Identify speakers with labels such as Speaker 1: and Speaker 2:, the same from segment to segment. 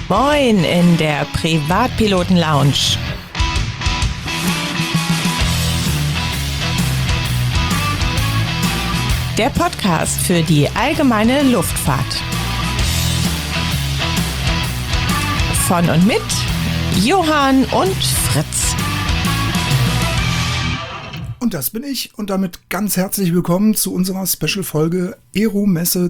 Speaker 1: Moin in der Privatpiloten-Lounge. Der Podcast für die allgemeine Luftfahrt. Von und mit Johann und Fritz.
Speaker 2: Und das bin ich und damit ganz herzlich willkommen zu unserer Special-Folge Aero-Messe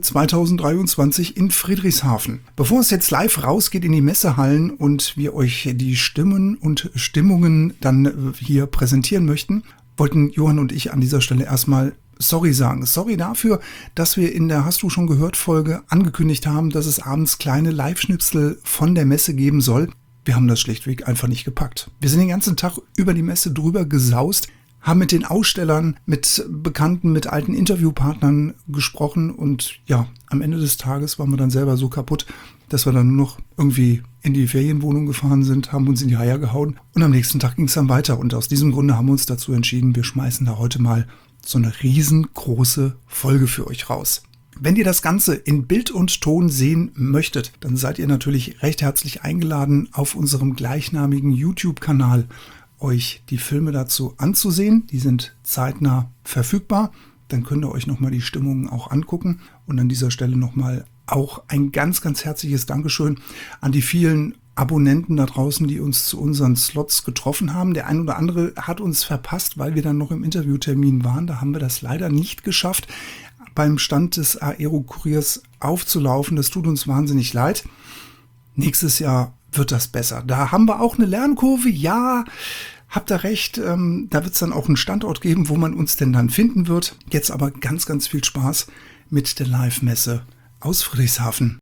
Speaker 2: 2023 in Friedrichshafen. Bevor es jetzt live rausgeht in die Messehallen und wir euch die Stimmen und Stimmungen dann hier präsentieren möchten, wollten Johann und ich an dieser Stelle erstmal sorry sagen. Sorry dafür, dass wir in der Hast du schon gehört Folge angekündigt haben, dass es abends kleine Live-Schnipsel von der Messe geben soll. Wir haben das schlichtweg einfach nicht gepackt. Wir sind den ganzen Tag über die Messe drüber gesaust, haben mit den Ausstellern, mit Bekannten, mit alten Interviewpartnern gesprochen und ja, am Ende des Tages waren wir dann selber so kaputt, dass wir dann nur noch irgendwie in die Ferienwohnung gefahren sind, haben uns in die Haie gehauen und am nächsten Tag ging es dann weiter. Und aus diesem Grunde haben wir uns dazu entschieden, wir schmeißen da heute mal so eine riesengroße Folge für euch raus. Wenn ihr das Ganze in Bild und Ton sehen möchtet, dann seid ihr natürlich recht herzlich eingeladen, auf unserem gleichnamigen YouTube-Kanal euch die Filme dazu anzusehen. Die sind zeitnah verfügbar. Dann könnt ihr euch nochmal die Stimmungen auch angucken. Und an dieser Stelle nochmal auch ein ganz, ganz herzliches Dankeschön an die vielen Abonnenten da draußen, die uns zu unseren Slots getroffen haben. Der ein oder andere hat uns verpasst, weil wir dann noch im Interviewtermin waren. Da haben wir das leider nicht geschafft, beim Stand des Aero-Kuriers aufzulaufen. Das tut uns wahnsinnig leid. Nächstes Jahr wird das besser. Da haben wir auch eine Lernkurve. Ja, habt ihr recht. Da wird es dann auch einen Standort geben, wo man uns denn dann finden wird. Jetzt aber ganz, ganz viel Spaß mit der Live-Messe aus Friedrichshafen.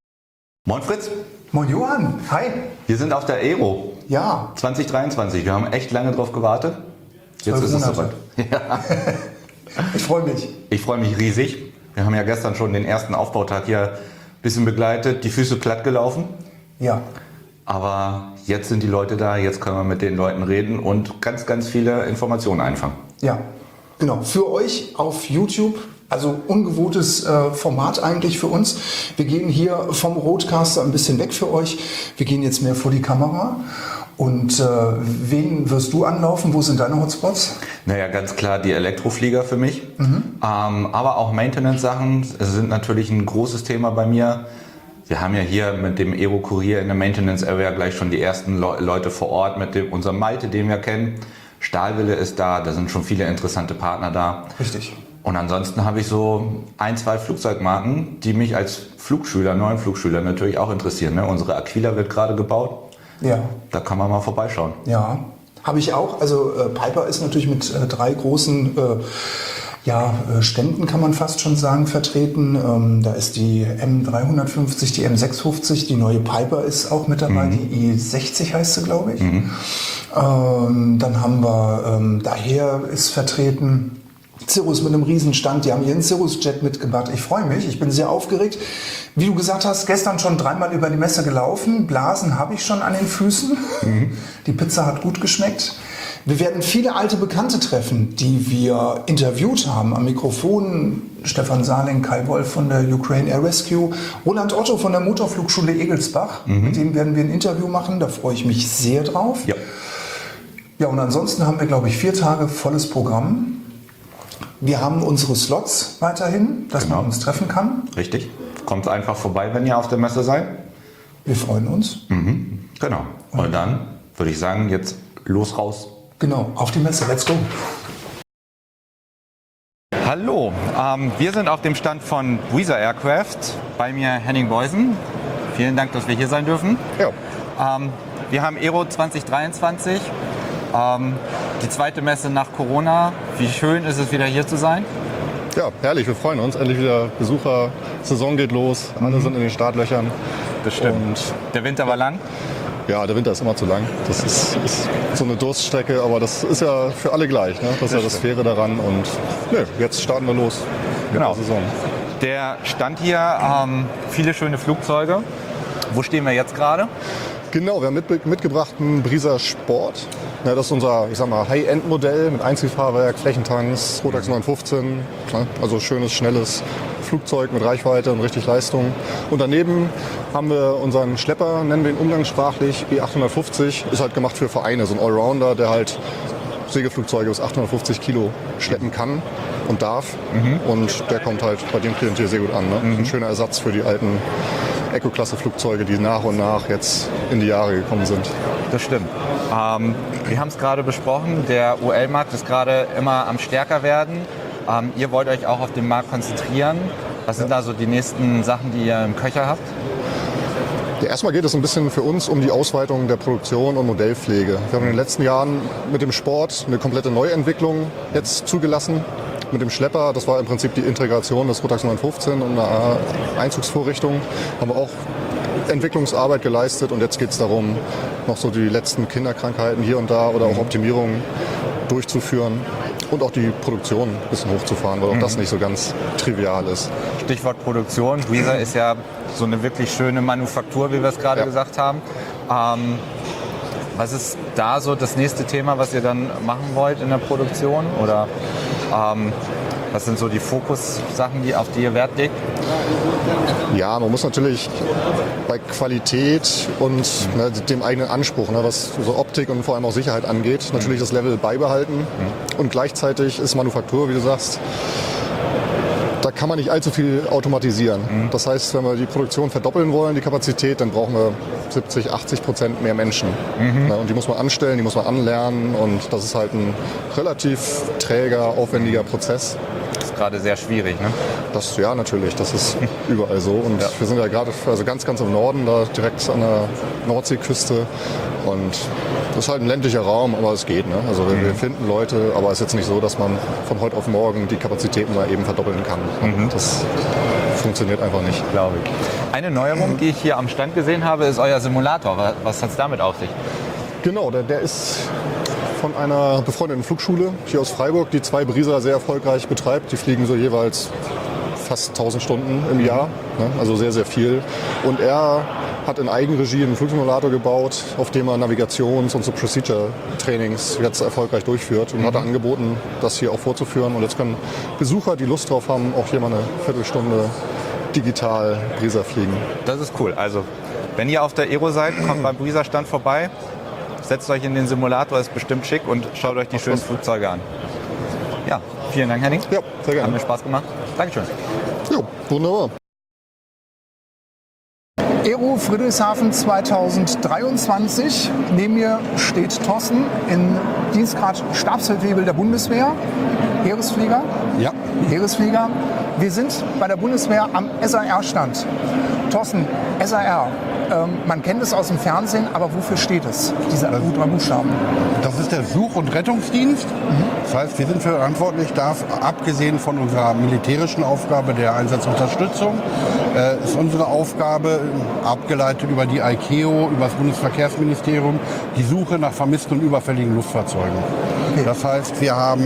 Speaker 3: Moin Fritz.
Speaker 2: Moin Johann. Hi.
Speaker 3: Wir sind auf der Aero.
Speaker 2: Ja.
Speaker 3: 2023. Wir haben echt lange drauf gewartet. Jetzt ist es soweit. Ja.
Speaker 2: Ich freue mich.
Speaker 3: Ich freue mich riesig. Wir haben ja gestern schon den ersten Aufbautag hier ein bisschen begleitet. Die Füße platt gelaufen.
Speaker 2: Ja.
Speaker 3: Aber jetzt sind die Leute da, jetzt können wir mit den Leuten reden und ganz, ganz viele Informationen einfangen.
Speaker 2: Ja, genau. Für euch auf YouTube, also ungewohntes Format eigentlich für uns. Wir gehen hier vom Roadcaster ein bisschen weg für euch. Wir gehen jetzt mehr vor die Kamera. Und wen wirst du anlaufen? Wo sind deine Hotspots?
Speaker 3: Naja, ganz klar die Elektroflieger für mich. Aber auch Maintenance-Sachen sind natürlich ein großes Thema bei mir. Wir haben ja hier mit dem Aero-Kurier in der Maintenance Area gleich schon die ersten Leute vor Ort mit unserem Malte, den wir kennen. Stahlwille ist da sind schon viele interessante Partner da.
Speaker 2: Richtig.
Speaker 3: Und ansonsten habe ich so 1, 2 Flugzeugmarken, die mich als Flugschüler, neuen Flugschüler natürlich auch interessieren. Ne? Unsere Aquila wird gerade gebaut.
Speaker 2: Ja.
Speaker 3: Da kann man mal vorbeischauen.
Speaker 2: Ja, habe ich auch. Also Piper ist natürlich mit 3 großen Ständen, kann man fast schon sagen, vertreten. Da ist die M350, die M650, die neue Piper ist auch mit dabei, die E60 heißt sie, glaube ich. Dann haben wir, daher ist vertreten Cirrus mit einem Riesenstand, die haben ihren Cirrus-Jet mitgebracht. Ich freue mich, ich bin sehr aufgeregt. Wie du gesagt hast, gestern schon 3-mal über die Messe gelaufen. Blasen habe ich schon an den Füßen. Die Pizza hat gut geschmeckt. Wir werden viele alte Bekannte treffen, die wir interviewt haben. Am Mikrofon Stefan Saling, Kai Wolf von der Ukraine Air Rescue, Roland Otto von der Motorflugschule Egelsbach. Mit dem werden wir ein Interview machen, da freue ich mich sehr drauf.
Speaker 3: Ja.
Speaker 2: Ja, und ansonsten haben wir, glaube ich, 4 Tage volles Programm. Wir haben unsere Slots weiterhin, dass man uns treffen kann.
Speaker 3: Richtig. Kommt einfach vorbei, wenn ihr auf der Messe seid.
Speaker 2: Wir freuen uns.
Speaker 3: Genau. Und dann würde ich sagen, jetzt los raus.
Speaker 2: Genau, auf die Messe. Let's go.
Speaker 3: Hallo, wir sind auf dem Stand von Breezer Aircraft. Bei mir Henning Beusen. Vielen Dank, dass wir hier sein dürfen.
Speaker 4: Ja.
Speaker 3: Wir haben Aero 2023. Die zweite Messe nach Corona. Wie schön ist es, wieder hier zu sein?
Speaker 4: Ja, herrlich, wir freuen uns. Endlich wieder Besucher. Saison geht los, alle sind in den Startlöchern.
Speaker 3: Das stimmt.
Speaker 4: Und
Speaker 3: der Winter war lang?
Speaker 4: ja, der Winter ist immer zu lang. Das ist so eine Durststrecke, aber das ist ja für alle gleich. Ne? Das ist ja das Faire daran. Und jetzt starten wir los mit der Saison.
Speaker 3: Der Stand hier, viele schöne Flugzeuge. Wo stehen wir jetzt gerade?
Speaker 4: Genau, wir haben mitgebracht einen Breezer Sport. Ja, das ist unser, ich sag mal, High-End-Modell mit Einziehfahrwerk, Flächentanks, Rotax 915. Also schönes, schnelles Flugzeug mit Reichweite und richtig Leistung. Und daneben haben wir unseren Schlepper, nennen wir ihn umgangssprachlich, B850, ist halt gemacht für Vereine, so ein Allrounder, der halt Segelflugzeuge bis 850 Kilo schleppen kann und darf. Und der kommt halt bei dem Klientel sehr gut an. Ne? Ein schöner Ersatz für die alten Eco-Klasse-Flugzeuge, die nach und nach jetzt in die Jahre gekommen sind.
Speaker 3: Das stimmt. Wir haben es gerade besprochen, der UL-Markt ist gerade immer am stärker werden. Ihr wollt euch auch auf den Markt konzentrieren. Was sind da so die nächsten Sachen, die ihr im Köcher habt?
Speaker 4: Ja, erstmal geht es ein bisschen für uns um die Ausweitung der Produktion und Modellpflege. Wir haben in den letzten Jahren mit dem Sport eine komplette Neuentwicklung jetzt zugelassen. Mit dem Schlepper, das war im Prinzip die Integration des Rotax 915 und einer Einzugsvorrichtung, haben wir auch Entwicklungsarbeit geleistet und jetzt geht es darum, noch so die letzten Kinderkrankheiten hier und da oder auch Optimierungen durchzuführen und auch die Produktion ein bisschen hochzufahren, weil auch das nicht so ganz trivial ist.
Speaker 3: Stichwort Produktion. Breezer ist ja so eine wirklich schöne Manufaktur, wie wir es gerade gesagt haben. Was ist da so das nächste Thema, was ihr dann machen wollt in der Produktion? Oder was sind so die Fokussachen, auf die ihr Wert legt?
Speaker 4: Ja, man muss natürlich bei Qualität und dem eigenen Anspruch, was so Optik und vor allem auch Sicherheit angeht, natürlich das Level beibehalten. Und gleichzeitig ist Manufaktur, wie du sagst, da kann man nicht allzu viel automatisieren. Das heißt, wenn wir die Produktion verdoppeln wollen, die Kapazität, dann brauchen wir 70-80% mehr Menschen. Und die muss man anstellen, die muss man anlernen und das ist halt ein relativ träger, aufwendiger Prozess.
Speaker 3: Das ist gerade sehr schwierig, ne?
Speaker 4: Das, ja, natürlich, das ist überall so. Und wir sind ja gerade ganz im Norden, da direkt an der Nordseeküste. Und das ist halt ein ländlicher Raum, aber es geht. Ne? Also wir finden Leute, aber es ist jetzt nicht so, dass man von heute auf morgen die Kapazitäten mal eben verdoppeln kann. Das funktioniert einfach nicht.
Speaker 3: Glaube ich. Eine Neuerung, die ich hier am Stand gesehen habe, ist euer Simulator. Was hat es damit auf sich?
Speaker 4: Genau, der ist von einer befreundeten Flugschule hier aus Freiburg, die 2 Breezer sehr erfolgreich betreibt. Die fliegen so jeweils fast 1000 Stunden im Jahr, ne? Also sehr, sehr viel. Und er hat in Eigenregie einen Flugsimulator gebaut, auf dem er Navigations- und so Procedure-Trainings jetzt erfolgreich durchführt und hat angeboten, das hier auch vorzuführen. Und jetzt können Besucher, die Lust drauf haben, auch hier mal eine Viertelstunde digital Breezer fliegen.
Speaker 3: Das ist cool. Also, wenn ihr auf der Aero seid, kommt beim Breezer-Stand vorbei, setzt euch in den Simulator, ist bestimmt schick und schaut euch die schönen Flugzeuge an. Ja, vielen Dank, Henning.
Speaker 4: Ja, sehr gerne.
Speaker 3: Hat mir Spaß gemacht. Dankeschön.
Speaker 4: Ja, wunderbar.
Speaker 2: Aero Friedrichshafen 2023. Neben mir steht Thorsten in Dienstgrad Stabsfeldwebel der Bundeswehr. Heeresflieger.
Speaker 5: Ja.
Speaker 2: Heeresflieger. Wir sind bei der Bundeswehr am SAR-Stand. Thorsten, SAR, man kennt es aus dem Fernsehen, aber wofür steht es, diese 3 Buchstaben?
Speaker 5: Das ist der Such- und Rettungsdienst. Das heißt, wir sind verantwortlich dafür, abgesehen von unserer militärischen Aufgabe der Einsatzunterstützung, ist unsere Aufgabe, abgeleitet über die ICAO, über das Bundesverkehrsministerium, die Suche nach vermissten und überfälligen Luftfahrzeugen. Okay. Das heißt, wir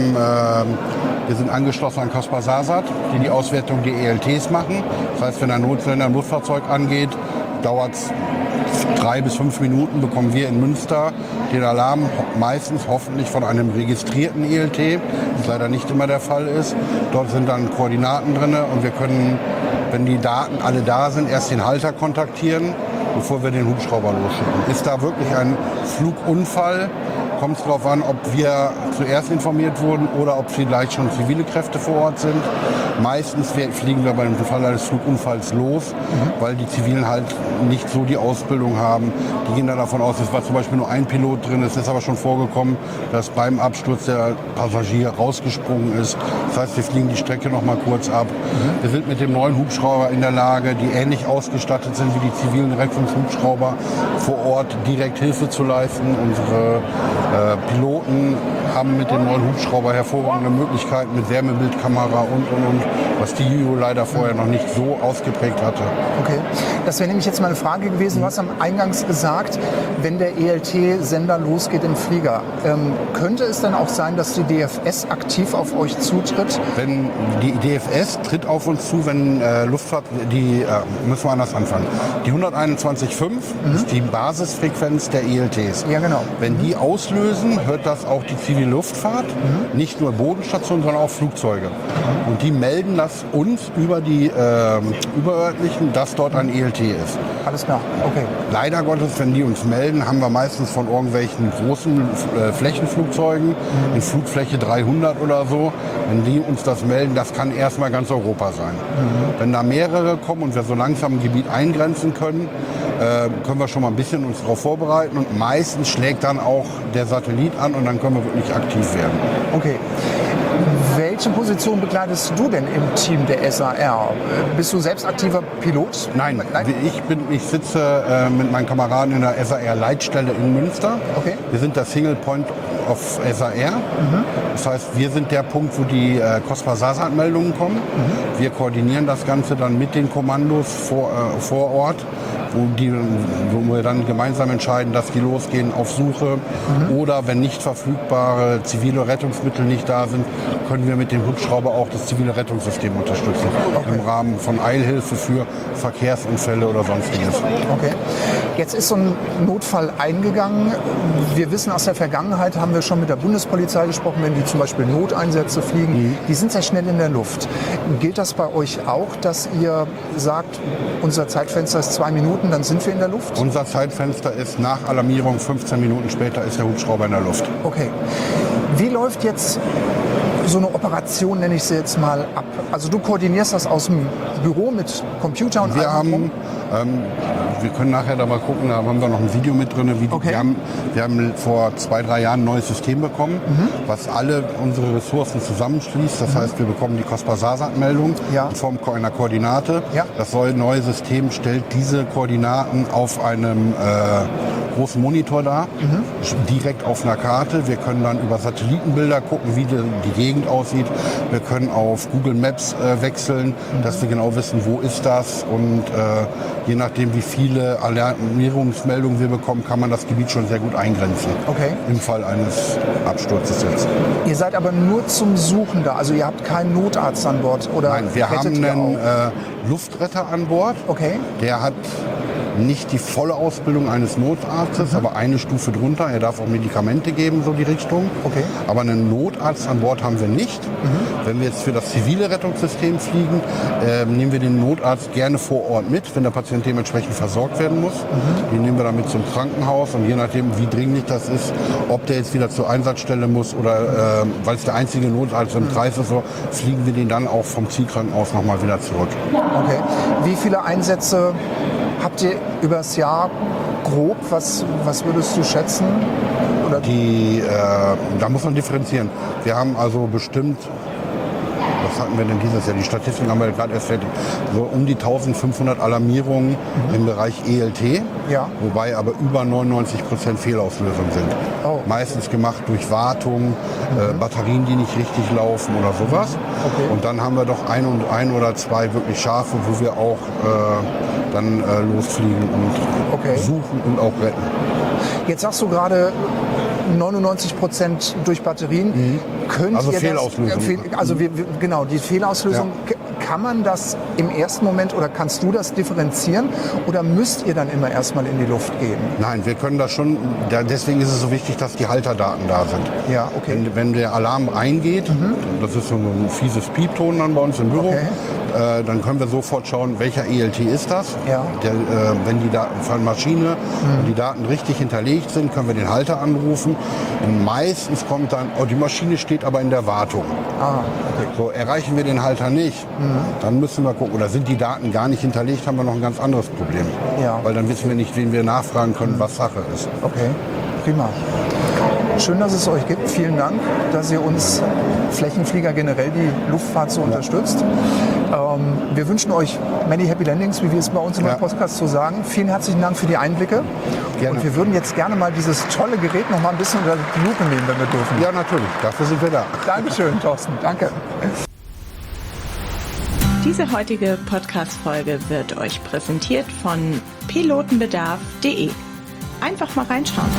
Speaker 5: sind angeschlossen an Caspar Sasat, die die Auswertung der ELTs machen. Das heißt, wenn ein Notsender ein Luftfahrzeug angeht, dauert es 3 bis 5 Minuten, bekommen wir in Münster den Alarm, meistens hoffentlich von einem registrierten ELT, was leider nicht immer der Fall ist. Dort sind dann Koordinaten drin und wir können, wenn die Daten alle da sind, erst den Halter kontaktieren, bevor wir den Hubschrauber losschicken. Ist da wirklich ein Flugunfall? Kommt es darauf an, ob wir zuerst informiert wurden oder ob vielleicht schon zivile Kräfte vor Ort sind. Meistens fliegen wir beim Fall eines Flugunfalls los, weil die Zivilen halt nicht so die Ausbildung haben. Die gehen dann davon aus, es war zum Beispiel nur ein Pilot drin. Es ist aber schon vorgekommen, dass beim Absturz der Passagier rausgesprungen ist. Das heißt, wir fliegen die Strecke noch mal kurz ab. Wir sind mit dem neuen Hubschrauber in der Lage, die ähnlich ausgestattet sind wie die zivilen Rettungshubschrauber, vor Ort direkt Hilfe zu leisten. Unsere Piloten haben mit dem neuen Hubschrauber hervorragende Möglichkeiten mit Wärmebildkamera und, was die JUJU leider vorher noch nicht so ausgeprägt hatte.
Speaker 2: Okay, das wäre nämlich jetzt mal eine Frage gewesen. Du hast am Eingangs gesagt, wenn der ELT-Sender losgeht im Flieger, könnte es dann auch sein, dass die DFS aktiv auf euch zutritt?
Speaker 5: Wenn die DFS tritt auf uns zu, wenn Luftfahrt, müssen wir anders anfangen. Die 121.5 ist die Basisfrequenz der ELTs.
Speaker 2: Ja, genau.
Speaker 5: Wenn die auslösen, hört das auch die Zivilluftfahrt, nicht nur Bodenstationen, sondern auch Flugzeuge. Und die melden das uns über die überörtlichen, dass dort ein ELT ist.
Speaker 2: Alles klar, okay.
Speaker 5: Leider Gottes, wenn die uns melden, haben wir meistens von irgendwelchen großen Flächenflugzeugen in Flugfläche 300 oder so. Wenn die uns das melden, das kann erstmal ganz Europa sein. Wenn da mehrere kommen und wir so langsam ein Gebiet eingrenzen können, können wir schon mal ein bisschen uns darauf vorbereiten. Und meistens schlägt dann auch der Satellit an und dann können wir wirklich aktiv werden.
Speaker 2: Okay. Welche Position bekleidest du denn im Team der SAR? Bist du selbst aktiver Pilot?
Speaker 5: Nein. Ich sitze mit meinen Kameraden in der SAR-Leitstelle in Münster.
Speaker 2: Okay.
Speaker 5: Wir sind der Single Point of SAR. Das heißt, wir sind der Punkt, wo die COSPA-SASAT-Meldungen kommen. Wir koordinieren das Ganze dann mit den Kommandos vor Ort, wo wir dann gemeinsam entscheiden, dass die losgehen auf Suche. Oder wenn nicht verfügbare zivile Rettungsmittel nicht da sind, können wir mit dem Hubschrauber auch das zivile Rettungssystem unterstützen. Im Rahmen von Eilhilfe für Verkehrsunfälle oder sonstiges.
Speaker 2: Okay. Jetzt ist so ein Notfall eingegangen. Wir wissen aus der Vergangenheit, haben wir schon mit der Bundespolizei gesprochen, wenn die zum Beispiel Noteinsätze fliegen, die sind sehr schnell in der Luft. Gilt das bei euch auch, dass ihr sagt, unser Zeitfenster ist 2 Minuten, dann sind wir in der Luft?
Speaker 5: Unser Zeitfenster ist nach Alarmierung 15 Minuten später ist der Hubschrauber in der Luft.
Speaker 2: Okay. Wie läuft jetzt so eine Operation, nenne ich sie jetzt mal, ab? Also du koordinierst das aus dem Büro mit Computer und allem?
Speaker 5: Wir können nachher da mal gucken, da haben wir noch ein Video mit drin.
Speaker 2: Okay.
Speaker 5: Wir haben vor 2-3 Jahren ein neues System bekommen, was alle unsere Ressourcen zusammenschließt. Das heißt, wir bekommen die COSPA-SASAT-Meldung in Form einer Koordinate.
Speaker 2: Ja.
Speaker 5: Das neue System stellt diese Koordinaten auf einem großen Monitor dar, direkt auf einer Karte. Wir können dann über Satellitenbilder gucken, wie die Gegend aussieht. Wir können auf Google Maps wechseln, dass wir genau wissen, wo ist das. Und je nachdem, wie viele Alarmierungsmeldungen wir bekommen, kann man das Gebiet schon sehr gut eingrenzen.
Speaker 2: Okay.
Speaker 5: Im Fall eines Absturzes jetzt.
Speaker 2: Ihr seid aber nur zum Suchen da, also ihr habt keinen Notarzt an Bord? Oder
Speaker 5: Nein, wir haben einen Luftretter an Bord.
Speaker 2: Okay.
Speaker 5: Der hat nicht die volle Ausbildung eines Notarztes, aber eine Stufe drunter. Er darf auch Medikamente geben, so die Richtung.
Speaker 2: Okay.
Speaker 5: Aber einen Notarzt an Bord haben wir nicht. Wenn wir jetzt für das zivile Rettungssystem fliegen, nehmen wir den Notarzt gerne vor Ort mit, wenn der Patient dementsprechend versorgt werden muss. Den nehmen wir dann mit zum Krankenhaus und je nachdem, wie dringlich das ist, ob der jetzt wieder zur Einsatzstelle muss oder weil es der einzige Notarzt im Kreis ist, so, fliegen wir den dann auch vom Zielkrankenhaus nochmal wieder zurück.
Speaker 2: Okay. Wie viele Einsätze habt ihr übers Jahr grob? Was würdest du schätzen? Oder?
Speaker 5: Da muss man differenzieren. Wir haben also bestimmt, was hatten wir denn dieses Jahr? Die Statistiken haben wir gerade erst fertig. So um die 1500 Alarmierungen im Bereich ELT, wobei aber über 99% Fehlauslösung sind.
Speaker 2: Oh.
Speaker 5: Meistens gemacht durch Wartung, Batterien, die nicht richtig laufen oder sowas.
Speaker 2: Okay.
Speaker 5: Und dann haben wir doch ein oder zwei wirklich scharfe, wo wir auch dann losfliegen und suchen und auch retten.
Speaker 2: Jetzt sagst du gerade 99% durch Batterien. Könnt
Speaker 5: also
Speaker 2: ihr
Speaker 5: Fehlauslösung.
Speaker 2: Genau, die Fehlauslösung. Ja. Kann man das im ersten Moment oder kannst du das differenzieren oder müsst ihr dann immer erstmal in die Luft gehen?
Speaker 5: Nein, wir können das schon. Deswegen ist es so wichtig, dass die Halterdaten da sind.
Speaker 2: Ja, okay.
Speaker 5: Wenn der Alarm eingeht, das ist so ein fieses Piepton dann bei uns im Büro, dann können wir sofort schauen, welcher ELT ist das.
Speaker 2: Ja.
Speaker 5: Wenn die Daten von Maschine die Daten richtig hinterlegt sind, können wir den Halter anrufen. Und meistens kommt dann, die Maschine steht aber in der Wartung.
Speaker 2: Ah, okay.
Speaker 5: So, erreichen wir den Halter nicht, dann müssen wir gucken. Oder sind die Daten gar nicht hinterlegt, haben wir noch ein ganz anderes Problem.
Speaker 2: Ja.
Speaker 5: Weil dann wissen wir nicht, wen wir nachfragen können, was Sache ist.
Speaker 2: Okay, prima. Schön, dass es euch gibt. Vielen Dank, dass ihr uns Flächenflieger generell die Luftfahrt so unterstützt. Wir wünschen euch many happy landings, wie wir es bei uns im Podcast so sagen. Vielen herzlichen Dank für die Einblicke. Gerne. Und wir würden jetzt gerne mal dieses tolle Gerät noch mal ein bisschen unter die Lupe nehmen, wenn wir dürfen.
Speaker 5: Ja, natürlich. Dafür sind wir da.
Speaker 2: Dankeschön, Thorsten. Danke.
Speaker 1: Diese heutige Podcast-Folge wird euch präsentiert von pilotenbedarf.de. Einfach mal reinschauen.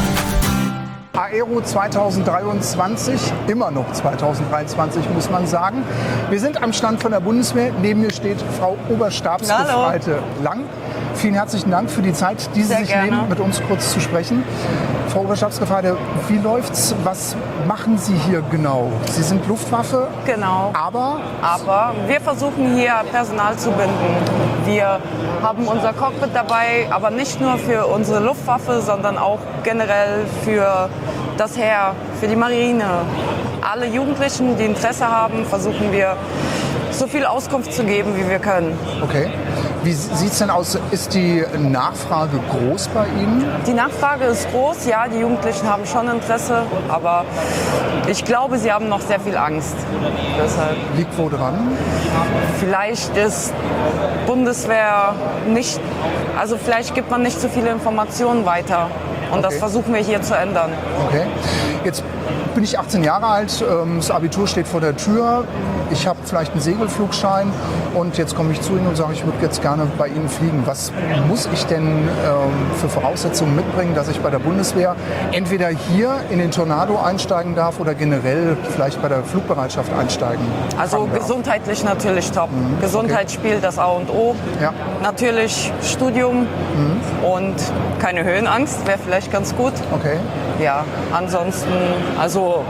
Speaker 2: Aero 2023, immer noch 2023 muss man sagen. Wir sind am Stand von der Bundeswehr. Neben mir steht Frau Oberstabsgefreite Lang. vielen herzlichen Dank für die Zeit, die Sie sich nehmen, mit uns kurz zu sprechen. Frau Oberstabsgefreite, wie läuft's? Was machen Sie hier genau? Sie sind Luftwaffe,
Speaker 6: Genau.
Speaker 2: aber
Speaker 6: wir versuchen hier Personal zu binden. Wir haben unser Cockpit dabei, aber nicht nur für unsere Luftwaffe, sondern auch generell für das Heer, für die Marine. Alle Jugendlichen, die Interesse haben, versuchen wir so viel Auskunft zu geben, wie wir können.
Speaker 2: okay. Wie sieht es denn aus? Ist die Nachfrage groß bei Ihnen?
Speaker 6: Die Nachfrage ist groß, ja, die Jugendlichen haben schon Interesse, aber ich glaube, sie haben noch sehr viel Angst. Deshalb.
Speaker 2: Liegt wo dran?
Speaker 6: Vielleicht ist Bundeswehr nicht, also vielleicht gibt man nicht so viele Informationen weiter. Und das
Speaker 2: Okay.
Speaker 6: versuchen wir hier zu ändern.
Speaker 2: Okay. Jetzt bin ich 18 Jahre alt, das Abitur steht vor der Tür. Ich habe vielleicht einen Segelflugschein und jetzt komme ich zu Ihnen und sage, ich würde jetzt gerne bei Ihnen fliegen. Was muss ich denn für Voraussetzungen mitbringen, dass ich bei der Bundeswehr entweder hier in den Tornado einsteigen darf oder generell vielleicht bei der Flugbereitschaft einsteigen?
Speaker 6: Also
Speaker 2: darf?
Speaker 6: gesundheitlich natürlich top. Gesundheit spielt das A und O.
Speaker 2: Ja.
Speaker 6: Natürlich Studium und keine Höhenangst wäre vielleicht ganz gut.
Speaker 2: Okay.
Speaker 6: Ja, ansonsten, also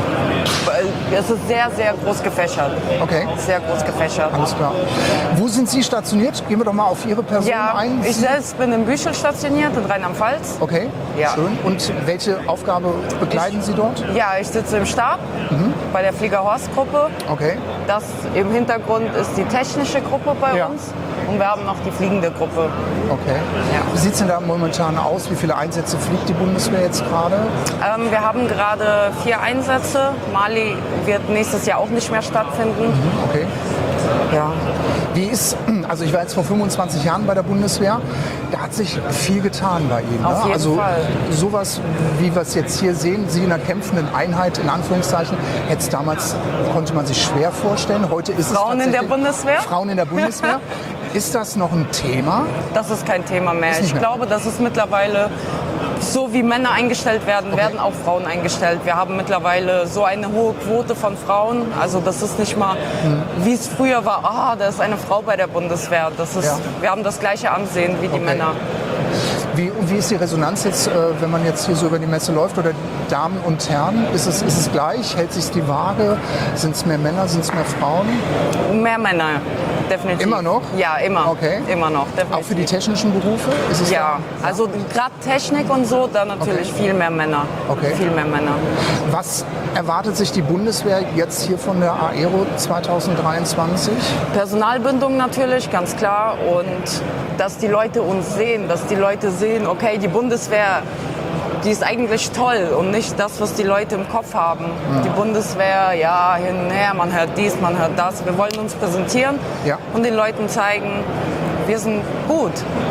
Speaker 6: es ist sehr, sehr groß gefächert.
Speaker 2: Okay.
Speaker 6: Sehr groß gefächert.
Speaker 2: Alles klar. Wo sind Sie stationiert? Gehen wir doch mal auf Ihre Person
Speaker 6: Ja,
Speaker 2: ein.
Speaker 6: ich selbst bin in Büchel stationiert, in Rheinland-Pfalz.
Speaker 2: Okay,
Speaker 6: Ja.
Speaker 2: schön. Und welche Aufgabe bekleiden Sie dort?
Speaker 6: Ja, ich sitze im Stab bei der Flieger-Horst-Gruppe.
Speaker 2: Okay.
Speaker 6: Das im Hintergrund ist die technische Gruppe bei
Speaker 2: Ja.
Speaker 6: uns. Und wir haben noch die fliegende Gruppe.
Speaker 2: Okay.
Speaker 6: Ja.
Speaker 2: Wie sieht es denn da momentan aus? Wie viele Einsätze fliegt die Bundeswehr jetzt gerade?
Speaker 6: Wir haben gerade 4 Einsätze. Mali wird nächstes Jahr auch nicht mehr stattfinden.
Speaker 2: Okay.
Speaker 6: Ja.
Speaker 2: Wie ist, also ich war jetzt vor 25 Jahren bei der Bundeswehr, da hat sich viel getan bei Ihnen.
Speaker 6: Auf jeden
Speaker 2: also
Speaker 6: Fall.
Speaker 2: sowas, wie wir es jetzt hier sehen, Sie in einer kämpfenden Einheit, in Anführungszeichen, jetzt damals konnte man sich schwer vorstellen. Heute ist
Speaker 6: Frauen
Speaker 2: es
Speaker 6: in der
Speaker 2: tatsächlich-
Speaker 6: Bundeswehr?
Speaker 2: Frauen in der Bundeswehr. Ist das noch ein Thema?
Speaker 6: Das ist kein Thema mehr.
Speaker 2: Ist nicht
Speaker 6: Ich
Speaker 2: mehr.
Speaker 6: glaube, das ist mittlerweile so, wie Männer eingestellt werden, werden auch Frauen eingestellt. Wir haben mittlerweile so eine hohe Quote von Frauen. Also das ist nicht mal, wie es früher war, da ist eine Frau bei der Bundeswehr. Das ist,
Speaker 2: Ja.
Speaker 6: Wir haben das gleiche Ansehen wie die Männer.
Speaker 2: Wie ist die Resonanz jetzt, wenn man jetzt hier so über die Messe läuft? Oder Damen und Herren, ist es gleich? Hält sich die Waage? Sind es mehr Männer, sind es mehr Frauen?
Speaker 6: Mehr Männer, definitiv.
Speaker 2: Immer noch?
Speaker 6: Ja, immer.
Speaker 2: Okay.
Speaker 6: Immer noch, definitiv.
Speaker 2: Auch für die technischen Berufe? Ist es
Speaker 6: Ja, also gerade Technik und so, da natürlich viel mehr Männer.
Speaker 2: Okay.
Speaker 6: Viel mehr Männer.
Speaker 2: Was erwartet sich die Bundeswehr jetzt hier von der Aero 2023?
Speaker 6: Personalbindung natürlich, ganz klar. Und dass die Leute uns sehen, dass die Leute sehen, okay, die Bundeswehr, die ist eigentlich toll und nicht das, was die Leute im Kopf haben. Die Bundeswehr, ja, hin und her, man hört dies, man hört das. Wir wollen uns präsentieren
Speaker 2: Ja.
Speaker 6: und den Leuten zeigen, wir sind gut.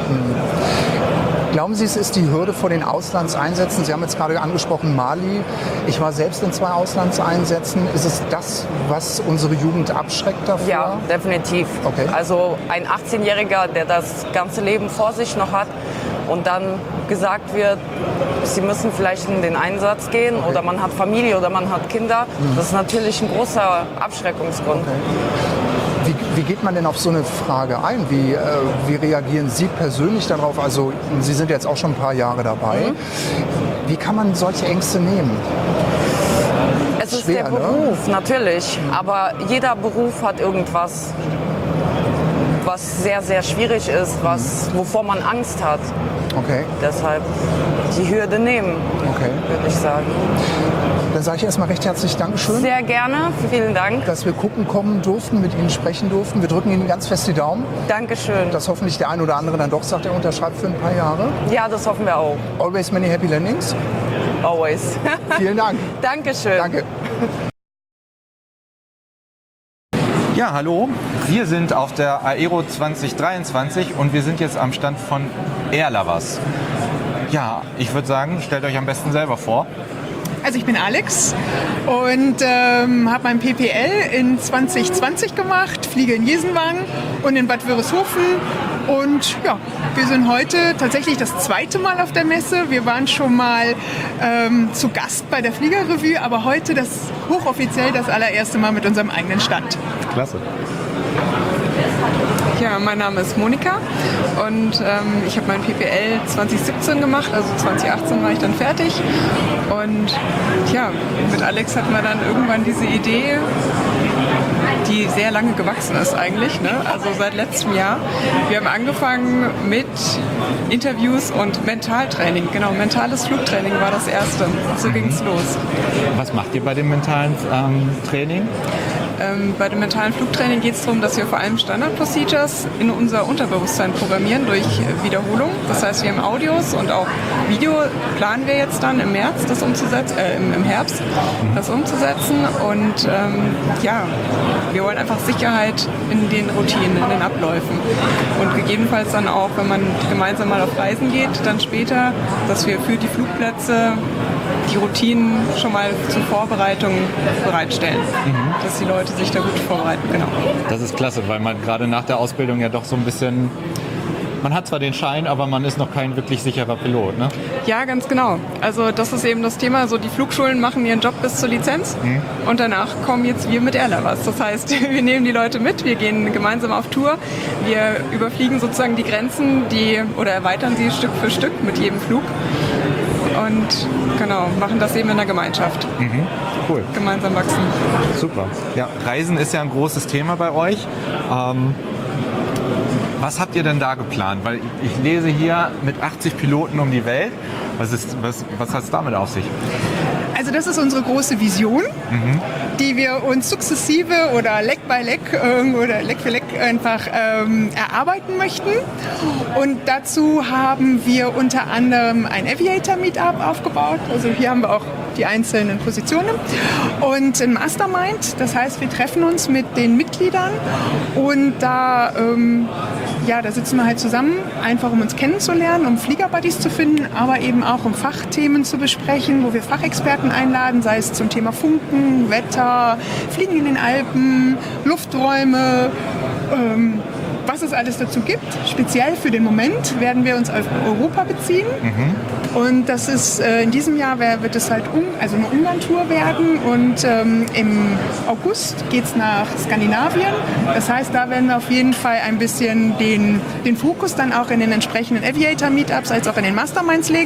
Speaker 2: Glauben Sie, es ist die Hürde vor den Auslandseinsätzen? Sie haben jetzt gerade angesprochen Mali. Ich war selbst in 2 Auslandseinsätzen. Ist es das, was unsere Jugend abschreckt davor?
Speaker 6: Ja, definitiv.
Speaker 2: Okay.
Speaker 6: Also ein 18-Jähriger, der das ganze Leben vor sich noch hat und dann gesagt wird, sie müssen vielleicht in den Einsatz gehen oder man hat Familie oder man hat Kinder, das ist natürlich ein großer Abschreckungsgrund.
Speaker 2: Wie geht man denn auf so eine Frage ein? Wie reagieren Sie persönlich darauf? Also Sie sind jetzt auch schon ein paar Jahre dabei. Wie kann man solche Ängste nehmen?
Speaker 6: Es ist
Speaker 2: schwer,
Speaker 6: der
Speaker 2: ne?
Speaker 6: Beruf, natürlich, aber jeder Beruf hat irgendwas, was sehr, sehr schwierig ist, wovor man Angst hat.
Speaker 2: Okay,
Speaker 6: Deshalb die Hürde nehmen,
Speaker 2: okay.
Speaker 6: würde ich sagen.
Speaker 2: Dann sage ich erstmal recht herzlich Dankeschön,
Speaker 6: Sehr gerne, vielen Dank.
Speaker 2: dass wir gucken kommen durften, mit Ihnen sprechen durften. Wir drücken Ihnen ganz fest die Daumen,
Speaker 6: Dankeschön.
Speaker 2: dass hoffentlich der ein oder andere dann doch sagt, er unterschreibt für ein paar Jahre.
Speaker 6: Ja, das hoffen wir auch.
Speaker 2: Always many happy landings.
Speaker 6: Always.
Speaker 2: Vielen Dank.
Speaker 6: Dankeschön.
Speaker 2: Danke.
Speaker 3: Ja, hallo. Wir sind auf der Aero 2023 und wir sind jetzt am Stand von Airlovers. Ja, ich würde sagen, stellt euch am besten selber vor.
Speaker 7: Also ich bin Alex und habe mein PPL in 2020 gemacht, fliege in Jesenwang und in Bad Wörishofen. Und ja, wir sind heute tatsächlich das 2. Mal auf der Messe. Wir waren schon mal zu Gast bei der Fliegerrevue, aber heute das hochoffiziell das allererste Mal mit unserem eigenen Stand.
Speaker 3: Klasse.
Speaker 8: Ja, mein Name ist Monika und ich habe mein PPL 2017 gemacht, also 2018 war ich dann fertig. Und ja, mit Alex hatten wir dann irgendwann diese Idee, die sehr lange gewachsen ist eigentlich, ne? Also seit letztem Jahr. Wir haben angefangen mit Interviews und Mentaltraining. Genau, mentales Flugtraining war das erste. So ging es los.
Speaker 9: Was macht ihr bei dem mentalen Training?
Speaker 8: Bei dem mentalen Flugtraining geht es darum, dass wir vor allem Standard-Procedures in unser Unterbewusstsein programmieren durch Wiederholung. Das heißt, wir haben Audios und auch Video planen wir jetzt dann im März, das umzusetzen, im Herbst das umzusetzen. Und ja, wir wollen einfach Sicherheit in den Routinen, in den Abläufen. Und gegebenenfalls dann auch, wenn man gemeinsam mal auf Reisen geht, dann später, dass wir für die Flugplätze die Routinen schon mal zur Vorbereitung bereitstellen, dass die Leute sich da gut vorbereiten. Genau.
Speaker 9: Das ist klasse, weil man gerade nach der Ausbildung ja doch so ein bisschen, man hat zwar den Schein, aber man ist noch kein wirklich sicherer Pilot, ne?
Speaker 8: Ja, ganz genau. Also das ist eben das Thema, so die Flugschulen machen ihren Job bis zur Lizenz und danach kommen jetzt wir mit Airlovers. Das heißt, wir nehmen die Leute mit, wir gehen gemeinsam auf Tour, wir überfliegen sozusagen die Grenzen, oder erweitern sie Stück für Stück mit jedem Flug. Und genau, machen das eben in der Gemeinschaft.
Speaker 9: Cool.
Speaker 8: Gemeinsam wachsen.
Speaker 9: Super. Ja, Reisen ist ja ein großes Thema bei euch. Was habt ihr denn da geplant? Weil ich lese hier mit 80 Piloten um die Welt. Was hat es damit auf sich?
Speaker 7: Also das ist unsere große Vision, die wir uns sukzessive oder Leck by Leck oder Leck für Leck einfach erarbeiten möchten. Und dazu haben wir unter anderem ein Aviator-Meetup aufgebaut. Also hier haben wir auch die einzelnen Positionen und ein Mastermind. Das heißt, wir treffen uns mit den Mitgliedern und da sitzen wir halt zusammen, einfach um uns kennenzulernen, um Fliegerbuddies zu finden, aber eben auch um Fachthemen zu besprechen, wo wir Fachexperten einladen, sei es zum Thema Funken, Wetter, Fliegen in den Alpen, Lufträume, was es alles dazu gibt. Speziell für den Moment werden wir uns auf Europa beziehen. Und das ist in diesem Jahr wird es halt eine Ungarn-Tour werden und im August geht es nach Skandinavien. Das heißt, da werden wir auf jeden Fall ein bisschen den Fokus dann auch in den entsprechenden Aviator-Meetups als auch in den Masterminds legen.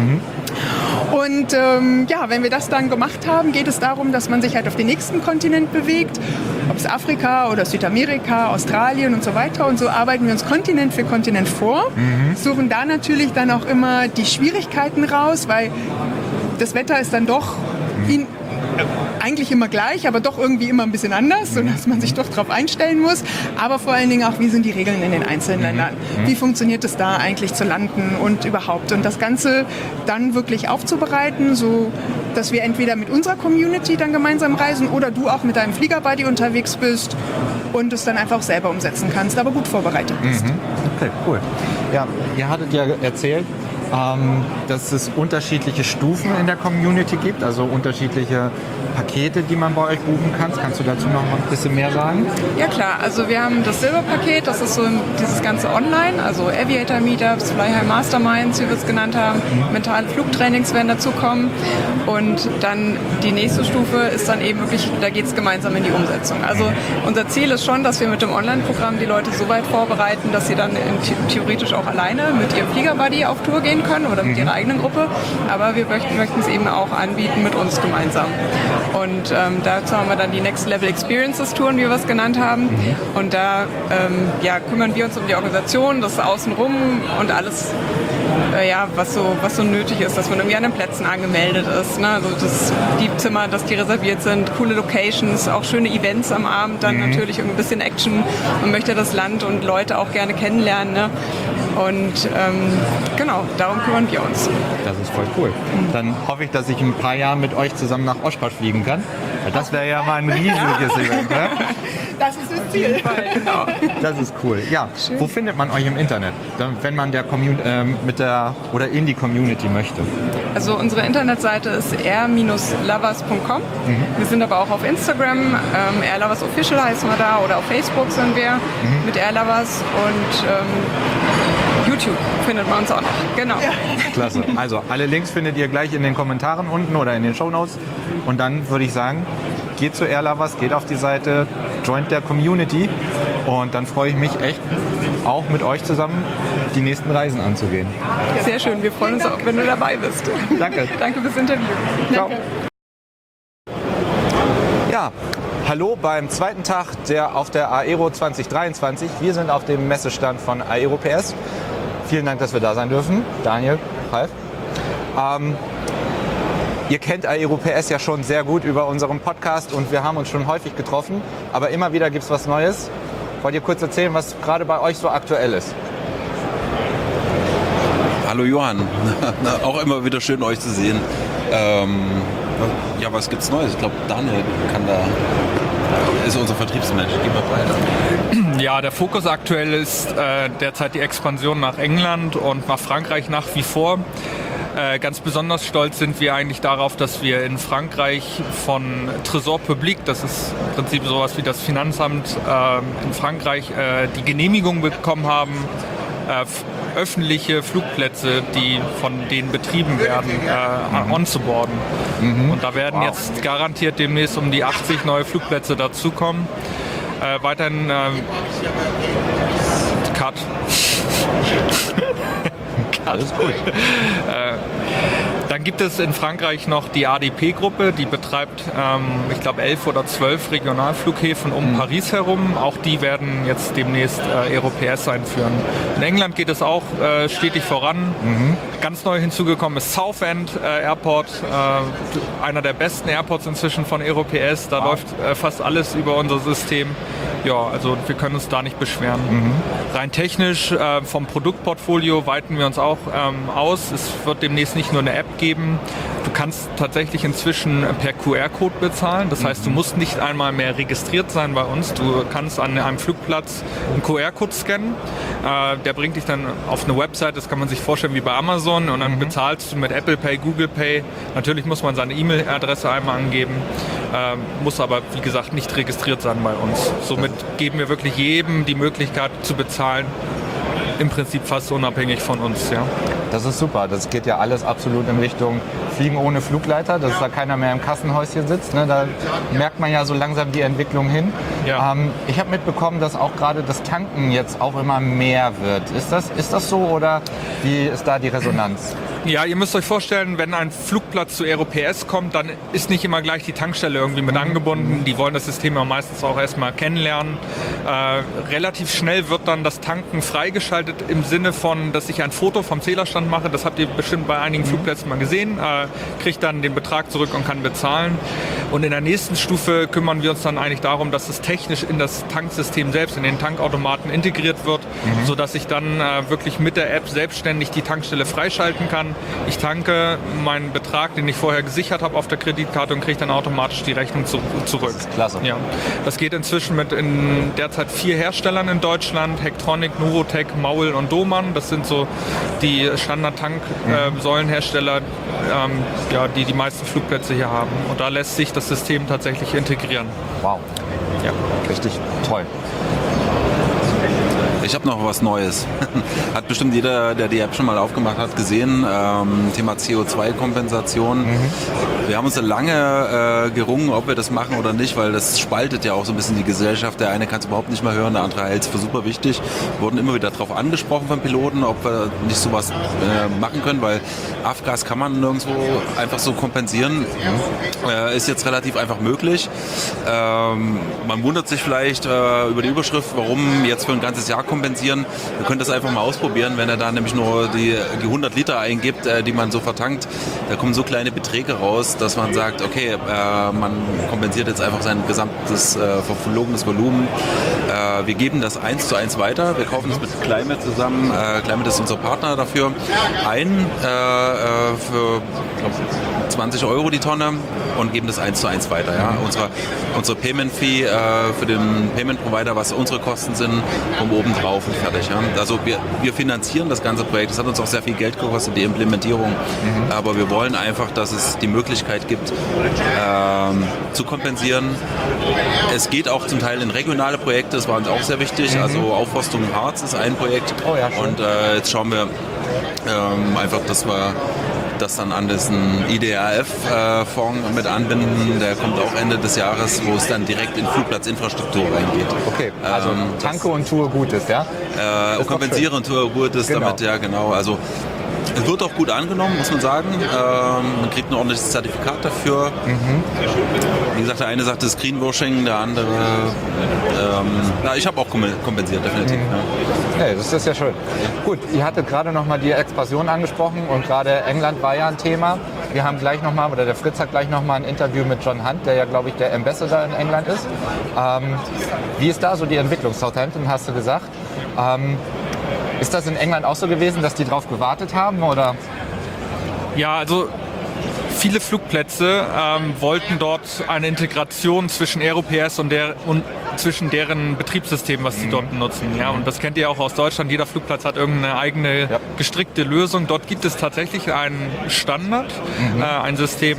Speaker 7: Und wenn wir das dann gemacht haben, geht es darum, dass man sich halt auf den nächsten Kontinent bewegt, ob es Afrika oder Südamerika, Australien und so weiter. Und so arbeiten wir uns Kontinent für Kontinent vor, suchen da natürlich dann auch immer die Schwierigkeiten raus, weil das Wetter ist dann doch eigentlich immer gleich, aber doch irgendwie immer ein bisschen anders, sodass man sich doch darauf einstellen muss. Aber vor allen Dingen auch, wie sind die Regeln in den einzelnen Ländern? Wie funktioniert es da eigentlich zu landen und überhaupt? Und das Ganze dann wirklich aufzubereiten, so dass wir entweder mit unserer Community dann gemeinsam reisen oder du auch mit deinem Fliegerbuddy unterwegs bist und es dann einfach selber umsetzen kannst, aber gut vorbereitet bist.
Speaker 9: Okay, cool. Ja, ihr hattet ja erzählt, dass es unterschiedliche Stufen in der Community gibt, also unterschiedliche Pakete, die man bei euch buchen kann. Kannst du dazu noch mal ein bisschen mehr sagen?
Speaker 8: Ja klar, also wir haben das Silberpaket, das ist so dieses ganze Online, also Aviator Meetups, Fly High Masterminds, wie wir es genannt haben, mentale Flugtrainings werden dazu kommen und dann die nächste Stufe ist dann eben wirklich, da geht es gemeinsam in die Umsetzung. Also unser Ziel ist schon, dass wir mit dem Online-Programm die Leute so weit vorbereiten, dass sie dann theoretisch auch alleine mit ihrem Fliegerbuddy auf Tour gehen können oder mit ihrer eigenen Gruppe, aber wir möchten es eben auch anbieten mit uns gemeinsam. Und dazu haben wir dann die Next Level Experiences Touren, wie wir es genannt haben. Und da kümmern wir uns um die Organisation, das Außenrum und alles, was so nötig ist, dass man irgendwie an den Plätzen angemeldet ist. Ne? Also die Zimmer, dass die reserviert sind, coole Locations, auch schöne Events am Abend, dann natürlich ein bisschen Action. Man möchte das Land und Leute auch gerne kennenlernen. Ne? Und darum kümmern wir uns.
Speaker 9: Das ist voll cool. Dann hoffe ich, dass ich in ein paar Jahren mit euch zusammen nach Oshkosh fliegen kann. Das wäre ja mal ein riesiges Event. Ne?
Speaker 7: Das ist das Ziel.
Speaker 8: Genau.
Speaker 9: Das ist cool. Ja, schön. Wo findet man euch im Internet, wenn man in die Community möchte?
Speaker 8: Also unsere Internetseite ist air-lovers.com. Wir sind aber auch auf Instagram, Airlovers Official heißen wir da, oder auf Facebook sind wir mit Airlovers und YouTube findet man uns auch noch. Genau. Ja.
Speaker 9: Klasse. Also alle Links findet ihr gleich in den Kommentaren unten oder in den Shownotes. Und dann würde ich sagen, geht zu Airlovers, geht auf die Seite, joint der Community Und dann freue ich mich echt, auch mit euch zusammen die nächsten Reisen anzugehen.
Speaker 8: Sehr schön, wir freuen uns auch, wenn du dabei bist.
Speaker 9: Danke.
Speaker 8: Danke fürs Interview.
Speaker 9: Ciao. Ja, hallo beim zweiten Tag auf der Aero 2023. Wir sind auf dem Messestand von Aero.ps. Vielen Dank, dass wir da sein dürfen. Daniel, Ralf. Ihr kennt Aero.ps ja schon sehr gut über unseren Podcast und wir haben uns schon häufig getroffen. Aber immer wieder gibt es was Neues. Wollt ihr kurz erzählen, was gerade bei euch so aktuell ist?
Speaker 10: Hallo Johann, auch immer wieder schön euch zu sehen. Ja, was gibt's Neues? Ich glaube, Daniel ist unser Vertriebsmensch. Gehen wir weiter.
Speaker 11: Ja, der Fokus aktuell ist derzeit die Expansion nach England und nach Frankreich nach wie vor. Ganz besonders stolz sind wir eigentlich darauf, dass wir in Frankreich von Trésor Public, das ist im Prinzip sowas wie das Finanzamt in Frankreich, die Genehmigung bekommen haben, öffentliche Flugplätze, die von denen betrieben werden, onzuboarden. Und da werden jetzt garantiert demnächst um die 80 neue Flugplätze dazukommen. Weiterhin Cut.
Speaker 9: Alles gut.
Speaker 11: Dann gibt es in Frankreich noch die ADP-Gruppe, die betreibt, ich glaube, 11 oder 12 Regionalflughäfen um Paris herum. Auch die werden jetzt demnächst Aero.ps einführen. In England geht es auch stetig voran. Ganz neu hinzugekommen ist Southend Airport, einer der besten Airports inzwischen von Aero.ps. Da läuft fast alles über unser System. Ja, also wir können uns da nicht beschweren. Rein technisch vom Produktportfolio weiten wir uns auch aus. Es wird demnächst nicht nur eine App geben. Du kannst tatsächlich inzwischen per QR-Code bezahlen. Das heißt, du musst nicht einmal mehr registriert sein bei uns. Du kannst an einem Flugplatz einen QR-Code scannen. Der bringt dich dann auf eine Website. Das kann man sich vorstellen wie bei Amazon. Und dann bezahlst du mit Apple Pay, Google Pay. Natürlich muss man seine E-Mail-Adresse einmal angeben. Muss aber, wie gesagt, nicht registriert sein bei uns. Somit geben wir wirklich jedem die Möglichkeit zu bezahlen. Im Prinzip fast unabhängig von uns, ja.
Speaker 9: Das ist super. Das geht ja alles absolut in Richtung Fliegen ohne Flugleiter, dass da keiner mehr im Kassenhäuschen sitzt. Ne? Da merkt man ja so langsam die Entwicklung hin.
Speaker 11: Ja.
Speaker 9: Ich habe mitbekommen, dass auch gerade das Tanken jetzt auch immer mehr wird. Ist das so oder wie ist da die Resonanz?
Speaker 11: Ja, ihr müsst euch vorstellen, wenn ein Flugplatz zu Aero.ps kommt, dann ist nicht immer gleich die Tankstelle irgendwie mit angebunden. Die wollen das System ja meistens auch erstmal kennenlernen. Relativ schnell wird dann das Tanken freigeschaltet im Sinne von, dass ich ein Foto vom Zählerstand mache. Das habt ihr bestimmt bei einigen Flugplätzen mal gesehen. Kriegt dann den Betrag zurück und kann bezahlen. Und in der nächsten Stufe kümmern wir uns dann eigentlich darum, dass es technisch in das Tanksystem selbst, in den Tankautomaten integriert wird, sodass ich dann wirklich mit der App selbstständig die Tankstelle freischalten kann. Ich tanke meinen Betrag, den ich vorher gesichert habe auf der Kreditkarte und kriege dann automatisch die Rechnung zurück.
Speaker 9: Das ist klasse.
Speaker 11: Ja. Das geht inzwischen mit derzeit 4 Herstellern in Deutschland. Hectronic, Nurotec, Maul und Domann. Das sind so die Standard-Tank-Säulenhersteller, die die meisten Flugplätze hier haben. Und da lässt sich das System tatsächlich integrieren.
Speaker 9: Wow. Ja, richtig toll.
Speaker 10: Ich habe noch was Neues. Hat bestimmt jeder, der die App schon mal aufgemacht hat, gesehen. Thema CO2-Kompensation. Wir haben uns lange gerungen, ob wir das machen oder nicht, weil das spaltet ja auch so ein bisschen die Gesellschaft. Der eine kann es überhaupt nicht mehr hören, der andere hält es für super wichtig. Wir wurden immer wieder darauf angesprochen von Piloten, ob wir nicht sowas machen können, weil Avgas kann man nirgendwo einfach so kompensieren. Ist jetzt relativ einfach möglich. Man wundert sich vielleicht über die Überschrift, warum jetzt für ein ganzes Jahr kompensieren. Ihr könnt das einfach mal ausprobieren, wenn er da nämlich nur die 100 Liter eingibt, die man so vertankt. Da kommen so kleine Beträge raus, dass man sagt, okay, man kompensiert jetzt einfach sein gesamtes verflogenes Volumen. Wir geben das 1:1 weiter. Wir kaufen das mit Climate zusammen. Climate ist unser Partner dafür. Für 20 € die Tonne und geben das 1:1 weiter. Ja? Unsere Payment-Fee für den Payment-Provider, was unsere Kosten sind, kommen oben drauf und fertig. Ja? Also wir finanzieren das ganze Projekt. Das hat uns auch sehr viel Geld gekostet, die Implementierung. Aber wir wollen einfach, dass es die Möglichkeit gibt, zu kompensieren. Es geht auch zum Teil in regionale Projekte, das war uns auch sehr wichtig. Also Aufforstung im Harz ist ein Projekt.
Speaker 9: Oh ja, schön.
Speaker 10: Und jetzt schauen wir einfach, dass wir das dann an diesen IDAF-Fonds mit anbinden. Der kommt auch Ende des Jahres, wo es dann direkt in Flugplatzinfrastruktur reingeht.
Speaker 9: Okay, also tanke und tue Gutes, ja?
Speaker 10: Kompensiere und tue Gutes damit, ja genau. Also es wird auch gut angenommen, muss man sagen. Man kriegt ein ordentliches Zertifikat dafür. Wie gesagt, der eine sagt, das ist Greenwashing, der andere... ich habe auch kompensiert, definitiv. Ja.
Speaker 9: Hey, das ist ja schön. Gut, ihr hattet gerade nochmal die Expansion angesprochen und gerade England war ja ein Thema. Wir haben gleich nochmal, oder der Fritz hat gleich nochmal ein Interview mit John Hunt, der ja, glaube ich, der Ambassador in England ist. Wie ist da so die Entwicklung? Southampton hast du gesagt. Ist das in England auch so gewesen, dass die drauf gewartet haben, oder?
Speaker 11: Ja, also viele Flugplätze wollten dort eine Integration zwischen Aerops und zwischen deren Betriebssystemen, was sie dort nutzen. Ja, und das kennt ihr auch aus Deutschland. Jeder Flugplatz hat irgendeine eigene gestrickte Lösung. Dort gibt es tatsächlich einen Standard, ein System.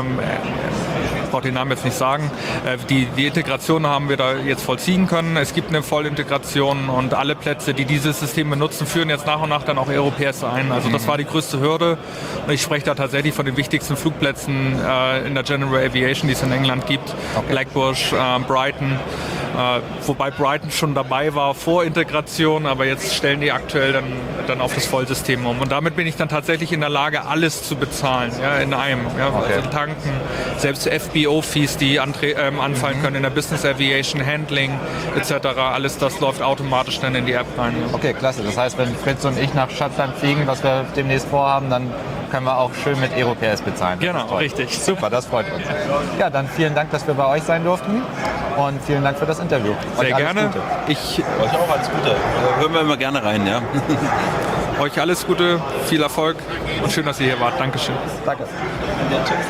Speaker 11: Ich brauche den Namen jetzt nicht sagen. Die Integration haben wir da jetzt vollziehen können. Es gibt eine Vollintegration und alle Plätze, die dieses System benutzen, führen jetzt nach und nach dann auch Aerops ein. Also das war die größte Hürde. Und ich spreche da tatsächlich von den wichtigsten Flugplätzen in der General Aviation, die es in England gibt. Okay. Blackbush, Brighton. Wobei Brighton schon dabei war vor Integration, aber jetzt stellen die aktuell dann auf das Vollsystem um. Und damit bin ich dann tatsächlich in der Lage, alles zu bezahlen, ja, in einem. Ja, also tanken, selbst FBO-Fees, die anfallen können in der Business Aviation, Handling etc. Alles das läuft automatisch dann in die App rein.
Speaker 9: Okay, klasse. Das heißt, wenn Fritz und ich nach Schottland fliegen, was wir demnächst vorhaben, dann können wir auch schön mit Aerops bezahlen.
Speaker 11: Genau, richtig.
Speaker 9: Super, das freut uns. Ja, dann vielen Dank, dass wir bei euch sein durften und vielen Dank für das Interview.
Speaker 11: Sehr gerne.
Speaker 10: Euch auch alles Gute. Hören wir immer gerne rein, ja.
Speaker 11: Euch alles Gute, viel Erfolg und schön, dass ihr hier wart. Dankeschön.
Speaker 9: Danke.
Speaker 10: Ja, tschüss.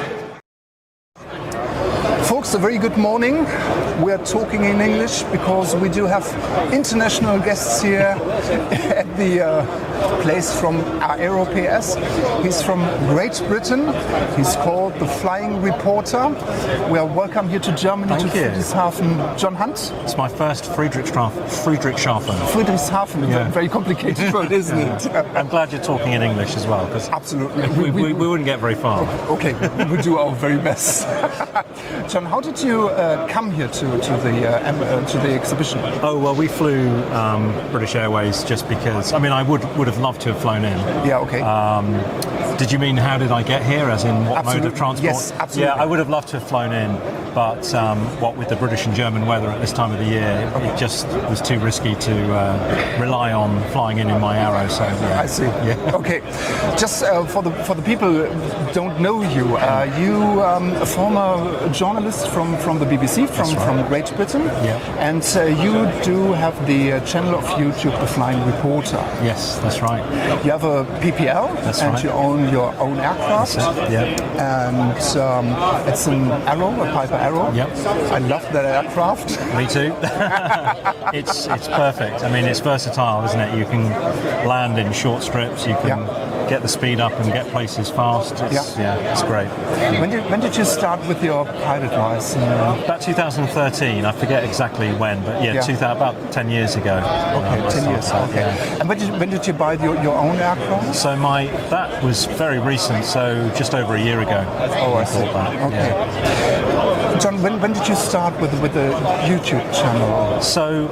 Speaker 2: Folks, a very good morning. We are talking in English because we do have international guests here at the place from Aerops. He's from Great Britain. He's called the Flying Reporter. We are welcome here to Germany.
Speaker 12: Thank
Speaker 2: to
Speaker 12: you.
Speaker 2: Friedrichshafen. John Hunt.
Speaker 12: It's my first Friedrichshafen.
Speaker 2: Friedrichshafen,
Speaker 12: Yeah.
Speaker 2: a very complicated word, isn't it?
Speaker 12: I'm glad you're talking in English as well, because
Speaker 2: Absolutely.
Speaker 12: we wouldn't get very far.
Speaker 2: Okay, we will do our very best. John, how did you come here to the exhibition?
Speaker 12: Oh, well, we flew British Airways just because, I mean, I would have loved to have flown in.
Speaker 2: Yeah, okay.
Speaker 12: Did you mean how did I get here, as in what mode of transport?
Speaker 2: Yes, absolutely.
Speaker 12: Yeah, I would have loved to have flown in, but what with the British and German weather at this time of the year, it just was too risky to rely on flying in my Aero. So yeah.
Speaker 2: I see.
Speaker 12: Yeah.
Speaker 2: Okay. Just for the people who don't know you, you a former journalist from the BBC from Great Britain,
Speaker 12: Yeah.
Speaker 2: and you do have the channel of YouTube, The Flying Reporter.
Speaker 12: Yes, that's right.
Speaker 2: You have a PPL,
Speaker 12: That's
Speaker 2: and
Speaker 12: right.
Speaker 2: you own your own aircraft.
Speaker 12: Yeah.
Speaker 2: And it's an Arrow, a Piper Arrow.
Speaker 12: Yep.
Speaker 2: I love that aircraft.
Speaker 12: Me too. It's perfect. I mean, it's versatile, isn't it? You can land in short strips. You can get the speed up and get places fast. It's great.
Speaker 2: When did you start with your pilot license?
Speaker 12: About 2013. I forget exactly when, but about 10 years ago.
Speaker 2: Okay, 10 years. Okay.
Speaker 12: Yeah.
Speaker 2: And when did you buy your own aircraft?
Speaker 12: So that was very recent. So just over a year ago.
Speaker 2: Oh, I see.
Speaker 12: That.
Speaker 2: Okay.
Speaker 12: Yeah.
Speaker 2: John, when did you start with the YouTube channel?
Speaker 12: So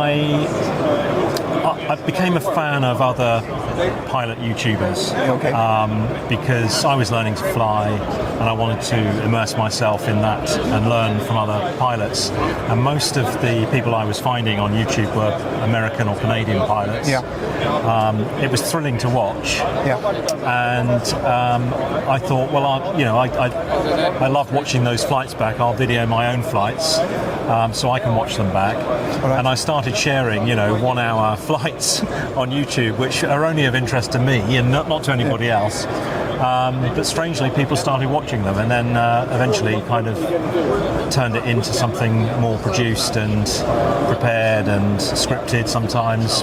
Speaker 12: I became a fan of other pilot YouTubers because I was learning to fly and I wanted to immerse myself in that and learn from other pilots. And most of the people I was finding on YouTube were American or Canadian pilots.
Speaker 2: Yeah.
Speaker 12: It was thrilling to watch.
Speaker 2: Yeah.
Speaker 12: And I thought, well, I love watching those flights back. I'll video my own flights so I can watch them back.
Speaker 2: Right.
Speaker 12: And I started sharing, 1 hour flights on YouTube, which are only of interest to me and not to anybody else. But strangely, people started watching them, and then eventually kind of turned it into something more produced and prepared and scripted sometimes.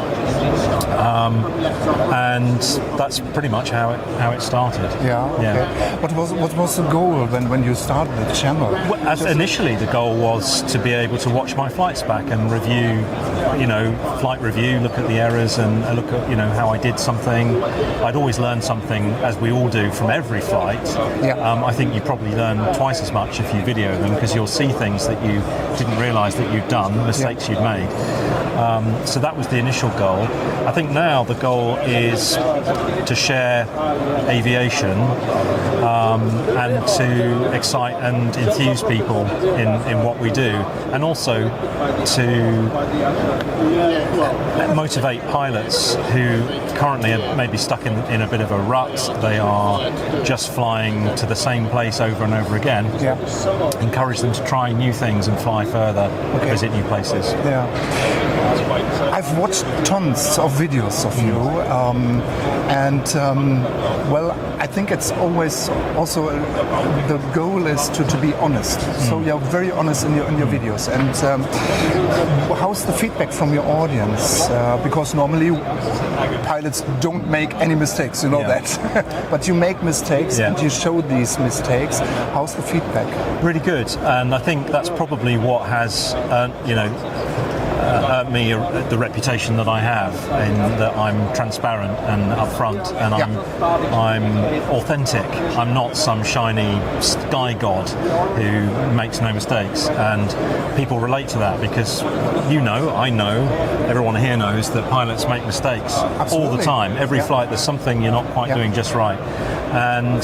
Speaker 12: And that's pretty much how it started.
Speaker 2: Yeah. Okay. What was the goal when you started the channel?
Speaker 12: Well, initially, the goal was to be able to watch my flights back and review, flight review, look at the errors and look at how I did something. I'd always learn something, as we all do, do from every flight, I think you probably learn twice as much if you video them, because you'll see things that you didn't realise that you'd done, mistakes you'd made. So that was the initial goal. I think now the goal is to share aviation and to excite and enthuse people in what we do, and also to motivate pilots who currently are maybe stuck in a bit of a rut. They are just flying to the same place over and over again. Encourage them to try new things and fly further, visit new places.
Speaker 2: I've watched tons of videos of you, and well, I think it's always also the goal is to be honest. So you're very honest in your videos. And how's the feedback from your audience? Because normally pilots don't make any mistakes, you know that. But you make mistakes and you show these mistakes. How's the feedback?
Speaker 12: Really good, and I think that's probably what has, earned me the reputation that I have, in that I'm transparent and upfront, and I'm authentic. I'm not some shiny sky god who makes no mistakes, and people relate to that because I know, everyone here knows that pilots make mistakes all the time. Every flight there's something you're not quite doing just right, and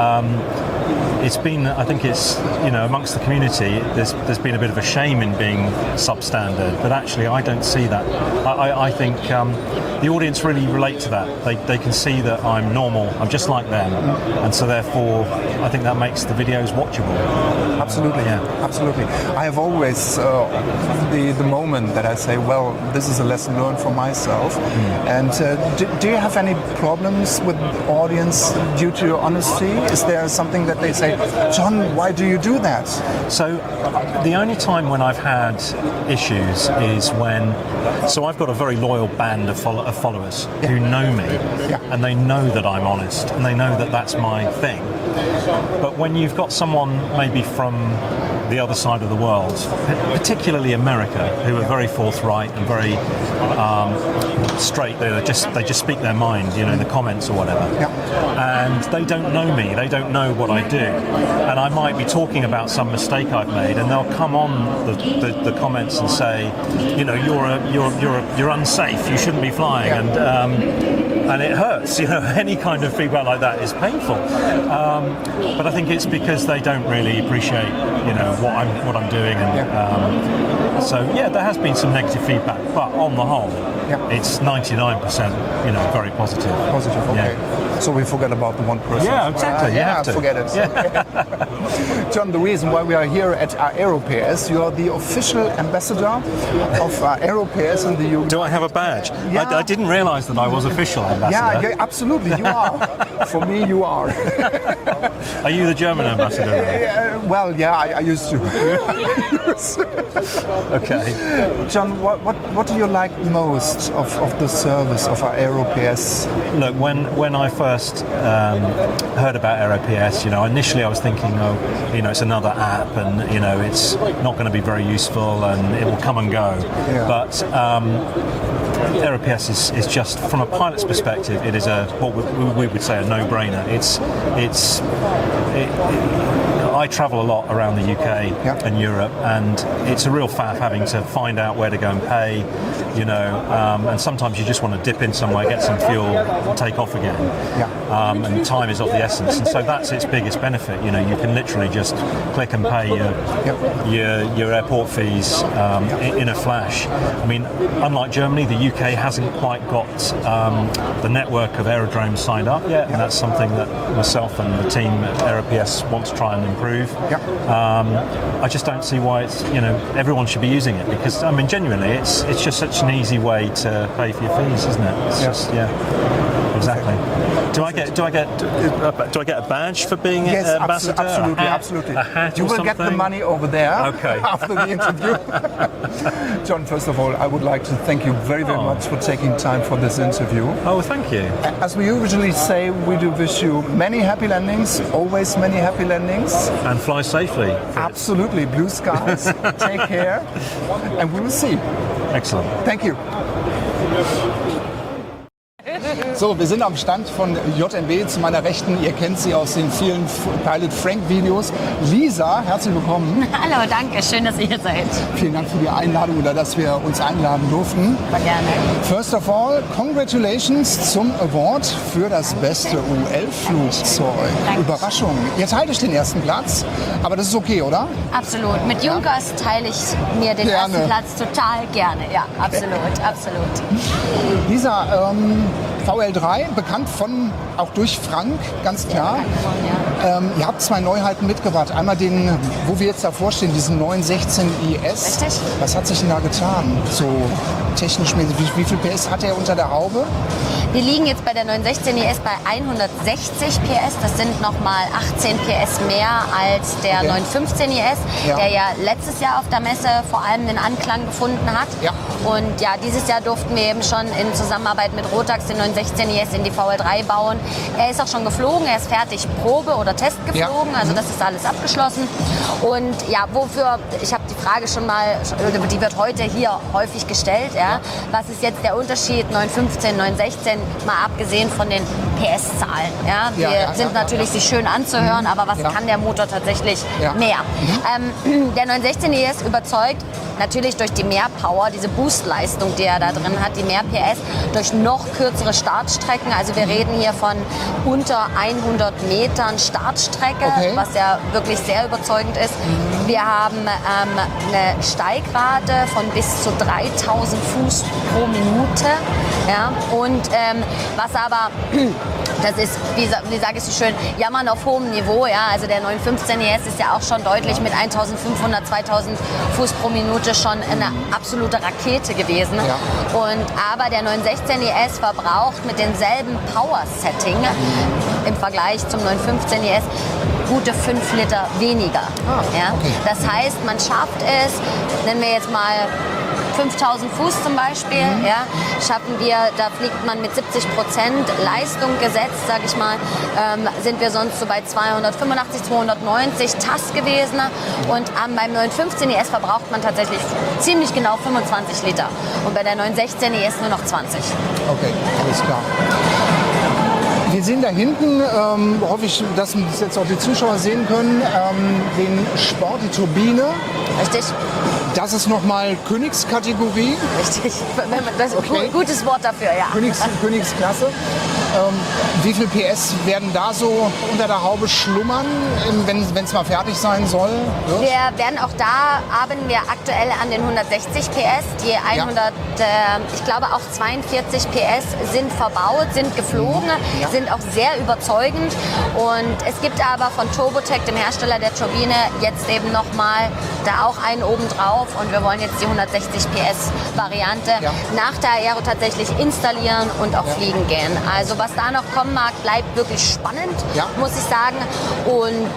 Speaker 12: it's been, I think it's, amongst the community, there's been a bit of a shame in being substandard, but actually I don't see that. I think the audience really relate to that. They can see that I'm normal, I'm just like them, and so therefore I think that makes the videos watchable.
Speaker 2: Absolutely, absolutely. I have always the moment that I say, well, this is a lesson learned for myself. And do you have any problems with the audience due to your honesty? Is there something that they say, John, why do you do that?
Speaker 12: So the only time when I've had issues is when, so I've got a very loyal band of followers who know me, and they know that I'm honest, and they know that that's my thing. But when you've got someone maybe from the other side of the world, particularly America, who are very forthright and very straight, they just speak their mind, in the comments or whatever, and they don't know me, they don't know what I do, and I might be talking about some mistake I've made, and they'll come on the comments and say, you're unsafe, you shouldn't be flying, and it hurts. Any kind of feedback like that is painful. But I think it's because they don't really appreciate, what I'm doing, and so there has been some negative feedback, but on the whole, it's 99%, very positive.
Speaker 2: Positive, okay. So we forget about the 1%.
Speaker 12: Yeah, exactly. You have to.
Speaker 2: Forget it. Yeah. John, the reason why we are here at AeroPS, you are the official ambassador of AeroPS in the UK.
Speaker 12: Do I have a badge? I didn't realise that I was official ambassador.
Speaker 2: Yeah, absolutely, you are. For me, you are.
Speaker 12: Are you the German ambassador?
Speaker 2: I used to.
Speaker 12: Okay.
Speaker 2: John, what do you like most of the service of our AeroPS?
Speaker 12: Look, when I first heard about AeroPS, initially I was thinking, it's another app, and it's not going to be very useful, and it will come and go. But AeroPS is just, from a pilot's perspective, it is what we would say a no-brainer. I travel a lot around the UK and Europe, and it's a real faff having to find out where to go and pay, and sometimes you just want to dip in somewhere, get some fuel, and take off again. And time is of the essence, and so that's its biggest benefit. You can literally just click and pay your airport fees in a flash. I mean, unlike Germany, the UK hasn't quite got the network of aerodromes signed up yet, and that's something that myself and the team at AeroPS want to try and improve. I just don't see why everyone should be using it, because genuinely it's just such an easy way to pay for your fees, isn't it? It's just exactly. Do I get a badge for being an ambassador?
Speaker 2: Absolutely.
Speaker 12: A hat
Speaker 2: you
Speaker 12: or
Speaker 2: will
Speaker 12: something?
Speaker 2: get the money over there after the interview. John, first of all, I would like to thank you very, very much for taking time for this interview.
Speaker 12: Oh, thank you.
Speaker 2: As we usually say, we do wish you many happy landings, always many happy landings.
Speaker 12: And fly safely.
Speaker 2: Absolutely. Blue skies. Take care. And we will see.
Speaker 12: Excellent.
Speaker 2: Thank you. So, wir sind am Stand von JMB zu meiner Rechten. Ihr kennt sie aus den vielen Pilot Frank Videos. Lisa, herzlich willkommen.
Speaker 13: Hallo, danke. Schön, dass ihr hier seid.
Speaker 2: Vielen Dank für die Einladung oder dass wir uns einladen durften.
Speaker 13: War gerne.
Speaker 2: First of all, congratulations zum Award für das beste UL-Flugzeug. Überraschung. Ihr teilt euch den ersten Platz, aber das ist okay, oder?
Speaker 13: Absolut. Mit Junkers teile ich mir den
Speaker 2: Gerne.
Speaker 13: ersten Platz total gerne. Ja, absolut, absolut.
Speaker 2: Lisa, VL3, bekannt auch durch Frank, ganz klar. Ihr habt 2 Neuheiten mitgebracht. Einmal den, wo wir jetzt davor stehen, diesen 916 IS.
Speaker 13: Richtig.
Speaker 2: Was hat sich denn da getan? So technisch, wie viel PS hat er unter der Haube?
Speaker 13: Wir liegen jetzt bei der 916 IS bei 160 PS. Das sind nochmal 18 PS mehr als der 915 IS, der ja letztes Jahr auf der Messe vor allem den Anklang gefunden hat. Ja. Und ja, dieses Jahr durften wir eben schon in Zusammenarbeit mit Rotax den 916 IS in die VL3 bauen. Er ist auch schon geflogen, er ist fertig Probe- oder Test geflogen, also das ist alles abgeschlossen. Und ja, wofür, ich habe die Frage schon mal, die wird heute hier häufig gestellt, was ist jetzt der Unterschied 915, 916, mal abgesehen von den PS-Zahlen. Wir sind natürlich sich schön anzuhören, aber was kann der Motor tatsächlich mehr? Der 916 IS überzeugt natürlich durch die Mehrpower, diese Boostleistung, die er da drin hat, die mehr PS, durch noch kürzere Startstrecken. Also wir reden hier von unter 100 Metern Startstrecke, was ja wirklich sehr überzeugend ist. Wir haben eine Steigrate von bis zu 3000 Fuß pro Minute. Und was aber, das ist, wie sage ich so schön, Jammern auf hohem Niveau. Also der 915 IS ist ja auch schon deutlich mit 1500, 2000 Fuß pro Minute schon eine absolute Rakete gewesen. Aber der 916 IS verbraucht mit demselben Power-Setting im Vergleich zum 915 IS gute 5 Liter weniger. Das heißt, man schafft es, nennen wir jetzt mal 5000 Fuß zum Beispiel, schaffen wir, da fliegt man mit 70% Leistung gesetzt, sage ich mal, sind wir sonst so bei 285, 290 TAS gewesen und beim 915 IS verbraucht man tatsächlich ziemlich genau 25 Liter und bei der 916 IS nur noch 20.
Speaker 2: Okay, alles klar. Wir sehen da hinten, hoffe ich, dass jetzt auch die Zuschauer sehen können, den Sport, die Turbine.
Speaker 13: Richtig.
Speaker 2: Das ist nochmal Königskategorie.
Speaker 13: Richtig, das ist ein gutes Wort dafür, ja.
Speaker 2: Königsklasse. Wie viel PS werden da so unter der Haube schlummern, wenn es mal fertig sein soll?
Speaker 13: Wir werden auch da, arbeiten wir aktuell an den 160 PS. Die 100, ich glaube auch 42 PS sind verbaut, sind geflogen, sind auch sehr überzeugend. Und es gibt aber von Turbotech, dem Hersteller der Turbine, jetzt eben nochmal da auch einen oben drauf. Und wir wollen jetzt die 160 PS Variante nach der Aero tatsächlich installieren und auch fliegen gehen. Also was da noch kommen mag, bleibt wirklich spannend, muss ich sagen. Und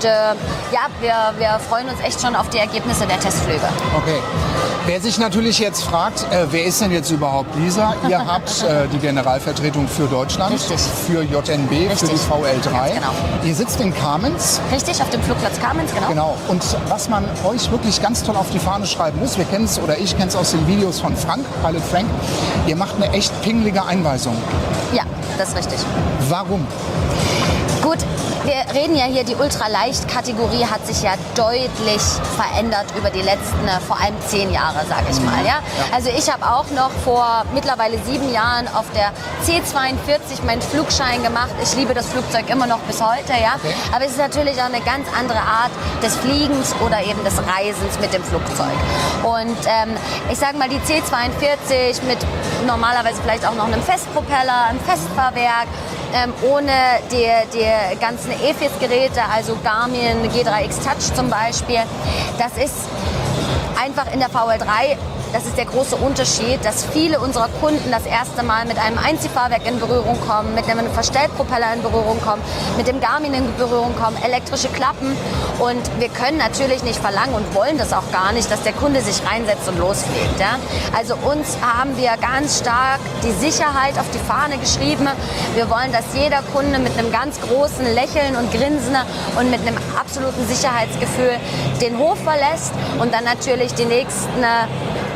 Speaker 13: wir freuen uns echt schon auf die Ergebnisse der Testflüge. Okay.
Speaker 2: Wer sich natürlich jetzt fragt, wer ist denn jetzt überhaupt Lisa? Ihr habt die Generalvertretung für Deutschland, für JMB, für die VL3. Genau. Ihr sitzt in Kamenz.
Speaker 13: Richtig, auf dem Flugplatz Kamenz, genau.
Speaker 2: Genau. Und was man euch wirklich ganz toll auf die Fahne schreiben muss, wir kennen es oder ich kenne es aus den Videos von Frank, Pilot Frank, ihr macht eine echt pingelige Einweisung.
Speaker 13: Ja, das ist richtig.
Speaker 2: Warum?
Speaker 13: Gut, wir reden ja hier, die Ultraleicht-Kategorie hat sich ja deutlich verändert über die letzten, vor allem 10 Jahre, sage ich mal. Ja? Also ich habe auch noch vor mittlerweile 7 Jahren auf der C42 meinen Flugschein gemacht. Ich liebe das Flugzeug immer noch bis heute, aber es ist natürlich auch eine ganz andere Art des Fliegens oder eben des Reisens mit dem Flugzeug. Und ich sage mal, die C42 mit normalerweise vielleicht auch noch einem Festpropeller, einem Festfahrwerk, ohne die ganzen EFIS-Geräte, also Garmin G3X Touch zum Beispiel. Das ist einfach in der VL3, das ist der große Unterschied, dass viele unserer Kunden das erste Mal mit einem Einziehfahrwerk in Berührung kommen, mit einem Verstellpropeller in Berührung kommen, mit dem Garmin in Berührung kommen, elektrische Klappen. Und wir können natürlich nicht verlangen und wollen das auch gar nicht, dass der Kunde sich reinsetzt und losfliegt. Ja? Also uns haben wir ganz stark die Sicherheit auf die Fahne geschrieben. Wir wollen, dass jeder Kunde mit einem ganz großen Lächeln und Grinsen und mit einem absoluten Sicherheitsgefühl den Hof verlässt und dann natürlich die nächsten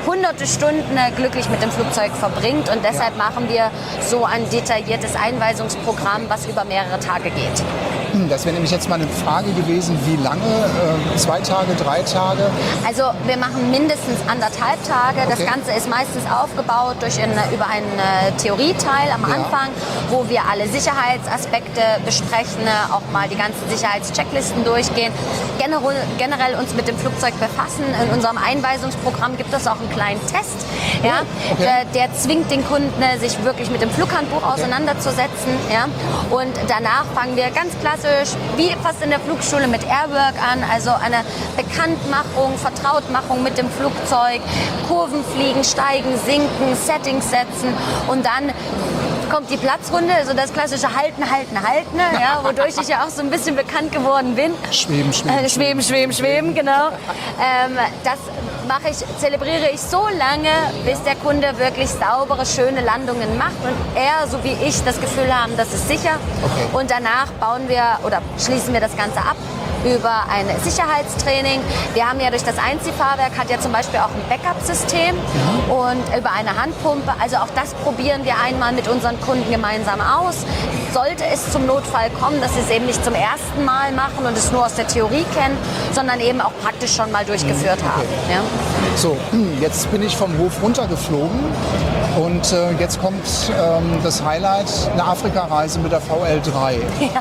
Speaker 13: hunderte Stunden glücklich mit dem Flugzeug verbringt. Und deshalb machen wir so ein detailliertes Einweisungsprogramm, was über mehrere Tage geht.
Speaker 2: Das wäre nämlich jetzt mal eine Frage gewesen, wie lange? 2 Tage, 3 Tage?
Speaker 13: Also wir machen mindestens 1,5 Tage. Das Ganze ist meistens aufgebaut über einen Theorieteil am Anfang, wo wir alle Sicherheitsaspekte besprechen, auch mal die ganzen Sicherheitschecklisten durchgehen, generell uns mit dem Flugzeug befassen. In unserem Einweisungsprogramm gibt es auch einen kleinen Test, der zwingt den Kunden, sich wirklich mit dem Flughandbuch auseinanderzusetzen. Ja? Und danach fangen wir ganz klassisch, wie fast in der Flugschule, mit Airwork an, also eine Bekanntmachung, Vertrautmachung mit dem Flugzeug, Kurven fliegen, steigen, sinken, Settings setzen und dann kommt die Platzrunde, so das klassische Halten, ja, wodurch ich ja auch so ein bisschen bekannt geworden bin. Schweben, genau. Das zelebriere ich so lange, bis der Kunde wirklich saubere, schöne Landungen macht und er, so wie ich, das Gefühl haben, das ist sicher. Und danach schließen wir das Ganze ab über ein Sicherheitstraining. Wir haben ja durch das Einziehfahrwerk hat ja zum Beispiel auch ein Backup-System und über eine Handpumpe. Also auch das probieren wir einmal mit unseren Kunden gemeinsam aus. Sollte es zum Notfall kommen, dass sie es eben nicht zum ersten Mal machen und es nur aus der Theorie kennen, sondern eben auch praktisch schon mal durchgeführt haben. Ja.
Speaker 2: So, jetzt bin ich vom Hof runtergeflogen und jetzt kommt das Highlight, eine Afrika-Reise mit der VL3.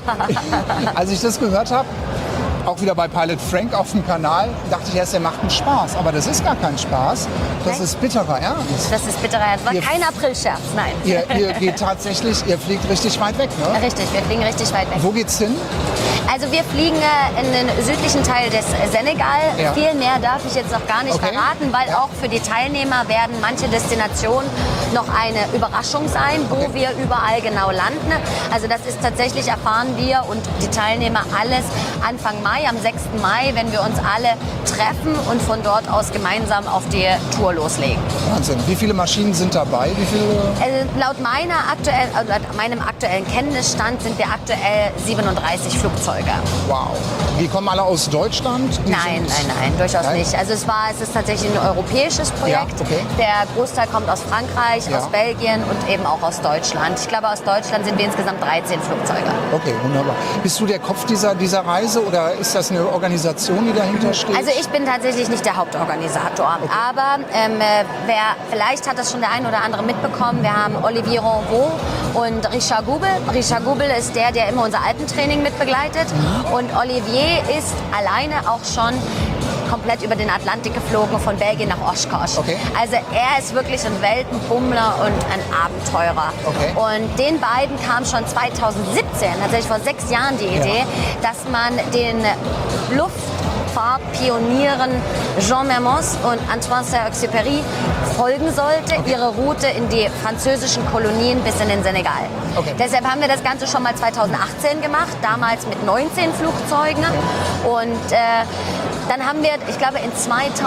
Speaker 2: Ja. Als ich das gehört habe, auch wieder bei Pilot Frank auf dem Kanal, dachte ich erst, der macht einen Spaß. Aber das ist gar kein Spaß. Das ist bitterer Ernst.
Speaker 13: Das ist bitterer Ernst. War kein Aprilscherz, nein.
Speaker 2: Ihr geht tatsächlich, ihr fliegt richtig weit weg, ne?
Speaker 13: Richtig, wir fliegen richtig weit weg.
Speaker 2: Wo geht's hin?
Speaker 13: Also wir fliegen in den südlichen Teil des Senegal. Ja. Viel mehr darf ich jetzt noch gar nicht verraten, weil auch für die Teilnehmer werden manche Destinationen noch eine Überraschung sein, wo wir überall genau landen. Also das ist tatsächlich, erfahren wir und die Teilnehmer alles Anfang Mai, am 6. Mai, wenn wir uns alle treffen und von dort aus gemeinsam auf die Tour loslegen.
Speaker 2: Wahnsinn. Wie viele Maschinen sind dabei? Wie viele?
Speaker 13: Laut meinem aktuellen Kenntnisstand sind wir aktuell 37 Flugzeuge.
Speaker 2: Wow. Die kommen alle aus Deutschland?
Speaker 13: Nein, durchaus nicht. Also es ist tatsächlich ein europäisches Projekt. Ja, der Großteil kommt aus Frankreich, aus Belgien und eben auch aus Deutschland. Ich glaube, aus Deutschland sind wir insgesamt 13 Flugzeuge.
Speaker 2: Okay, wunderbar. Bist du der Kopf dieser Reise oder ist das eine Organisation, die dahinter steht?
Speaker 13: Also ich bin tatsächlich nicht der Hauptorganisator. Okay. Aber vielleicht hat das schon der ein oder andere mitbekommen, wir haben Olivier Ronvaux und Richard Goubel. Richard Goubel ist der immer unser Alpentraining mitbegleitet. Und Olivier ist alleine auch schon komplett über den Atlantik geflogen, von Belgien nach Oshkosh. Okay. Also er ist wirklich ein Weltenbummler und ein Abenteurer. Okay. Und den beiden kam schon 2017, tatsächlich vor 6 Jahren die Idee, dass man den Luftfahrtpionieren Jean Mermoz und Antoine Saint-Exupéry folgen sollte, ihre Route in die französischen Kolonien bis in den Senegal. Okay. Deshalb haben wir das Ganze schon mal 2018 gemacht, damals mit 19 Flugzeugen. Und dann haben wir, ich glaube in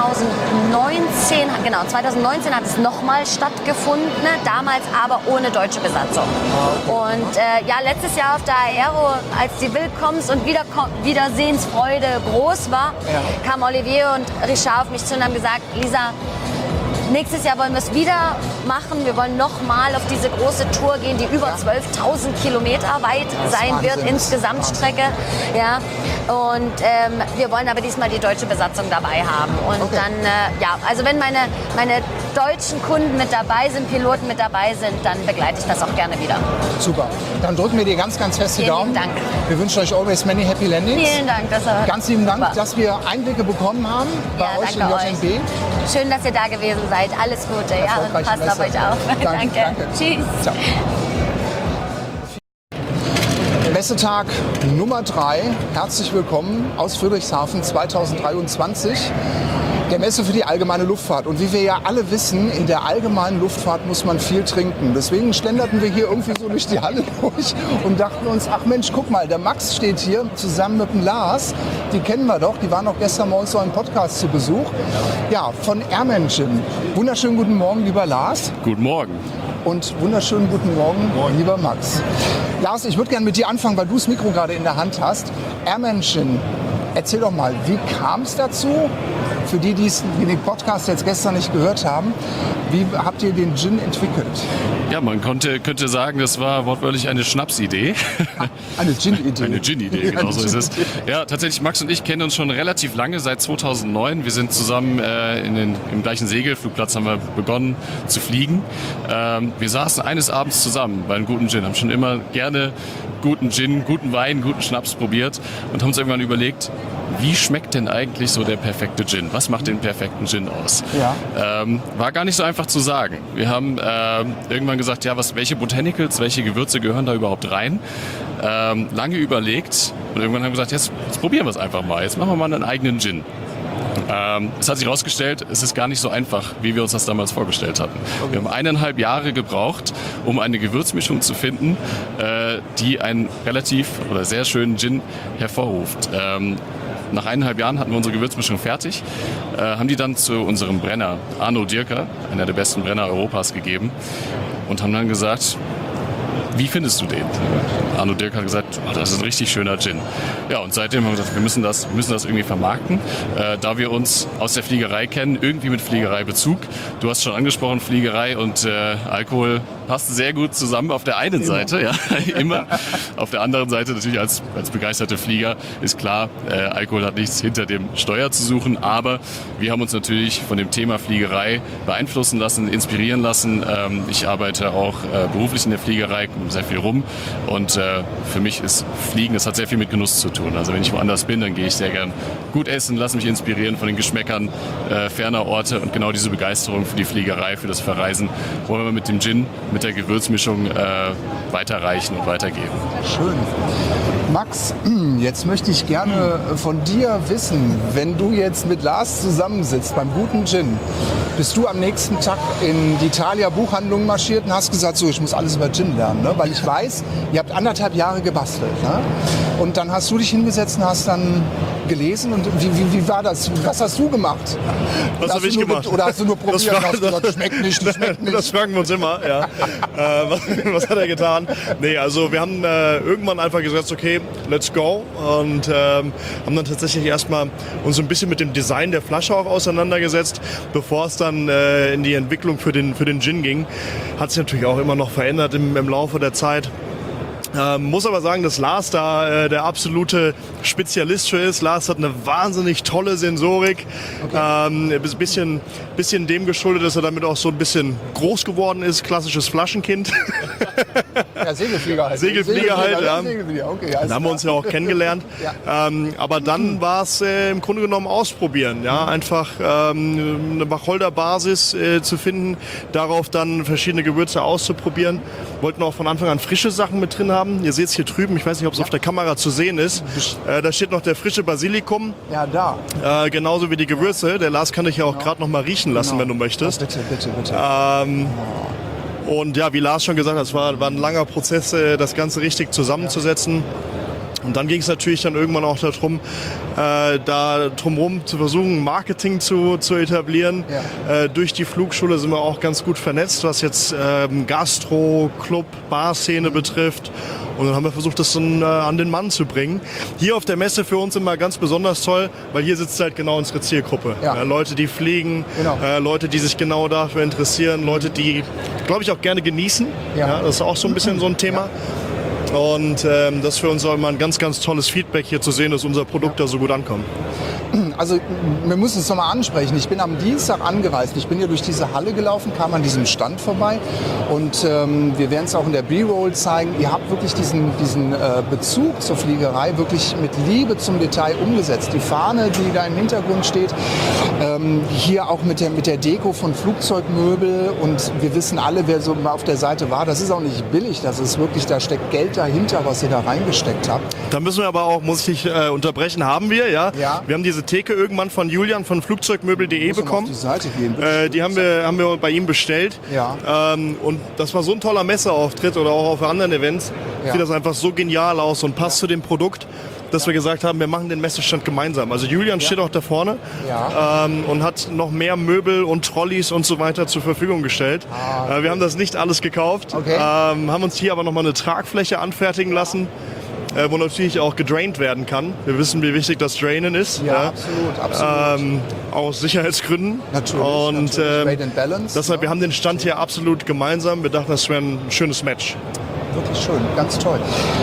Speaker 13: 2019 hat es nochmal stattgefunden, damals aber ohne deutsche Besatzung. Und letztes Jahr auf der Aero, als die Willkommens- und Wiedersehensfreude groß war, kam Olivier und Richard auf mich zu und haben gesagt, Lisa, nächstes Jahr wollen wir es wieder machen. Wir wollen nochmal auf diese große Tour gehen, die über 12.000 Kilometer weit sein wird, insgesamt Strecke. Ja. Und wir wollen aber diesmal die deutsche Besatzung dabei haben. Und dann, also wenn meine deutschen Kunden mit dabei sind, Piloten mit dabei sind, dann begleite ich das auch gerne wieder.
Speaker 2: Super. Dann drücken wir dir ganz, ganz fest die Daumen.
Speaker 13: Vielen Dank.
Speaker 2: Wir wünschen euch always many happy landings.
Speaker 13: Vielen Dank.
Speaker 2: Ganz lieben Dank, dass wir Einblicke bekommen haben bei euch in JMB.
Speaker 13: Schön, dass ihr da gewesen seid. Alles Gute. Ja, und passt auf euch auf. Danke. Tschüss.
Speaker 2: Ciao. Messetag Nummer 3. Herzlich willkommen aus Friedrichshafen 2023. Der Messe für die allgemeine Luftfahrt. Und wie wir ja alle wissen, in der allgemeinen Luftfahrt muss man viel trinken. Deswegen schlenderten wir hier irgendwie so durch die Halle durch und dachten uns, ach Mensch, guck mal, der Max steht hier zusammen mit dem Lars. Die kennen wir doch, die waren auch gestern bei uns so im Podcast zu Besuch. Ja, von Airmanship. Wunderschönen guten Morgen, lieber Lars.
Speaker 14: Guten Morgen.
Speaker 2: Und wunderschönen guten Morgen, lieber Max. Lars, ich würde gerne mit dir anfangen, weil du das Mikro gerade in der Hand hast. Airmanship, erzähl doch mal, wie kam es dazu? für die den Podcast jetzt gestern nicht gehört haben, wie habt ihr den Gin entwickelt?
Speaker 14: Ja, man könnte sagen, das war wortwörtlich eine Schnapsidee.
Speaker 2: Eine Gin-Idee.
Speaker 14: Eine Gin-Idee, genau so ist es. Ja, tatsächlich, Max und ich kennen uns schon relativ lange, seit 2009. Wir sind zusammen im gleichen Segelflugplatz haben wir begonnen zu fliegen. Wir saßen eines Abends zusammen bei einem guten Gin, haben schon immer gerne guten Gin, guten Wein, guten Schnaps probiert und haben uns irgendwann überlegt, wie schmeckt denn eigentlich so der perfekte Gin? Was macht den perfekten Gin aus?
Speaker 2: Ja.
Speaker 14: War gar nicht so einfach zu sagen. Wir haben irgendwann gesagt, ja, welche Botanicals, welche Gewürze gehören da überhaupt rein? Lange überlegt und irgendwann haben wir gesagt, jetzt probieren wir es einfach mal. Jetzt machen wir mal einen eigenen Gin. Es hat sich herausgestellt, es ist gar nicht so einfach, wie wir uns das damals vorgestellt hatten. Wir haben 1,5 Jahre gebraucht, um eine Gewürzmischung zu finden, die einen relativ oder sehr schönen Gin hervorruft. Nach 1,5 Jahren hatten wir unsere Gewürzmischung fertig, haben die dann zu unserem Brenner Arno Dirker, einer der besten Brenner Europas, gegeben und haben dann gesagt, wie findest du den? Arno Dirk hat gesagt, oh, das ist ein richtig schöner Gin. Ja, und seitdem haben wir gesagt, wir müssen das irgendwie vermarkten, da wir uns aus der Fliegerei kennen, irgendwie mit Fliegereibezug. Du hast schon angesprochen, Fliegerei und Alkohol passt sehr gut zusammen auf der einen Seite, ja, immer. Auf der anderen Seite natürlich als begeisterte Flieger ist klar, Alkohol hat nichts hinter dem Steuer zu suchen, aber wir haben uns natürlich von dem Thema Fliegerei beeinflussen lassen, inspirieren lassen. Ich arbeite auch beruflich in der Fliegerei, sehr viel rum und für mich ist Fliegen, das hat sehr viel mit Genuss zu tun. Also wenn ich woanders bin, dann gehe ich sehr gern gut essen, lasse mich inspirieren von den Geschmäckern ferner Orte und genau diese Begeisterung für die Fliegerei, für das Verreisen wollen wir mit dem Gin, mit der Gewürzmischung weiterreichen und weitergeben.
Speaker 2: Schön. Max, jetzt möchte ich gerne von dir wissen, wenn du jetzt mit Lars zusammensitzt beim guten Gin, bist du am nächsten Tag in die Thalia Buchhandlung marschiert und hast gesagt, so, ich muss alles über Gin lernen, ne? Weil ich weiß, ihr habt 1,5 Jahre gebastelt. Ne? Und dann hast du dich hingesetzt und hast dann gelesen und wie war das? Was hast du gemacht?
Speaker 15: Was habe ich gemacht?
Speaker 2: Oder hast du nur probiert und hast gesagt, schmeckt nicht.
Speaker 15: Das fragen wir uns immer, ja. Was hat er getan? Nee, also wir haben irgendwann einfach gesagt, okay, let's go und haben dann tatsächlich erstmal uns so ein bisschen mit dem Design der Flasche auch auseinandergesetzt, bevor es dann in die Entwicklung für den Gin ging. Hat sich natürlich auch immer noch verändert im Laufe der Zeit. Muss aber sagen, dass Lars da der absolute Spezialist für ist. Lars hat eine wahnsinnig tolle Sensorik. Okay. Bisschen dem geschuldet, dass er damit auch so ein bisschen groß geworden ist. Klassisches Flaschenkind.
Speaker 2: Ja, Segelflieger halt.
Speaker 15: Segelflieger halt, ja.
Speaker 2: Okay,
Speaker 15: da haben wir uns ja auch kennengelernt. Ja. Aber dann war es im Grunde genommen ausprobieren. Ja? Einfach eine Wacholderbasis zu finden, darauf dann verschiedene Gewürze auszuprobieren. Wollten auch von Anfang an frische Sachen mit drin haben. Ihr seht es hier drüben, ich weiß nicht, ob es auf der Kamera zu sehen ist. Da steht noch der frische Basilikum.
Speaker 2: Ja, da.
Speaker 15: Genauso wie die Gewürze. Der Lars kann dich ja auch gerade noch mal riechen lassen, wenn du möchtest.
Speaker 2: Ja, bitte.
Speaker 15: Und ja, wie Lars schon gesagt hat, es war ein langer Prozess, das Ganze richtig zusammenzusetzen. Und dann ging es natürlich dann irgendwann auch darum, da drumherum zu versuchen, Marketing zu etablieren. Ja. Durch die Flugschule sind wir auch ganz gut vernetzt, was jetzt Gastro, Club, Bar-Szene betrifft. Und dann haben wir versucht, das dann an den Mann zu bringen. Hier auf der Messe für uns immer ganz besonders toll, weil hier sitzt halt genau unsere Zielgruppe. Ja. Leute, die fliegen, genau. Leute, die sich genau dafür interessieren, Leute, die, glaube ich, auch gerne genießen. Ja. Das ist auch so ein bisschen so ein Thema. Ja. Und das ist für uns auch immer ein ganz, ganz tolles Feedback hier zu sehen, dass unser Produkt da so gut ankommt.
Speaker 2: Also wir müssen es nochmal ansprechen. Ich bin am Dienstag angereist. Ich bin hier durch diese Halle gelaufen, kam an diesem Stand vorbei und wir werden es auch in der B-Roll zeigen. Ihr habt wirklich diesen Bezug zur Fliegerei wirklich mit Liebe zum Detail umgesetzt. Die Fahne, die da im Hintergrund steht, hier auch mit der Deko von Flugzeugmöbel und wir wissen alle, wer so mal auf der Seite war, das ist auch nicht billig. Das ist wirklich, da steckt Geld dahinter, was ihr da reingesteckt habt.
Speaker 15: Da müssen wir aber auch, muss ich dich unterbrechen, haben wir, ja. Wir haben diese Theke irgendwann von Julian von Flugzeugmöbel.de bekommen.
Speaker 2: Auf die Seite gehen,
Speaker 15: die haben wir bei ihm bestellt.
Speaker 2: Ja.
Speaker 15: Und das war so ein toller Messeauftritt oder auch auf anderen Events. Ja. Sieht das einfach so genial aus und passt zu dem Produkt, dass wir gesagt haben, wir machen den Messestand gemeinsam. Also Julian steht auch da vorne und hat noch mehr Möbel und Trolleys und so weiter zur Verfügung gestellt. Wir haben das nicht alles gekauft, haben uns hier aber nochmal eine Tragfläche anfertigen lassen. wo natürlich auch gedraint werden kann. Wir wissen, wie wichtig das Drainen ist.
Speaker 2: Ja, absolut.
Speaker 15: Aus Sicherheitsgründen.
Speaker 2: Natürlich.
Speaker 15: Und
Speaker 2: Weight and Balance.
Speaker 15: deshalb, wir haben den Stand hier absolut gemeinsam. Wir dachten, das wäre ein schönes Match.
Speaker 2: Wirklich schön, ganz toll.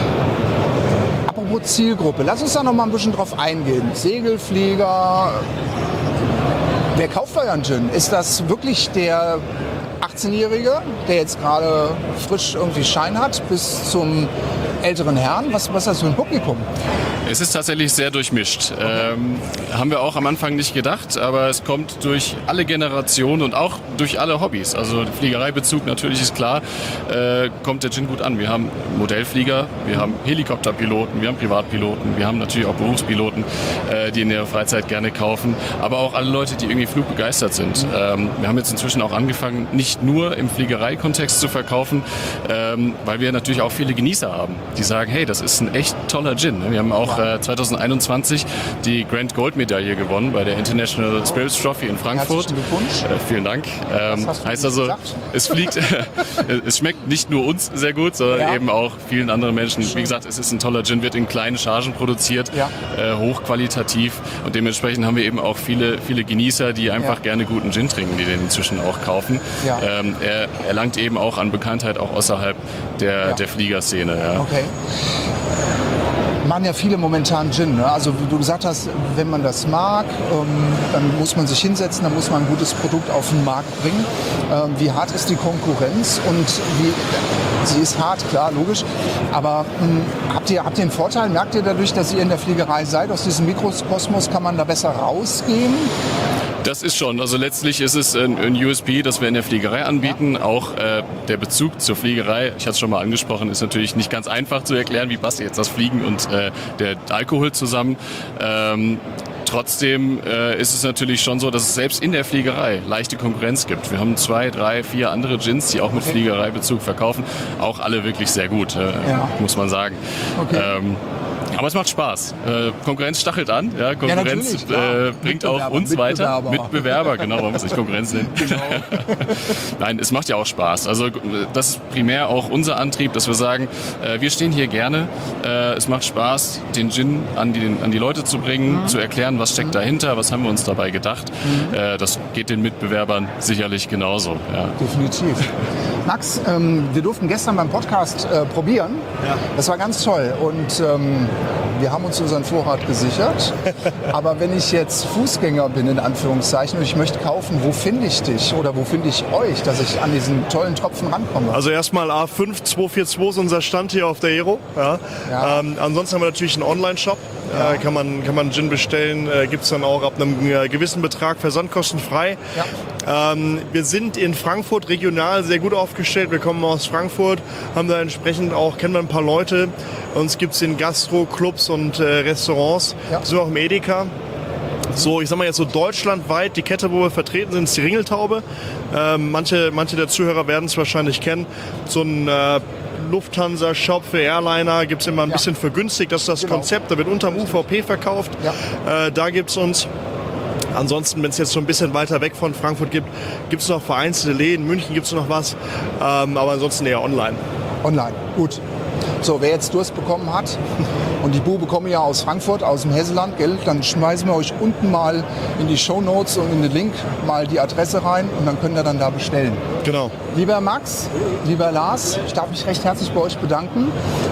Speaker 2: Apropos Zielgruppe, lass uns da noch mal ein bisschen drauf eingehen. Segelflieger, wer kauft euren Gin? Ist das wirklich der 18-Jährige, der jetzt gerade frisch irgendwie Schein hat, bis zum älteren Herrn? Was ist das für ein Publikum?
Speaker 14: Es ist tatsächlich sehr durchmischt. Haben wir auch am Anfang nicht gedacht, aber es kommt durch alle Generationen und auch durch alle Hobbys. Also Fliegereibezug natürlich ist klar, kommt der Gin gut an. Wir haben Modellflieger, wir haben Helikopterpiloten, wir haben Privatpiloten, wir haben natürlich auch Berufspiloten, die in ihrer Freizeit gerne kaufen, aber auch alle Leute, die irgendwie flugbegeistert sind. Wir haben jetzt inzwischen auch angefangen, nicht nur im Fliegereikontext zu verkaufen, weil wir natürlich auch viele Genießer haben, die sagen, hey, das ist ein echt toller Gin. Wir haben auch 2021 die Grand Gold Medaille gewonnen bei der International Spirits Trophy in Frankfurt.
Speaker 2: Herzlichen Glückwunsch.
Speaker 14: Vielen Dank. Heißt also,
Speaker 2: gesagt?
Speaker 14: es fliegt, es schmeckt nicht nur uns sehr gut, sondern eben auch vielen anderen Menschen. Wie gesagt, es ist ein toller Gin, wird in kleinen Chargen produziert, hochqualitativ und dementsprechend haben wir eben auch viele Genießer, die einfach gerne guten Gin trinken, die den inzwischen auch kaufen.
Speaker 2: Ja.
Speaker 14: Er erlangt eben auch an Bekanntheit auch außerhalb der Fliegerszene. Ja.
Speaker 2: Okay. Machen ja viele momentan Gin. Ne? Also wie du gesagt hast, wenn man das mag, dann muss man sich hinsetzen, dann muss man ein gutes Produkt auf den Markt bringen. Wie hart ist die Konkurrenz und sie ist hart, klar, logisch. Aber habt ihr einen Vorteil? Merkt ihr dadurch, dass ihr in der Fliegerei seid? Aus diesem Mikrokosmos kann man da besser rausgehen?
Speaker 14: Das ist schon. Also letztlich ist es ein USP, das wir in der Fliegerei anbieten. Auch der Bezug zur Fliegerei, ich hatte es schon mal angesprochen, ist natürlich nicht ganz einfach zu erklären, wie passt jetzt das Fliegen und der Alkohol zusammen. Trotzdem ist es natürlich schon so, dass es selbst in der Fliegerei leichte Konkurrenz gibt. Wir haben 2, 3, 4 andere Gins, die auch mit Fliegereibezug verkaufen. Auch alle wirklich sehr gut, muss man sagen. Okay. Aber es macht Spaß. Konkurrenz stachelt an. Ja, Konkurrenz bringt auch uns weiter. Mitbewerber, genau, man muss nicht Konkurrenz nennen. Genau. Nein, es macht ja auch Spaß. Also das ist primär auch unser Antrieb, dass wir sagen, wir stehen hier gerne. Es macht Spaß, den Gin an die Leute zu bringen, zu erklären, was steckt dahinter, was haben wir uns dabei gedacht. Das geht den Mitbewerbern sicherlich genauso. Ja.
Speaker 2: Definitiv. Max, wir durften gestern beim Podcast probieren. Ja. Das war ganz toll und wir haben uns unseren Vorrat gesichert. Aber wenn ich jetzt Fußgänger bin, in Anführungszeichen, und ich möchte kaufen, wo finde ich dich oder wo finde ich euch, dass ich an diesen tollen Tropfen rankomme?
Speaker 15: Also erstmal A5242 ist unser Stand hier auf der Aero. Ja. Ja. Ansonsten haben wir natürlich einen Online-Shop. Ja. Kann man Gin bestellen, gibt es dann auch ab einem gewissen Betrag versandkostenfrei. Ja. Wir sind in Frankfurt regional sehr gut aufgestellt. Wir kommen aus Frankfurt, haben da entsprechend auch, kennen wir ein paar Leute. Uns gibt es in Gastro, Clubs und Restaurants. Ja. Wir sind auch im Edeka. So, ich sag mal jetzt so deutschlandweit, die Kette, wo wir vertreten sind, ist die Ringeltaube. Manche der Zuhörer werden es wahrscheinlich kennen. So ein Lufthansa-Shop für Airliner gibt es immer ein bisschen vergünstigt. Das ist das Konzept, da wird unterm UVP verkauft. Ja. Da gibt es uns. Ansonsten, wenn es jetzt schon ein bisschen weiter weg von Frankfurt gibt, gibt es noch vereinzelte Läden. In München gibt es noch was, aber ansonsten eher online.
Speaker 2: Online, gut. So, wer jetzt Durst bekommen hat, und die Bube kommen ja aus Frankfurt, aus dem Hesseland, gell, dann schmeißen wir euch unten mal in die Shownotes und in den Link mal die Adresse rein und dann könnt ihr dann da bestellen.
Speaker 15: Genau.
Speaker 2: Lieber Max, lieber Lars, ich darf mich recht herzlich bei euch bedanken,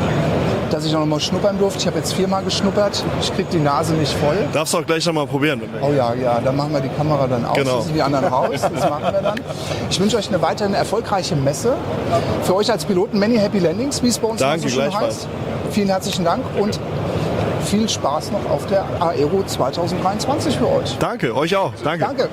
Speaker 2: dass ich noch mal schnuppern durfte. Ich habe jetzt 4-mal geschnuppert. Ich kriege die Nase nicht voll.
Speaker 15: Darfst du auch gleich noch mal probieren.
Speaker 2: Oh ja, dann machen wir die Kamera dann aus.
Speaker 15: Genau.
Speaker 2: Die anderen raus. Das machen wir dann. Ich wünsche euch eine weiterhin erfolgreiche Messe. Für euch als Piloten many happy landings, wie es bei uns so schön heißt. Vielen herzlichen Dank und viel Spaß noch auf der Aero 2023 für euch.
Speaker 15: Danke, euch auch. Danke.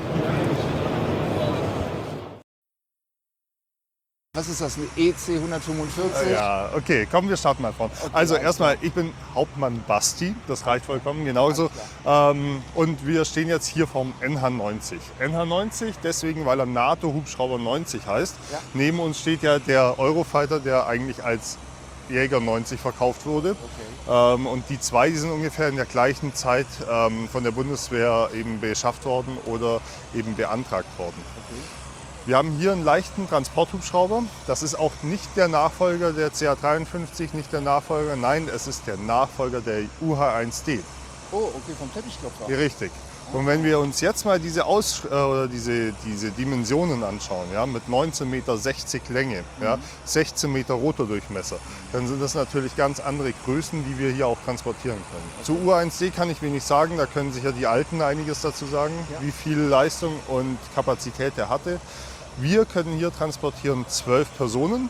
Speaker 2: Was ist das, eine EC 145?
Speaker 16: Ja, okay, komm, wir starten mal vorne. Okay, also erstmal, ich bin Hauptmann Basti, das reicht vollkommen, genauso. Und wir stehen jetzt hier vom NH90. NH90 deswegen, weil er NATO-Hubschrauber 90 heißt. Ja. Neben uns steht ja der Eurofighter, der eigentlich als Jäger 90 verkauft wurde. Okay. Und die zwei, die sind ungefähr in der gleichen Zeit von der Bundeswehr eben beschafft worden oder eben beantragt worden. Okay. Wir haben hier einen leichten Transporthubschrauber. Das ist auch nicht der Nachfolger der CH-53, nicht der Nachfolger. Nein, es ist der Nachfolger der UH-1D.
Speaker 2: Oh, okay, vom Teppichklopfer.
Speaker 16: Ja, richtig. Und wenn wir uns jetzt mal diese Dimensionen anschauen, ja, mit 19,60 Meter Länge, ja, 16 Meter Rotordurchmesser, dann sind das natürlich ganz andere Größen, die wir hier auch transportieren können. Zu UH-1D kann ich wenig sagen, da können sicher die Alten einiges dazu sagen, wie viel Leistung und Kapazität er hatte. Wir können hier transportieren 12 Personen,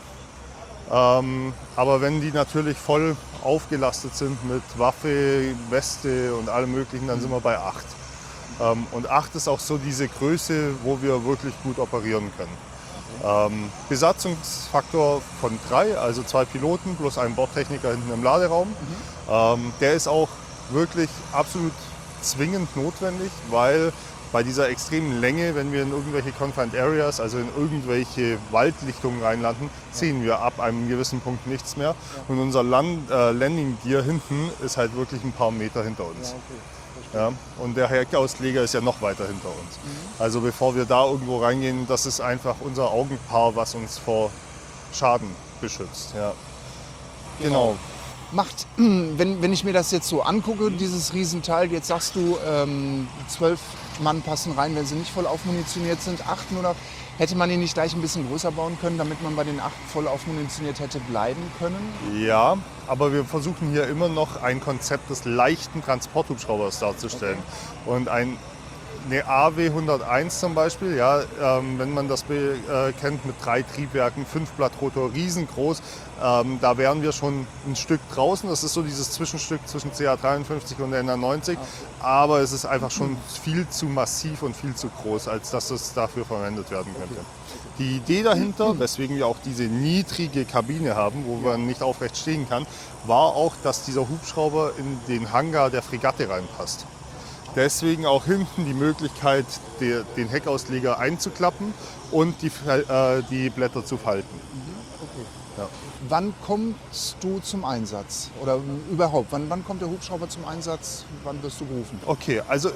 Speaker 16: aber wenn die natürlich voll aufgelastet sind mit Waffe, Weste und allem Möglichen, dann sind wir bei 8. Und 8 ist auch so diese Größe, wo wir wirklich gut operieren können. Besatzungsfaktor von 3, also 2 Piloten plus ein Bordtechniker hinten im Laderaum. Der ist auch wirklich absolut zwingend notwendig, weil bei dieser extremen Länge, wenn wir in irgendwelche Confined Areas, also in irgendwelche Waldlichtungen reinlanden, sehen wir ab einem gewissen Punkt nichts mehr. Und unser Landing Gear hinten ist halt wirklich ein paar Meter hinter uns. Ja, und der Heckausleger ist ja noch weiter hinter uns. Also bevor wir da irgendwo reingehen, das ist einfach unser Augenpaar, was uns vor Schaden beschützt. Ja. Genau.
Speaker 2: Macht, wenn ich mir das jetzt so angucke, dieses Riesenteil, jetzt sagst du, 12 Mann passen rein, wenn sie nicht voll aufmunitioniert sind, 8 nur noch. Hätte man ihn nicht gleich ein bisschen größer bauen können, damit man bei den 8 voll aufmunitioniert hätte bleiben können?
Speaker 16: Ja, aber wir versuchen hier immer noch ein Konzept des leichten Transporthubschraubers darzustellen. Okay. Und eine AW 101 zum Beispiel, ja, wenn man das kennt mit 3 Triebwerken, 5 Blattrotor, riesengroß, da wären wir schon ein Stück draußen. Das ist so dieses Zwischenstück zwischen CH-53 und der NH-90. Aber es ist einfach schon viel zu massiv und viel zu groß, als dass es dafür verwendet werden könnte. Die Idee dahinter, weswegen wir auch diese niedrige Kabine haben, wo man nicht aufrecht stehen kann, war auch, dass dieser Hubschrauber in den Hangar der Fregatte reinpasst. Deswegen auch hinten die Möglichkeit, den Heckausleger einzuklappen und die Blätter zu falten.
Speaker 2: Okay.
Speaker 16: Ja.
Speaker 2: Wann kommst du zum Einsatz? Oder überhaupt, wann kommt der Hubschrauber zum Einsatz? Wann wirst du gerufen?
Speaker 16: Okay, also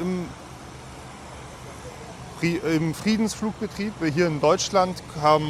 Speaker 16: im Friedensflugbetrieb hier in Deutschland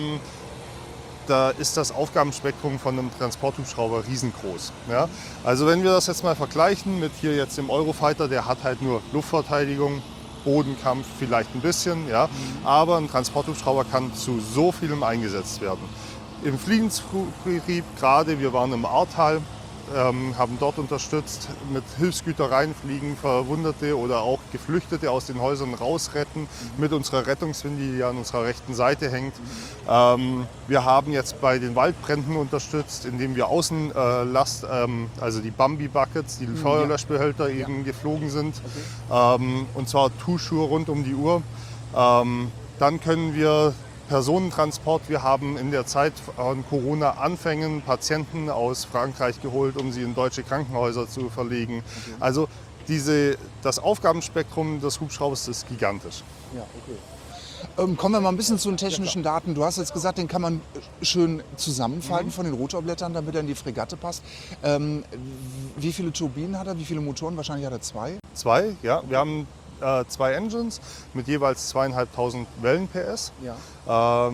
Speaker 16: da ist das Aufgabenspektrum von einem Transporthubschrauber riesengroß. Ja? Also wenn wir das jetzt mal vergleichen mit hier jetzt dem Eurofighter, der hat halt nur Luftverteidigung, Bodenkampf vielleicht ein bisschen, ja? Aber ein Transporthubschrauber kann zu so vielem eingesetzt werden. Im Friedensflugbetrieb gerade, wir waren im Ahrtal, haben dort unterstützt, mit Hilfsgüter reinfliegen, Verwundete oder auch Geflüchtete aus den Häusern rausretten, mit unserer Rettungswinde, die an unserer rechten Seite hängt. Wir haben jetzt bei den Waldbränden unterstützt, indem wir Außenlast, also die Bambi-Buckets, die Feuerlöschbehälter eben geflogen sind, und zwar Tuchschuhe rund um die Uhr. Dann können wir Personentransport. Wir haben in der Zeit von Corona-Anfängen Patienten aus Frankreich geholt, um sie in deutsche Krankenhäuser zu verlegen. Okay. Also das Aufgabenspektrum des Hubschraubers ist gigantisch.
Speaker 2: Ja, okay. Kommen wir mal ein bisschen zu den technischen Daten. Du hast jetzt gesagt, den kann man schön zusammenfalten von den Rotorblättern, damit er in die Fregatte passt. Wie viele Turbinen hat er? Wie viele Motoren? Wahrscheinlich hat er 2.
Speaker 16: 2, ja. Wir haben 2 Engines mit jeweils 2.500 Wellen PS. Ja.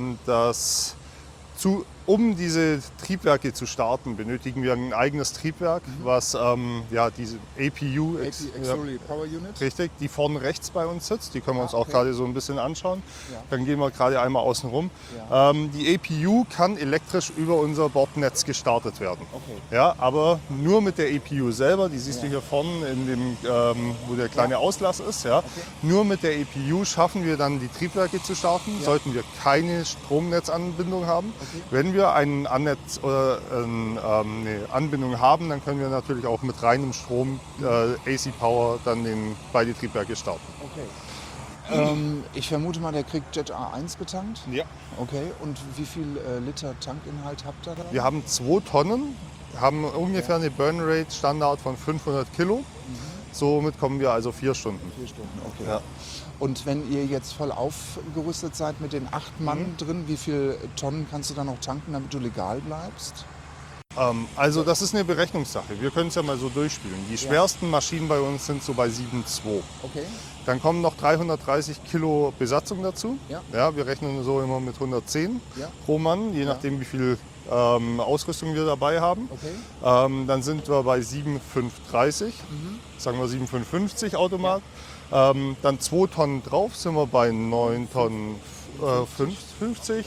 Speaker 16: Um diese Triebwerke zu starten, benötigen wir ein eigenes Triebwerk, was diese APU,
Speaker 2: Auxiliary Power Unit,
Speaker 16: richtig, die vorne rechts bei uns sitzt. Die können wir uns auch gerade so ein bisschen anschauen. Ja. Dann gehen wir gerade einmal außen rum. Ja. Die APU kann elektrisch über unser Bordnetz gestartet werden. Okay. Ja, aber nur mit der APU selber. Die siehst du hier vorne, in dem, wo der kleine Auslass ist. Ja. Okay. Nur mit der APU schaffen wir dann die Triebwerke zu starten. Ja. Sollten wir keine Stromnetzanbindung haben. Okay. Wenn wir eine Anbindung haben, dann können wir natürlich auch mit reinem Strom AC Power dann beide Triebwerke starten.
Speaker 2: Okay. Ich vermute mal, der kriegt Jet A1 betankt?
Speaker 16: Ja.
Speaker 2: Okay, und wie viel Liter Tankinhalt habt ihr da?
Speaker 16: Wir haben 2 Tonnen, haben ungefähr eine Burn Rate Standard von 500 Kilo. Somit kommen wir also 4 Stunden.
Speaker 2: 4 Stunden, okay.
Speaker 16: Ja.
Speaker 2: Und wenn ihr jetzt voll aufgerüstet seid mit den 8 Mann drin, wie viel Tonnen kannst du dann noch tanken, damit du legal bleibst?
Speaker 16: Also das ist eine Berechnungssache. Wir können es ja mal so durchspielen. Die schwersten Maschinen bei uns sind so bei 7,2.
Speaker 2: Okay.
Speaker 16: Dann kommen noch 330 Kilo Besatzung dazu. Ja, wir rechnen so immer mit 110 pro Mann, je nachdem wie viel Ausrüstung wir dabei haben.
Speaker 2: Okay.
Speaker 16: Dann sind wir bei 7,530, sagen wir 7,550 Automat. Dann 2 Tonnen drauf, sind wir bei 9 Tonnen 50.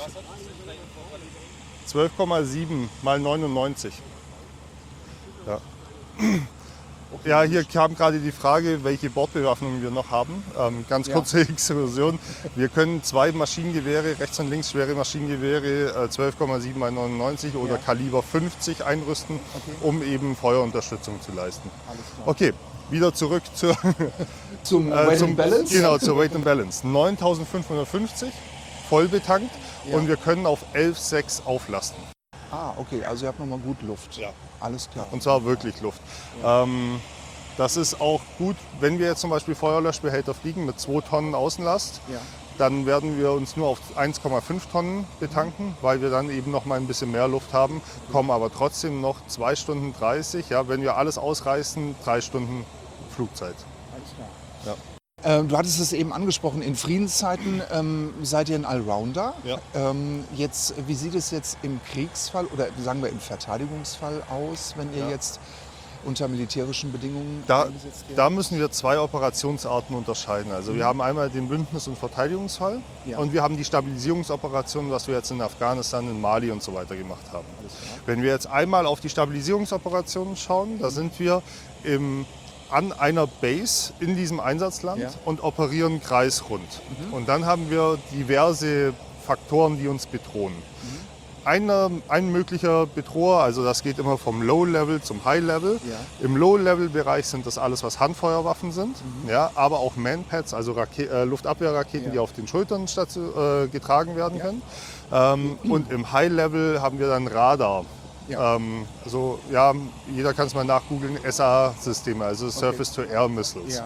Speaker 16: 12,7 mal 99. Ja. Ja, hier kam gerade die Frage, welche Bordbewaffnung wir noch haben. Ganz kurze Exkursion. Wir können 2 Maschinengewehre, rechts und links schwere Maschinengewehre, 12,7 x 99 oder Kaliber 50 einrüsten, um eben Feuerunterstützung zu leisten. Okay, wieder zurück
Speaker 2: zum Weight and Balance.
Speaker 16: Genau, zur Weight and Balance. 9.550 voll betankt und wir können auf 11,6 auflasten.
Speaker 2: Ah, okay, also ihr habt nochmal gut Luft. Ja. Alles klar.
Speaker 16: Und zwar wirklich Luft. Das ist auch gut, wenn wir jetzt zum Beispiel Feuerlöschbehälter fliegen mit 2 Tonnen Außenlast, dann werden wir uns nur auf 1,5 Tonnen betanken, weil wir dann eben noch mal ein bisschen mehr Luft haben, kommen aber trotzdem noch 2 Stunden 30, ja, wenn wir alles ausreißen, 3 Stunden Flugzeit.
Speaker 2: Alles klar.
Speaker 16: Ja.
Speaker 2: Du hattest es eben angesprochen, in Friedenszeiten seid ihr ein Allrounder.
Speaker 16: Ja.
Speaker 2: Jetzt, wie sieht es jetzt im Kriegsfall oder sagen wir im Verteidigungsfall aus, wenn ihr jetzt unter militärischen Bedingungen eingesetzt werdet?
Speaker 16: Da müssen wir 2 Operationsarten unterscheiden. Also wir haben einmal den Bündnis- und Verteidigungsfall und wir haben die Stabilisierungsoperationen, was wir jetzt in Afghanistan, in Mali und so weiter gemacht haben. Wenn wir jetzt einmal auf die Stabilisierungsoperationen schauen, da sind wir an einer Base in diesem Einsatzland und operieren kreisrund. Und dann haben wir diverse Faktoren, die uns bedrohen. Ein möglicher Bedroher, also das geht immer vom Low-Level zum High-Level. Im Low-Level-Bereich sind das alles, was Handfeuerwaffen sind, aber auch Man-Pads, also Luftabwehrraketen, die auf den Schultern getragen werden können. Und im High-Level haben wir dann Radar. Also jeder kann es mal nachgoogeln, SA-Systeme, also Surface-to-Air Missiles.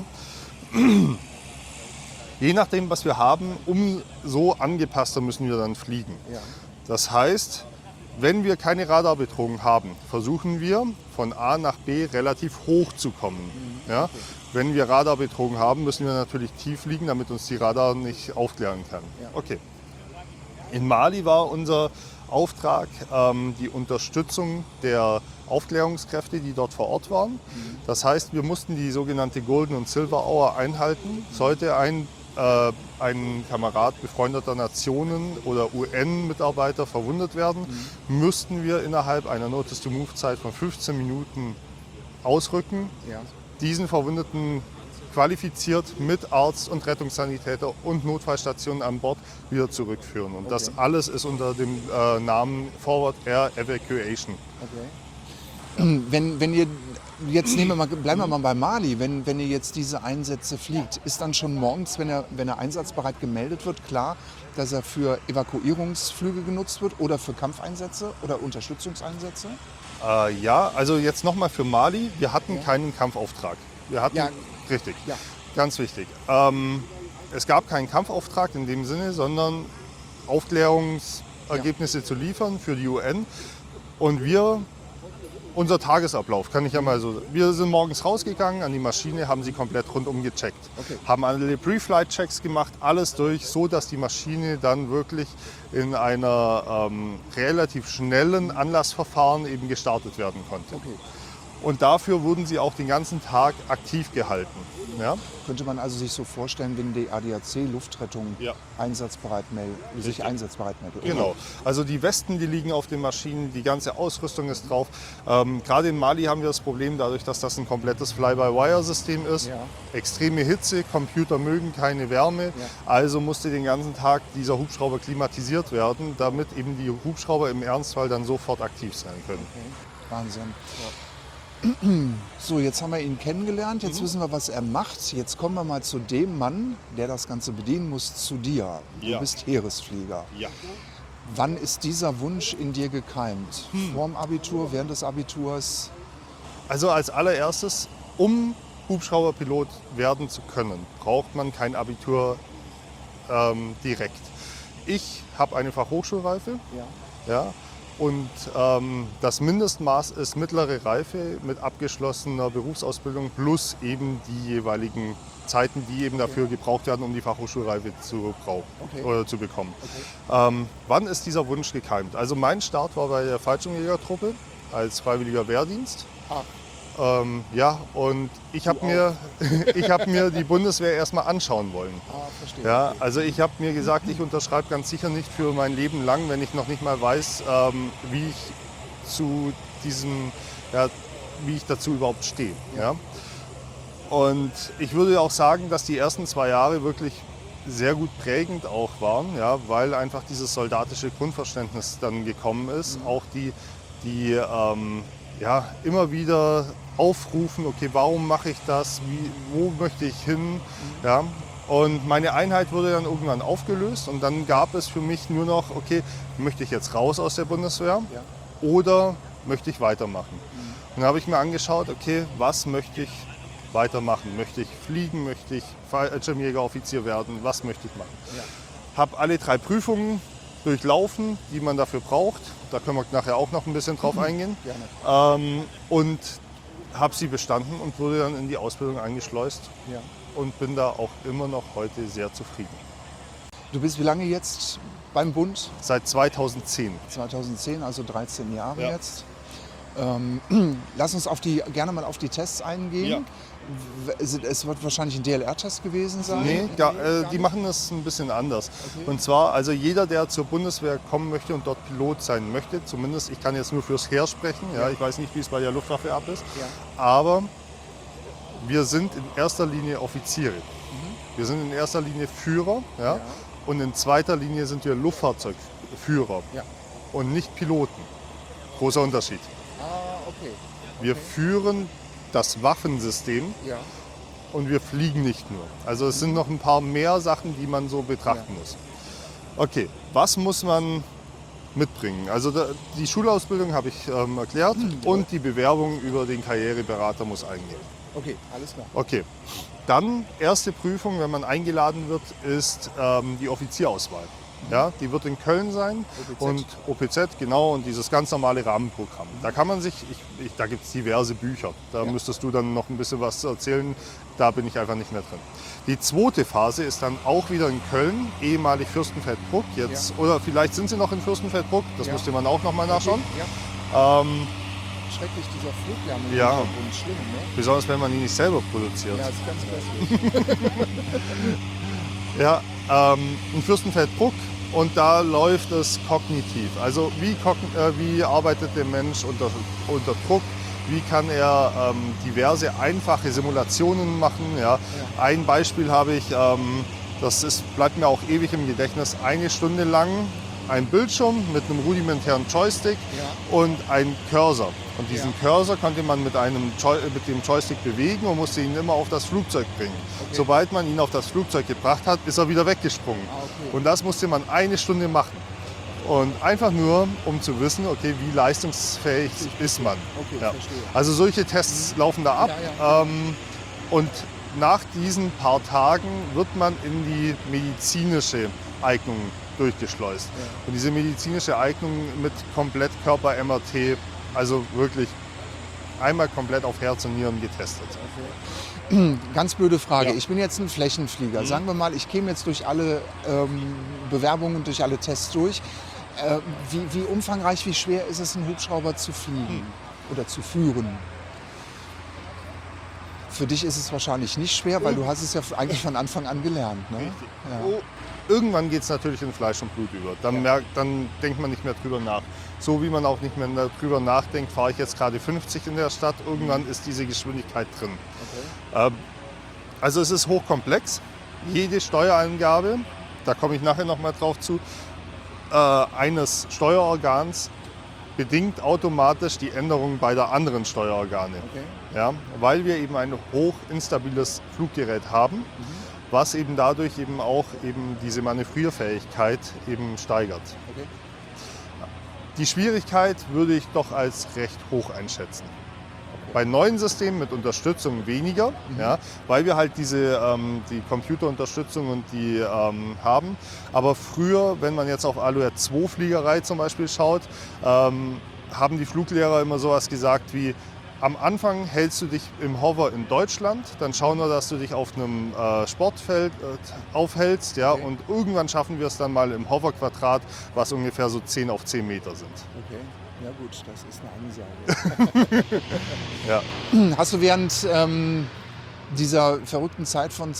Speaker 16: Je nachdem, was wir haben, umso angepasster müssen wir dann fliegen. Das heißt, wenn wir keine Radarbedrohung haben, versuchen wir von A nach B relativ hoch zu kommen. Wenn wir Radarbedrohung haben, müssen wir natürlich tief fliegen, damit uns die Radar nicht aufklären kann. Okay. In Mali war unser Auftrag die Unterstützung der Aufklärungskräfte, die dort vor Ort waren. Das heißt, wir mussten die sogenannte Golden und Silver Hour einhalten. Sollte ein Kamerad befreundeter Nationen oder UN-Mitarbeiter verwundet werden, müssten wir innerhalb einer Notice-to-Move-Zeit von 15 Minuten ausrücken, diesen Verwundeten qualifiziert mit Arzt und Rettungssanitäter und Notfallstationen an Bord wieder zurückführen. Und das alles ist unter dem Namen Forward Air Evacuation.
Speaker 2: Wenn ihr jetzt bleiben wir mal bei Mali, wenn ihr jetzt diese Einsätze fliegt, ist dann schon morgens, wenn er einsatzbereit gemeldet wird, klar, dass er für Evakuierungsflüge genutzt wird oder für Kampfeinsätze oder Unterstützungseinsätze?
Speaker 16: Also jetzt nochmal für Mali, wir hatten keinen Kampfauftrag. Wir hatten, richtig, ganz wichtig. Es gab keinen Kampfauftrag in dem Sinne, sondern Aufklärungsergebnisse zu liefern für die UN. Und unser Tagesablauf, kann ich ja mal so. Wir sind morgens rausgegangen an die Maschine, haben sie komplett rundum gecheckt. Haben alle Pre-Flight-Checks gemacht, alles durch, so dass die Maschine dann wirklich in einer relativ schnellen Anlassverfahren eben gestartet werden konnte. Und dafür wurden sie auch den ganzen Tag aktiv gehalten.
Speaker 2: Könnte man also sich so vorstellen, wenn die ADAC Luftrettung sich einsatzbereit meldet?
Speaker 16: Genau. Also die Westen, die liegen auf den Maschinen, die ganze Ausrüstung ist drauf. Gerade in Mali haben wir das Problem, dadurch, dass das ein komplettes Fly-by-Wire-System ist. Extreme Hitze, Computer mögen keine Wärme. Also musste den ganzen Tag dieser Hubschrauber klimatisiert werden, damit eben die Hubschrauber im Ernstfall dann sofort aktiv sein können.
Speaker 2: Wahnsinn. So, jetzt haben wir ihn kennengelernt, jetzt wissen wir, was er macht. Jetzt kommen wir mal zu dem Mann, der das Ganze bedienen muss, zu dir. Du bist Heeresflieger. Wann ist dieser Wunsch in dir gekeimt? Vorm Abitur, während des Abiturs?
Speaker 16: Also als allererstes, um Hubschrauberpilot werden zu können, braucht man kein Abitur direkt. Ich habe eine Fachhochschulreife. Und das Mindestmaß ist mittlere Reife mit abgeschlossener Berufsausbildung plus eben die jeweiligen Zeiten, die eben dafür gebraucht werden, um die Fachhochschulreife zu bekommen. Wann ist dieser Wunsch gekeimt? Also mein Start war bei der Fallschirmjägertruppe als freiwilliger Wehrdienst. Und ich habe mir die Bundeswehr erstmal anschauen wollen.
Speaker 2: Verstehe.
Speaker 16: Ja, also ich habe mir gesagt, ich unterschreibe ganz sicher nicht für mein Leben lang, wenn ich noch nicht mal weiß, wie ich dazu überhaupt stehe. Ja? Und ich würde auch sagen, dass die ersten 2 Jahre wirklich sehr gut prägend auch waren, ja, weil einfach dieses soldatische Grundverständnis dann gekommen ist. Auch die immer wieder aufrufen, okay, warum mache ich das, wo möchte ich hin. Ja? Und meine Einheit wurde dann irgendwann aufgelöst und dann gab es für mich nur noch, okay, möchte ich jetzt raus aus der Bundeswehr oder möchte ich weitermachen. Und dann habe ich mir angeschaut, okay, was möchte ich weitermachen? Möchte ich fliegen, möchte ich Fallschirmjägeroffizier werden, was möchte ich machen? Habe alle 3 Prüfungen durchlaufen, die man dafür braucht. Da können wir nachher auch noch ein bisschen drauf eingehen. Und habe sie bestanden und wurde dann in die Ausbildung eingeschleust und bin da auch immer noch heute sehr zufrieden.
Speaker 2: Du bist wie lange jetzt beim Bund?
Speaker 16: Seit 2010.
Speaker 2: 2010, also 13 Jahre jetzt. Lass uns gerne mal auf die Tests eingehen. Es wird wahrscheinlich ein DLR-Test gewesen sein?
Speaker 16: Nee, die machen das ein bisschen anders. Okay. Und zwar, also jeder, der zur Bundeswehr kommen möchte und dort Pilot sein möchte, zumindest, ich kann jetzt nur fürs Heer sprechen, ich weiß nicht, wie es bei der Luftwaffe ab ist, aber wir sind in erster Linie Offiziere. Wir sind in erster Linie Führer und in zweiter Linie sind wir Luftfahrzeugführer und nicht Piloten. Großer Unterschied. Wir führen das Waffensystem und wir fliegen nicht nur. Also es sind noch ein paar mehr Sachen, die man so betrachten muss. Okay, was muss man mitbringen? Also die Schulausbildung habe ich erklärt und die Bewerbung über den Karriereberater muss eingehen.
Speaker 2: Okay, alles klar.
Speaker 16: Okay, dann erste Prüfung, wenn man eingeladen wird, ist die Offizierauswahl. Ja, die wird in Köln sein und OPZ, genau, und dieses ganz normale Rahmenprogramm. Da kann man sich, da gibt es diverse Bücher, da müsstest du dann noch ein bisschen was erzählen, da bin ich einfach nicht mehr drin. Die zweite Phase ist dann auch wieder in Köln, ehemalig Fürstenfeldbruck jetzt, oder vielleicht sind sie noch in Fürstenfeldbruck, das müsste man auch noch mal nachschauen.
Speaker 2: Schrecklich, dieser Fluglärm im
Speaker 16: Hintergrund,
Speaker 2: schlimm, ne?
Speaker 16: Besonders wenn man ihn nicht selber produziert.
Speaker 2: Ja, das ist ganz grässlich.
Speaker 16: In Fürstenfeldbruck. Und da läuft es kognitiv. Also wie arbeitet der Mensch unter Druck? Wie kann er diverse einfache Simulationen machen? Ja. Ein Beispiel habe ich, bleibt mir auch ewig im Gedächtnis, 1 Stunde lang ein Bildschirm mit einem rudimentären Joystick und ein Cursor. Und diesen Cursor konnte man mit dem Joystick bewegen und musste ihn immer auf das Flugzeug bringen. Okay. Sobald man ihn auf das Flugzeug gebracht hat, ist er wieder weggesprungen. Und das musste man 1 Stunde machen. Und einfach nur, um zu wissen, okay, wie leistungsfähig ist man.
Speaker 2: Okay,
Speaker 16: also solche Tests laufen da ab. Und nach diesen paar Tagen wird man in die medizinische Eignung durchgeschleust. Und diese medizinische Eignung mit Komplettkörper-MRT, also wirklich einmal komplett auf Herz und Nieren getestet.
Speaker 2: Ganz blöde Frage. Ich bin jetzt ein Flächenflieger. Sagen wir mal, ich käme jetzt durch alle Bewerbungen, durch alle Tests durch. Wie umfangreich, wie schwer ist es, einen Hubschrauber zu fliegen oder zu führen? Für dich ist es wahrscheinlich nicht schwer, weil du hast es ja eigentlich von Anfang an gelernt. Ne?
Speaker 16: Irgendwann geht es natürlich in Fleisch und Blut über. Dann denkt man nicht mehr drüber nach. So wie man auch nicht mehr drüber nachdenkt, fahre ich jetzt gerade 50 in der Stadt, irgendwann ist diese Geschwindigkeit drin. Okay. Also es ist hochkomplex. Jede Steuereingabe, da komme ich nachher noch mal drauf zu, eines Steuerorgans bedingt automatisch die Änderung beider anderen Steuerorgane. Okay. Ja, weil wir eben ein hochinstabiles Fluggerät haben, was eben dadurch eben auch eben diese Manövrierfähigkeit eben steigert. Okay. Die Schwierigkeit würde ich doch als recht hoch einschätzen. Bei neuen Systemen mit Unterstützung weniger, ja, weil wir halt die Computerunterstützung und die haben. Aber früher, wenn man jetzt auf Alouette 2 Fliegerei zum Beispiel schaut, haben die Fluglehrer immer sowas gesagt wie: Am Anfang hältst du dich im Hover in Deutschland, dann schauen wir, dass du dich auf einem Sportfeld aufhältst, ja, und irgendwann schaffen wir es dann mal im Hoverquadrat, was ungefähr so 10 auf 10 Meter sind.
Speaker 2: Okay, ja gut, das ist eine Ansage.
Speaker 16: Ja.
Speaker 2: Hast du während dieser verrückten Zeit von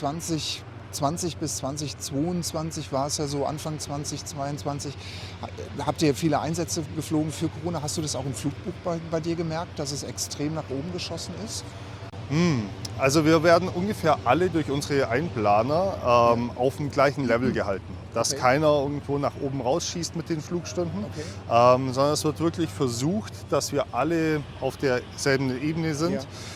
Speaker 2: 2020 bis 2022, war es ja so, Anfang 2022, habt ihr viele Einsätze geflogen für Corona? Hast du das auch im Flugbuch bei dir gemerkt, dass es extrem nach oben geschossen ist?
Speaker 16: Also wir werden ungefähr alle durch unsere Einplaner auf dem gleichen Level gehalten. Dass keiner irgendwo nach oben rausschießt mit den Flugstunden, sondern es wird wirklich versucht, dass wir alle auf derselben Ebene sind.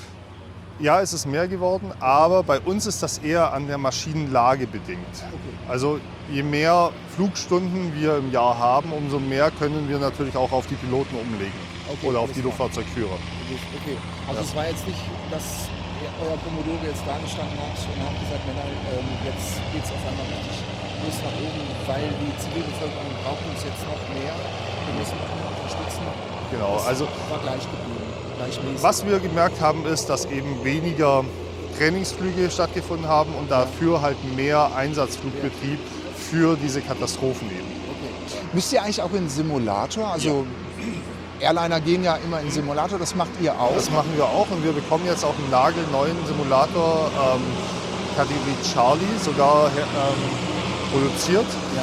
Speaker 16: Ja, es ist mehr geworden, aber bei uns ist das eher an der Maschinenlage bedingt. Also je mehr Flugstunden wir im Jahr haben, umso mehr können wir natürlich auch auf die Piloten umlegen oder auf die Luftfahrzeugführer.
Speaker 2: Okay, also es war jetzt nicht, dass euer Kommodore jetzt da gestanden hat und hat gesagt, Männer, jetzt geht es auf einmal richtig los nach oben, weil die Zivilbevölkerung braucht uns jetzt noch mehr, wir müssen unterstützen.
Speaker 16: Genau, also
Speaker 2: war gleich geblieben.
Speaker 16: Was wir gemerkt haben, ist, dass eben weniger Trainingsflüge stattgefunden haben und dafür halt mehr Einsatzflugbetrieb für diese Katastrophen eben.
Speaker 2: Okay. Müsst ihr eigentlich auch in Simulator? Also Airliner gehen ja immer in Simulator, das macht ihr auch?
Speaker 16: Das machen wir auch und wir bekommen jetzt auch einen nagelneuen Simulator, Kategorie Charlie, sogar produziert.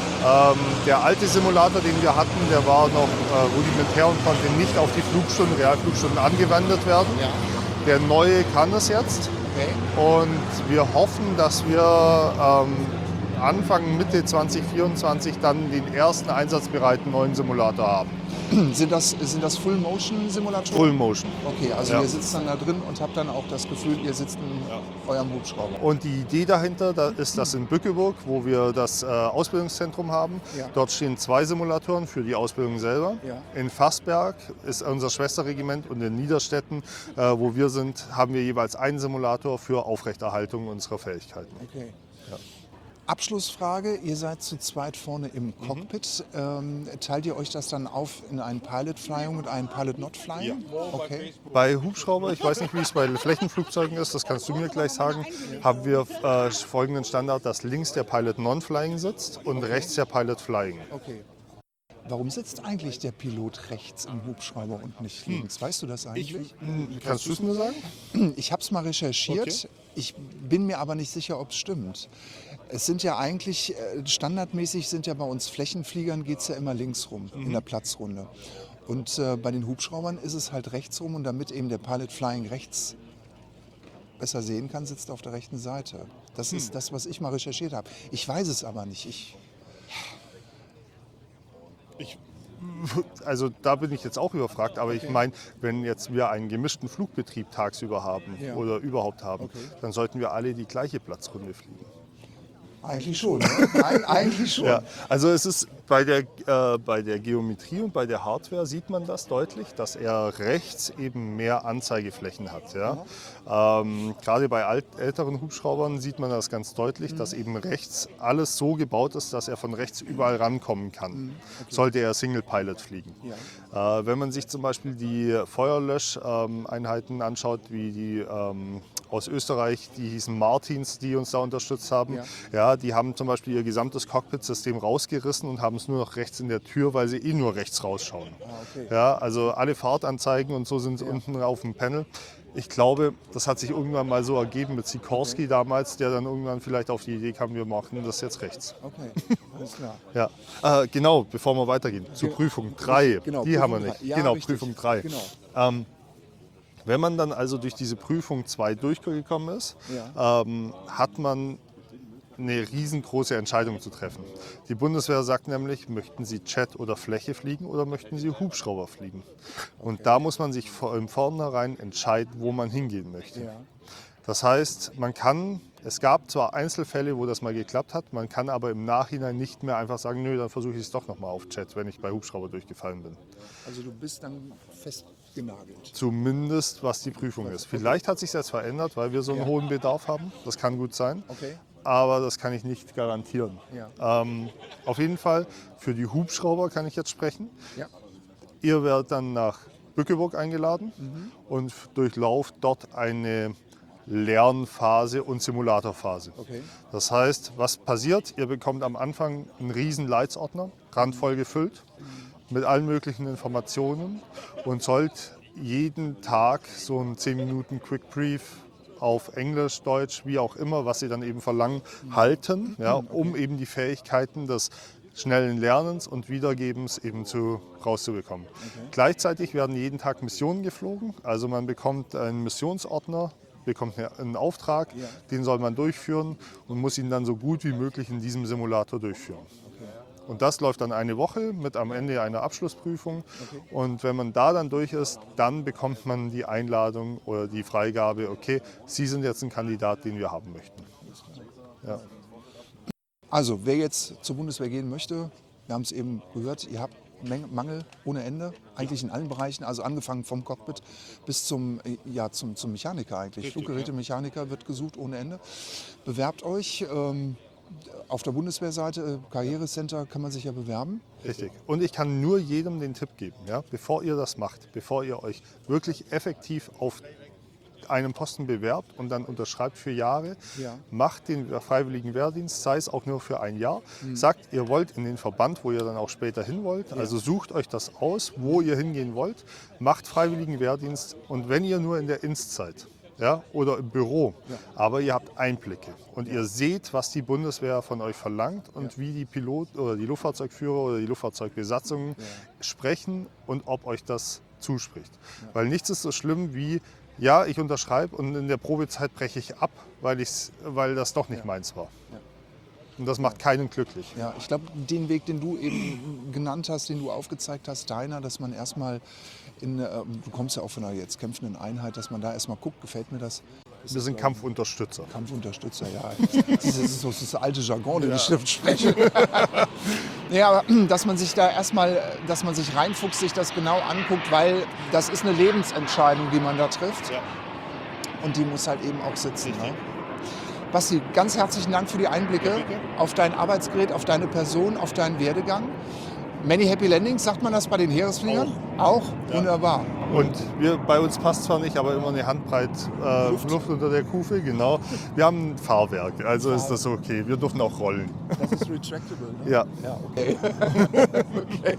Speaker 16: Der alte Simulator, den wir hatten, der war noch rudimentär und konnte nicht auf die Flugstunden, Realflugstunden angewendet werden. Der neue kann es jetzt. Und wir hoffen, dass wir Anfang, Mitte 2024 dann den ersten einsatzbereiten neuen Simulator haben.
Speaker 2: Sind das Full-Motion-Simulatoren?
Speaker 16: Full-Motion.
Speaker 2: Okay, also ihr sitzt dann da drin und habt dann auch das Gefühl, ihr sitzt in eurem Hubschrauber.
Speaker 16: Und die Idee dahinter ist das in Bückeburg, wo wir das Ausbildungszentrum haben.
Speaker 2: Ja.
Speaker 16: Dort stehen 2 Simulatoren für die Ausbildung selber.
Speaker 2: Ja.
Speaker 16: In Fassberg ist unser Schwesterregiment und in Niederstetten, wo wir sind, haben wir jeweils einen Simulator für Aufrechterhaltung unserer Fähigkeiten.
Speaker 2: Okay.
Speaker 16: Ja.
Speaker 2: Abschlussfrage, ihr seid zu zweit vorne im Cockpit. Teilt ihr euch das dann auf in einen Pilot Flying und einen Pilot Not Flying?
Speaker 16: Ja.
Speaker 2: Okay.
Speaker 16: Bei Hubschrauber, ich weiß nicht, wie es bei Flächenflugzeugen ist, das kannst du mir gleich sagen, haben wir folgenden Standard, dass links der Pilot Non-Flying sitzt und rechts der Pilot Flying.
Speaker 2: Okay. Warum sitzt eigentlich der Pilot rechts im Hubschrauber und nicht links? Weißt du das eigentlich?
Speaker 16: Kannst du es mir sagen?
Speaker 2: Ich habe es mal recherchiert.
Speaker 16: Okay.
Speaker 2: Ich bin mir aber nicht sicher, ob es stimmt. Es sind ja eigentlich, standardmäßig sind ja bei uns Flächenfliegern, geht es ja immer links rum, in der Platzrunde. Und bei den Hubschraubern ist es halt rechts rum und damit eben der Pilot Flying rechts besser sehen kann, sitzt er auf der rechten Seite. Das ist das, was ich mal recherchiert habe. Ich weiß es aber nicht.
Speaker 16: Also da bin ich jetzt auch überfragt, aber ich meine, wenn jetzt wir einen gemischten Flugbetrieb tagsüber haben oder überhaupt haben, dann sollten wir alle die gleiche Platzrunde fliegen.
Speaker 2: Eigentlich schon. Ne? Eigentlich schon.
Speaker 16: Ja, also es ist bei der Geometrie und bei der Hardware sieht man das deutlich, dass er rechts eben mehr Anzeigeflächen hat. Ja? Gerade bei älteren Hubschraubern sieht man das ganz deutlich, dass eben rechts alles so gebaut ist, dass er von rechts überall rankommen kann, sollte er Single Pilot fliegen. Ja. Wenn man sich zum Beispiel die Feuerlöscheinheiten anschaut, wie die aus Österreich, die hießen Martins, die uns da unterstützt haben. Ja, die haben zum Beispiel ihr gesamtes Cockpit-System rausgerissen und haben es nur noch rechts in der Tür, weil sie nur rechts rausschauen. Ja, also alle Fahrtanzeigen und so sind unten auf dem Panel. Ich glaube, das hat sich irgendwann mal so ergeben mit Sikorsky damals, der dann irgendwann vielleicht auf die Idee kam, wir machen das jetzt rechts.
Speaker 2: Okay, alles klar.
Speaker 16: Ja. Genau, bevor wir weitergehen, zur Prüfung 3.
Speaker 2: Genau,
Speaker 16: die
Speaker 2: Prüfung
Speaker 16: haben wir nicht.
Speaker 2: 3. Ja,
Speaker 16: genau,
Speaker 2: richtig.
Speaker 16: Prüfung 3.
Speaker 2: Genau.
Speaker 16: Wenn man dann also durch diese Prüfung 2 durchgekommen ist, hat man eine riesengroße Entscheidung zu treffen. Die Bundeswehr sagt nämlich, möchten Sie Jet oder Fläche fliegen oder möchten Sie Hubschrauber fliegen? Und da muss man sich im Vornherein entscheiden, wo man hingehen möchte. Das heißt, es gab zwar Einzelfälle, wo das mal geklappt hat, man kann aber im Nachhinein nicht mehr einfach sagen, nö, dann versuche ich es doch nochmal auf Jet, wenn ich bei Hubschrauber durchgefallen bin.
Speaker 2: Also du bist dann fest genagelt.
Speaker 16: Zumindest was die Prüfung ist. Vielleicht hat sich das verändert, weil wir so einen hohen Bedarf haben. Das kann gut sein.
Speaker 2: Okay.
Speaker 16: Aber das kann ich nicht garantieren.
Speaker 2: Ja.
Speaker 16: Auf jeden Fall für die Hubschrauber kann ich jetzt sprechen.
Speaker 2: Ja.
Speaker 16: Ihr werdet dann nach Bückeburg eingeladen und durchlauft dort eine Lernphase und Simulatorphase.
Speaker 2: Okay.
Speaker 16: Das heißt, was passiert? Ihr bekommt am Anfang einen riesen Leitsordner, randvoll gefüllt, mit allen möglichen Informationen und sollt jeden Tag so einen 10 Minuten Quick Brief auf Englisch, Deutsch, wie auch immer, was sie dann eben verlangen, halten, ja, um eben die Fähigkeiten des schnellen Lernens und Wiedergebens eben rauszubekommen. Okay. Gleichzeitig werden jeden Tag Missionen geflogen, also man bekommt einen Missionsordner, bekommt einen Auftrag, den soll man durchführen und muss ihn dann so gut wie möglich in diesem Simulator durchführen. Okay. Und das läuft dann eine Woche mit am Ende einer Abschlussprüfung. Okay. Und wenn man da dann durch ist, dann bekommt man die Einladung oder die Freigabe, okay, Sie sind jetzt ein Kandidat, den wir haben möchten. Ja.
Speaker 2: Also, wer jetzt zur Bundeswehr gehen möchte, wir haben es eben gehört, ihr habt Mangel ohne Ende, eigentlich in allen Bereichen, also angefangen vom Cockpit bis zum Mechaniker eigentlich. Fluggerätemechaniker wird gesucht ohne Ende. Bewerbt euch. Auf der Bundeswehrseite, Karrierecenter, kann man sich ja bewerben.
Speaker 16: Richtig. Und ich kann nur jedem den Tipp geben, ja, bevor ihr das macht, bevor ihr euch wirklich effektiv auf einen Posten bewerbt und dann unterschreibt für Jahre, macht den freiwilligen Wehrdienst, sei es auch nur für ein Jahr. Sagt, ihr wollt in den Verband, wo ihr dann auch später hin wollt. Also sucht euch das aus, wo ihr hingehen wollt, macht freiwilligen Wehrdienst und wenn ihr nur in der Inst seid, ja, oder im Büro. Ja. Aber ihr habt Einblicke und ihr seht, was die Bundeswehr von euch verlangt und wie die Piloten oder die Luftfahrzeugführer oder die Luftfahrzeugbesatzungen sprechen und ob euch das zuspricht. Ja. Weil nichts ist so schlimm wie, ja, ich unterschreibe und in der Probezeit breche ich ab, weil das doch nicht meins war. Ja. Und das macht keinen glücklich.
Speaker 2: Ja, ich glaube, den Weg, den du eben genannt hast, den du aufgezeigt hast, deiner, dass man erstmal du kommst ja auch von einer jetzt kämpfenden Einheit, dass man da erstmal guckt, gefällt mir das?
Speaker 16: Wir sind Kampfunterstützer.
Speaker 2: Kampfunterstützer, ja. Das ist so das alte Jargon, den ich spreche. Ja, aber dass man sich da erstmal, dass man sich reinfuchst, sich das genau anguckt, weil das ist eine Lebensentscheidung, die man da trifft. Ja. Und die muss halt eben auch sitzen. Ne? Basti, ganz herzlichen Dank für die Einblicke auf dein Arbeitsgerät, auf deine Person, auf deinen Werdegang. Many Happy Landings, sagt man das bei den Heeresfliegern? Auch? Ja. Wunderbar.
Speaker 16: Und bei uns passt zwar nicht, aber immer eine Handbreit Luft unter der Kufe, genau. Wir haben ein Fahrwerk, also ist das okay. Wir dürfen auch rollen.
Speaker 2: Das ist retractable, ne?
Speaker 16: Ja.
Speaker 2: Ja, okay. Okay.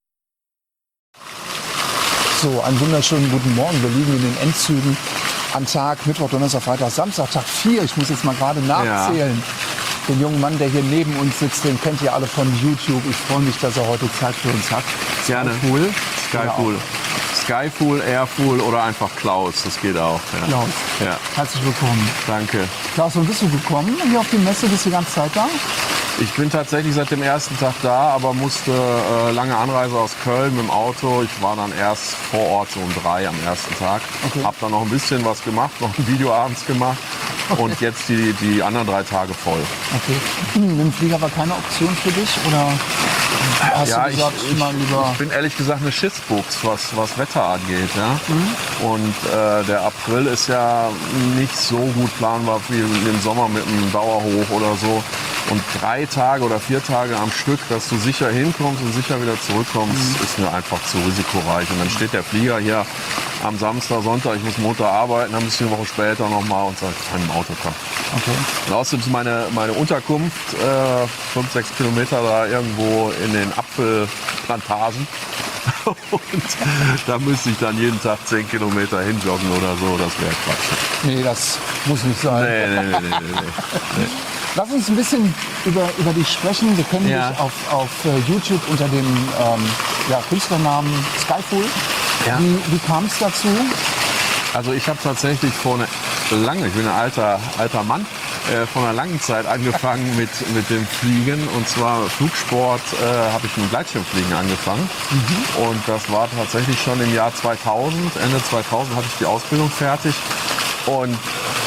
Speaker 2: So, einen wunderschönen guten Morgen. Wir liegen in den Endzügen am Tag Mittwoch, Donnerstag, Freitag, Samstag, Tag 4. Ich muss jetzt mal gerade nachzählen. Ja. Den jungen Mann, der hier neben uns sitzt, den kennt ihr alle von YouTube. Ich freue mich, dass er heute Zeit für uns hat.
Speaker 17: Gerne.
Speaker 2: Skyfool.
Speaker 17: Skyfool. Skyfool, Airfool oder einfach Klaus, das geht auch. Ja.
Speaker 2: Klaus,
Speaker 17: ja.
Speaker 2: Herzlich willkommen.
Speaker 17: Danke.
Speaker 2: Klaus, wann bist du gekommen hier auf die Messe? Bist du die ganze Zeit da?
Speaker 17: Ich bin tatsächlich seit dem ersten Tag da, aber musste lange Anreise aus Köln mit dem Auto. Ich war dann erst vor Ort so um 3 am ersten Tag. Okay. Hab dann noch ein bisschen was gemacht, noch ein Video abends gemacht. Okay. Und jetzt die anderen 3 Tage voll.
Speaker 2: Okay. Mit dem Flieger war keine Option für dich? Oder hast du gesagt,
Speaker 17: ich bin ehrlich gesagt eine Schissbuchs, was Wetter angeht. Ja? Mhm. Und der April ist ja nicht so gut planbar wie im Sommer mit einem Dauerhoch oder so. Und 3 Tage oder 4 Tage am Stück, dass du sicher hinkommst und sicher wieder zurückkommst, ist mir einfach zu risikoreich. Und dann steht der Flieger hier am Samstag, Sonntag, ich muss Montag arbeiten, dann ein bisschen eine Woche später nochmal und sagt, ich kann im Auto kommen. Okay. Und außerdem ist meine Unterkunft 5-6 Kilometer da irgendwo in den Apfelplantagen. Und da müsste ich dann jeden Tag 10 Kilometer hinjoggen oder so, das wäre Quatsch.
Speaker 2: Nee, das muss nicht sein.
Speaker 17: Nee.
Speaker 2: Lass uns ein bisschen über dich sprechen. Wir kennen dich auf YouTube unter dem Künstlernamen Skyfool. Ja. Wie kam es dazu?
Speaker 17: Also ich habe tatsächlich ich bin ein alter Mann, vor einer langen Zeit angefangen mit dem Fliegen. Und zwar Flugsport habe ich mit Gleitschirmfliegen angefangen. Mhm. Und das war tatsächlich schon im Jahr 2000. Ende 2000 hatte ich die Ausbildung fertig. Und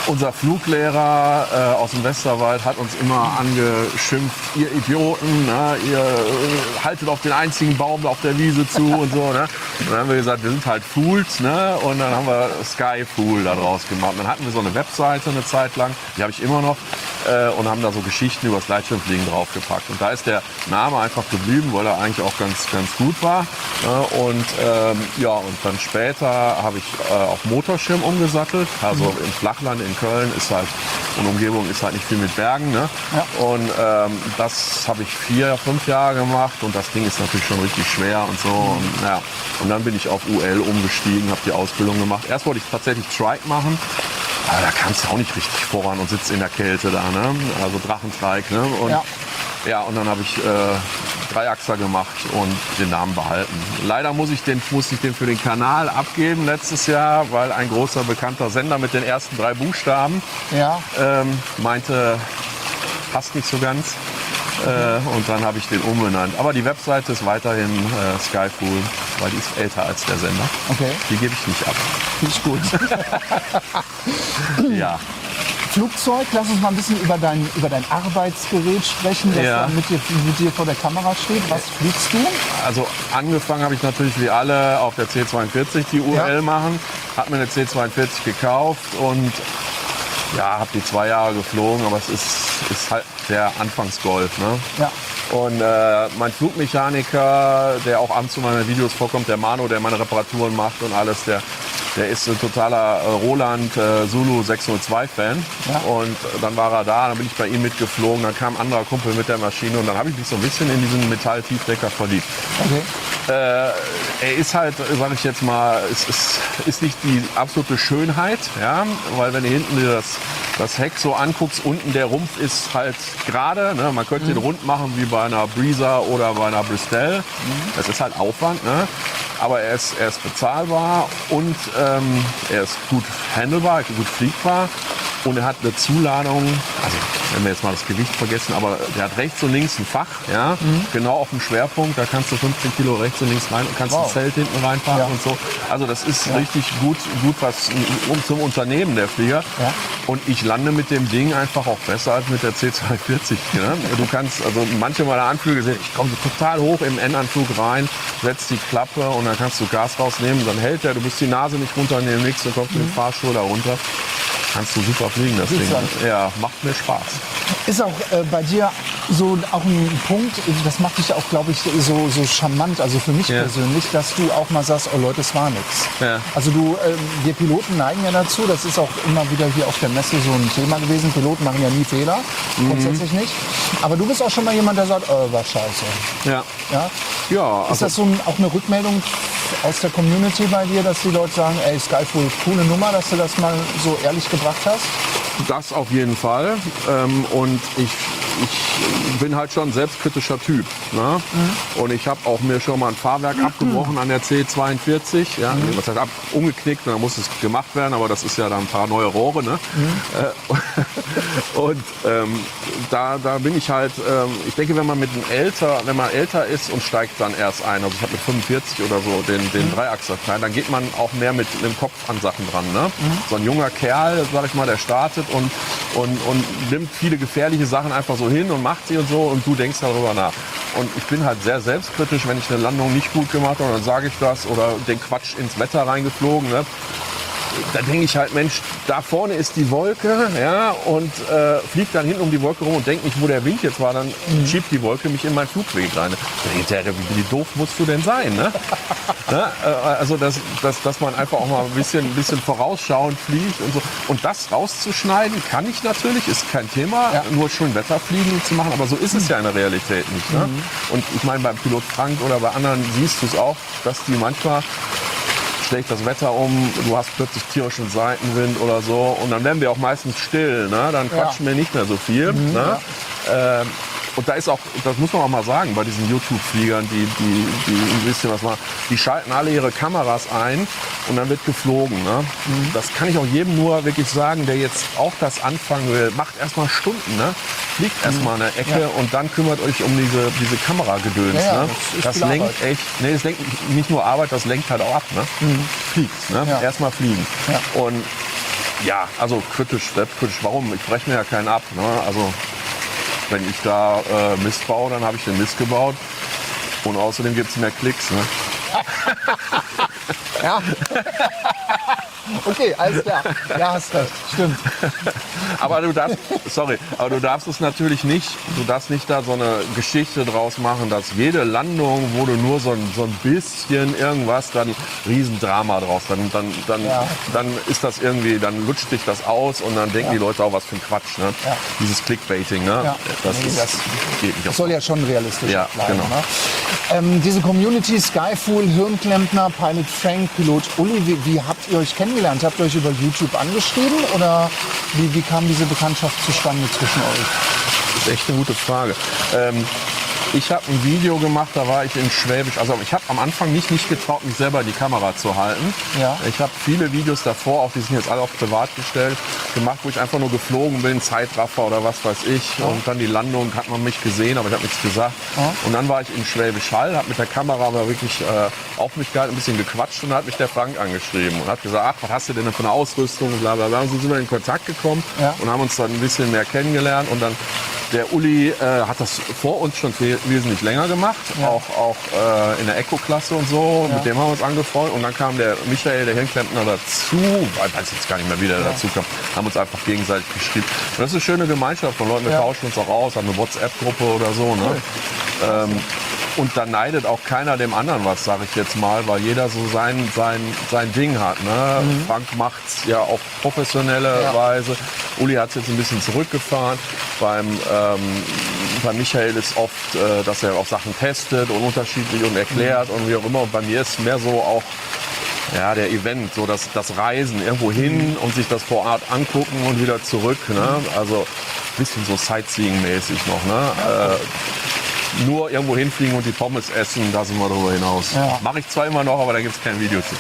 Speaker 17: unser Fluglehrer aus dem Westerwald hat uns immer angeschimpft, ihr Idioten, ne? Ihr haltet auf den einzigen Baum auf der Wiese zu und so. Ne? Und dann haben wir gesagt, wir sind halt Fools, ne? Und dann haben wir Sky Fool da draus gemacht. Und dann hatten wir so eine Webseite eine Zeit lang, die habe ich immer noch, und haben da so Geschichten über das Gleitschirmfliegen draufgepackt. Und da ist der Name einfach geblieben, weil er eigentlich auch ganz gut war. Und dann später habe ich auf Motorschirm umgesattelt. Also im Flachland in Köln ist halt, und Umgebung ist halt nicht viel mit Bergen. Ne? Ja. Und das habe ich 4-5 Jahre gemacht und das Ding ist natürlich schon richtig schwer und so. Und dann bin ich auf UL umgestiegen, habe die Ausbildung gemacht. Erst wollte ich tatsächlich Trike machen. Aber da kamst du auch nicht richtig voran und sitzt in der Kälte da, ne? Also Drachentrike, ne? Und und dann habe ich Dreiachser gemacht und den Namen behalten. Leider musste ich den für den Kanal abgeben letztes Jahr, weil ein großer bekannter Sender mit den ersten 3 Buchstaben meinte, passt nicht so ganz. Und dann habe ich den umbenannt. Aber die Webseite ist weiterhin Skyfool, weil die ist älter als der Sender. Okay. Die gebe ich nicht ab.
Speaker 2: Finde ich gut.
Speaker 17: Ja.
Speaker 2: Flugzeug, lass uns mal ein bisschen über dein Arbeitsgerät sprechen, das dann mit dir vor der Kamera steht. Was fliegst du?
Speaker 17: Also angefangen habe ich natürlich wie alle auf der C42 die UL machen. Habe mir eine C42 gekauft und habe die 2 Jahre geflogen, aber es ist halt der Anfangsgolf. Ne? Ja. Und mein Flugmechaniker, der auch abends zu meinen Videos vorkommt, der Mano, der meine Reparaturen macht und alles, der ist ein totaler Roland Zulu 602-Fan. Ja. Und dann war er da, dann bin ich bei ihm mitgeflogen, dann kam ein anderer Kumpel mit der Maschine und dann habe ich mich so ein bisschen in diesen Metall-Tiefdecker verliebt. Okay. Er ist halt, sage ich jetzt mal, ist nicht die absolute Schönheit, ja, weil wenn du hinten dir das Heck so anguckst, unten der Rumpf ist halt gerade, ne? Man könnte den rund machen wie bei einer Breezer oder bei einer Bristol. Das ist halt Aufwand, ne? Aber er ist bezahlbar und er ist gut handelbar, gut fliegbar und er hat eine Zuladung, also wenn wir jetzt mal das Gewicht vergessen, aber der hat rechts und links ein Fach, genau auf dem Schwerpunkt, da kannst du 15 Kilo rechts und links rein und kannst ein Zelt hinten reinfahren und so. Also das ist richtig gut was zum Unternehmen, der Flieger. Ja. Und ich lande mit dem Ding einfach auch besser als mit der C42. Ne? Du kannst, also manche meiner Anflüge sehen, ich komme so total hoch im Endanflug rein, setzt die Klappe und dann kannst du Gas rausnehmen, dann hält der, du musst die Nase nicht runternehmen, nichts, du kommst mit dem Fahrstuhl da runter. Kannst du super fliegen, das Ding. Ja, macht mir Spaß.
Speaker 2: Ist auch bei dir so auch ein Punkt, das macht dich auch, glaube ich, so charmant, also für mich persönlich, dass du auch mal sagst, oh Leute, es war nichts. Ja. Also wir Piloten neigen ja dazu, das ist auch immer wieder hier auf der Messe so ein Thema gewesen, Piloten machen ja nie Fehler, grundsätzlich nicht. Aber du bist auch schon mal jemand, der sagt, war scheiße. Ja. Ja? Ist das so auch eine Rückmeldung aus der Community bei dir, dass die Leute sagen, ey, Skyfool, coole Nummer, dass du das mal so ehrlich gebracht hast?
Speaker 17: Das auf jeden Fall. Und ich bin halt schon ein selbstkritischer Typ. Ne? Und ich habe auch mir schon mal ein Fahrwerk abgebrochen an der C42. Ja? Das heißt umgeknickt und dann muss es gemacht werden, aber das ist ja dann ein paar neue Rohre. Ne? Und da bin ich halt, ich denke, wenn man älter ist und steigt dann erst ein, also ich habe mit 45 oder so den Dreiachser, dann geht man auch mehr mit dem Kopf an Sachen dran. Ne? So ein junger Kerl, sag ich mal, der startet und nimmt viele gefährliche Sachen einfach so hin und macht sie und so und du denkst darüber nach. Und ich bin halt sehr selbstkritisch, wenn ich eine Landung nicht gut gemacht habe, dann sage ich das oder den Quatsch ins Wetter reingeflogen. Ne? Da denke ich halt, Mensch, da vorne ist die Wolke, ja, und fliegt dann hinten um die Wolke rum und denkt nicht, wo der Wind jetzt war, dann schiebt die Wolke mich in meinen Flugweg rein. Da denke ich, wie doof musst du denn sein, ne? Also, dass man einfach auch mal ein bisschen vorausschauend fliegt und so. Und das rauszuschneiden kann ich natürlich, ist kein Thema, nur schön Wetterfliegen zu machen, aber so ist es ja in der Realität nicht. Ne? Und ich meine, beim Pilot Frank oder bei anderen siehst du es auch, dass die manchmal schlägt das Wetter um, du hast plötzlich tierischen Seitenwind oder so und dann werden wir auch meistens still, ne? Dann quatschen wir nicht mehr so viel. Ne? Und da ist auch, das muss man auch mal sagen, bei diesen YouTube-Fliegern, die ein bisschen was machen, die schalten alle ihre Kameras ein und dann wird geflogen. Ne? Das kann ich auch jedem nur wirklich sagen, der jetzt auch das anfangen will. Macht erstmal Stunden, ne? Fliegt erstmal eine Ecke und dann kümmert euch um diese Kameragedöns. Ne? Das lenkt echt, das lenkt nicht nur Arbeit, das lenkt halt auch ab. Ne? Fliegt, ne? Erstmal fliegen. Und Ja, also kritisch, selbstkritisch. Warum? Ich breche mir ja keinen ab. Ne? Also wenn ich da Mist baue, dann habe ich den Mist gebaut. Und außerdem gibt es mehr Klicks. Ne?
Speaker 2: Ja. Okay, alles klar. Ja, hast recht. Stimmt.
Speaker 17: Aber du darfst es natürlich nicht, du darfst nicht da so eine Geschichte draus machen, dass jede Landung, wo du nur so ein bisschen irgendwas, dann Riesendrama draus, dann ist das irgendwie, dann lutscht dich das aus und dann denken die Leute auch, was für ein Quatsch, ne? Ja. Dieses Clickbaiting, ne?
Speaker 2: Ja.
Speaker 17: Das geht nicht.
Speaker 2: Das soll ja schon realistisch bleiben.
Speaker 17: Genau.
Speaker 2: Ne? Diese Community, Skyfool, Hirnklempner, Pilot Frank, Pilot Uli, wie habt ihr euch kennengelernt? Habt ihr euch über YouTube angeschrieben oder wie kam diese Bekanntschaft zustande zwischen euch?
Speaker 17: Das ist echt eine gute Frage. Ich habe ein Video gemacht, da war ich in Schwäbisch. Also ich habe am Anfang nicht getraut, mich selber in die Kamera zu halten. Ja. Ich habe viele Videos davor, auch die sind jetzt alle auf privat gestellt, gemacht, wo ich einfach nur geflogen bin, Zeitraffer oder was weiß ich. Ja. Und dann die Landung hat man mich gesehen, aber ich habe nichts gesagt. Ja. Und dann war ich in Schwäbisch Hall, habe mit der Kamera aber wirklich auf mich gehalten, ein bisschen gequatscht und dann hat mich der Frank angeschrieben und hat gesagt, ach, was hast du denn für eine Ausrüstung und bla bla bla. Und so sind wir in Kontakt gekommen und haben uns dann ein bisschen mehr kennengelernt und dann der Uli hat das vor uns schon wesentlich länger gemacht, auch in der Eco-Klasse und so. Ja. Mit dem haben wir uns angefreundet. Und dann kam der Michael, der Hirnklempner, dazu. Ich weiß jetzt gar nicht mehr, wie der dazu kam. Haben uns einfach gegenseitig geschrieben. Und das ist eine schöne Gemeinschaft von Leuten. Wir tauschen uns auch aus, haben eine WhatsApp-Gruppe oder so. Ne? Und da neidet auch keiner dem anderen was, sage ich jetzt mal, weil jeder so sein Ding hat. Ne? Frank macht's ja auf professionelle Weise. Uli hat es jetzt ein bisschen zurückgefahren. Beim Michael ist oft, dass er auch Sachen testet und unterschiedlich und erklärt und wie auch immer. Und bei mir ist mehr so auch der Event, so das Reisen irgendwo hin und sich das vor Ort angucken und wieder zurück. Ne? Also ein bisschen so Sightseeing-mäßig noch. Ne? Nur irgendwo hinfliegen und die Pommes essen, da sind wir darüber hinaus. Ja. Mache ich zwar immer noch, aber da gibt es kein Video zu.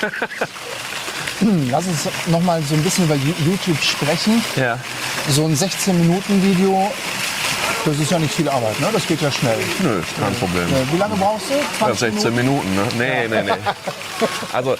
Speaker 2: Lass uns noch mal so ein bisschen über YouTube sprechen. Ja. So ein 16-Minuten-Video, das ist ja nicht viel Arbeit, ne? Das geht ja schnell.
Speaker 17: Nö, kein Problem.
Speaker 2: Wie lange brauchst du? 20
Speaker 17: 16 Minuten, ne? Nee. Also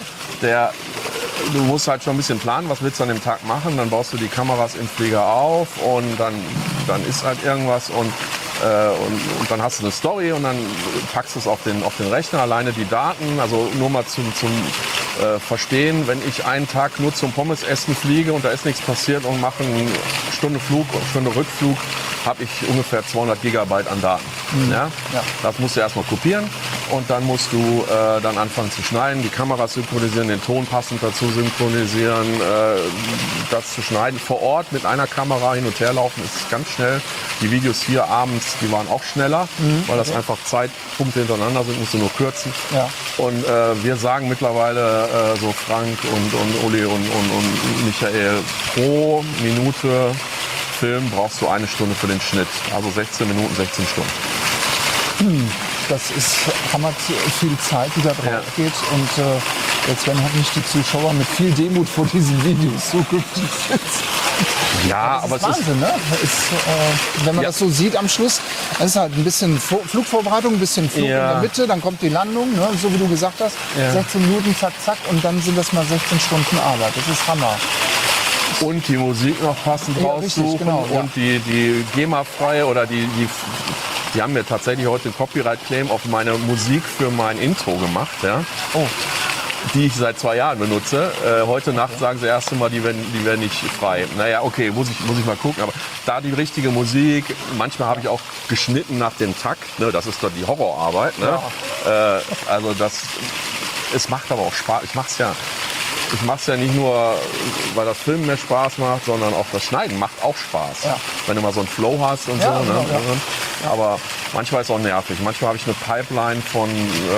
Speaker 17: du musst halt schon ein bisschen planen, was willst du an dem Tag machen. Dann baust du die Kameras im Flieger auf und dann ist halt irgendwas und dann hast du eine Story und dann packst du es auf den Rechner, alleine die Daten, also nur mal zum Verstehen, wenn ich einen Tag nur zum Pommesessen fliege und da ist nichts passiert und mache eine Stunde Flug und Stunde Rückflug, habe ich ungefähr 200 Gigabyte an Daten. Ja? Das musst du erstmal kopieren und dann musst du dann anfangen zu schneiden, die Kameras synchronisieren, den Ton passend dazu synchronisieren, das zu schneiden. Vor Ort mit einer Kamera hin und her laufen ist ganz schnell. Die Videos hier abends, die waren auch schneller, weil das einfach Zeitpunkte hintereinander sind, musst du nur kürzen. Ja. Und wir sagen mittlerweile, so Frank und Uli und Michael, pro Minute Film brauchst du 1 Stunde für den Schnitt. Also 16 Minuten, 16 Stunden.
Speaker 2: Das ist hammer viel Zeit, die da drauf geht. Und jetzt werden halt nicht die Zuschauer mit viel Demut vor diesen Videos zukünftig sitzen.
Speaker 17: Ja, aber
Speaker 2: es ist Wahnsinn, ne? Wenn man das so sieht am Schluss, das ist halt ein bisschen Flugvorbereitung, ein bisschen Flug in der Mitte, dann kommt die Landung, ne? So wie du gesagt hast, 16 Minuten, zack, zack, und dann sind das mal 16 Stunden Arbeit. Das ist Hammer.
Speaker 17: Und die Musik noch passend raussuchen genau, und die GEMA-freie oder die haben mir tatsächlich heute einen Copyright-Claim auf meine Musik für mein Intro gemacht, die ich seit 2 Jahren benutze. Heute Nacht sagen sie erst einmal, die werden nicht frei. Naja, okay, muss ich mal gucken. Aber da die richtige Musik, manchmal habe ich auch geschnitten nach dem Takt. Ne, das ist doch die Horrorarbeit. Ne? Ja. Also es macht aber auch Spaß. Ich mache es ja nicht nur, weil das Filmen mehr Spaß macht, sondern auch das Schneiden macht auch Spaß. Ja. Wenn du mal so einen Flow hast und so. Ne? Ja. Aber manchmal ist es auch nervig. Manchmal habe ich eine Pipeline von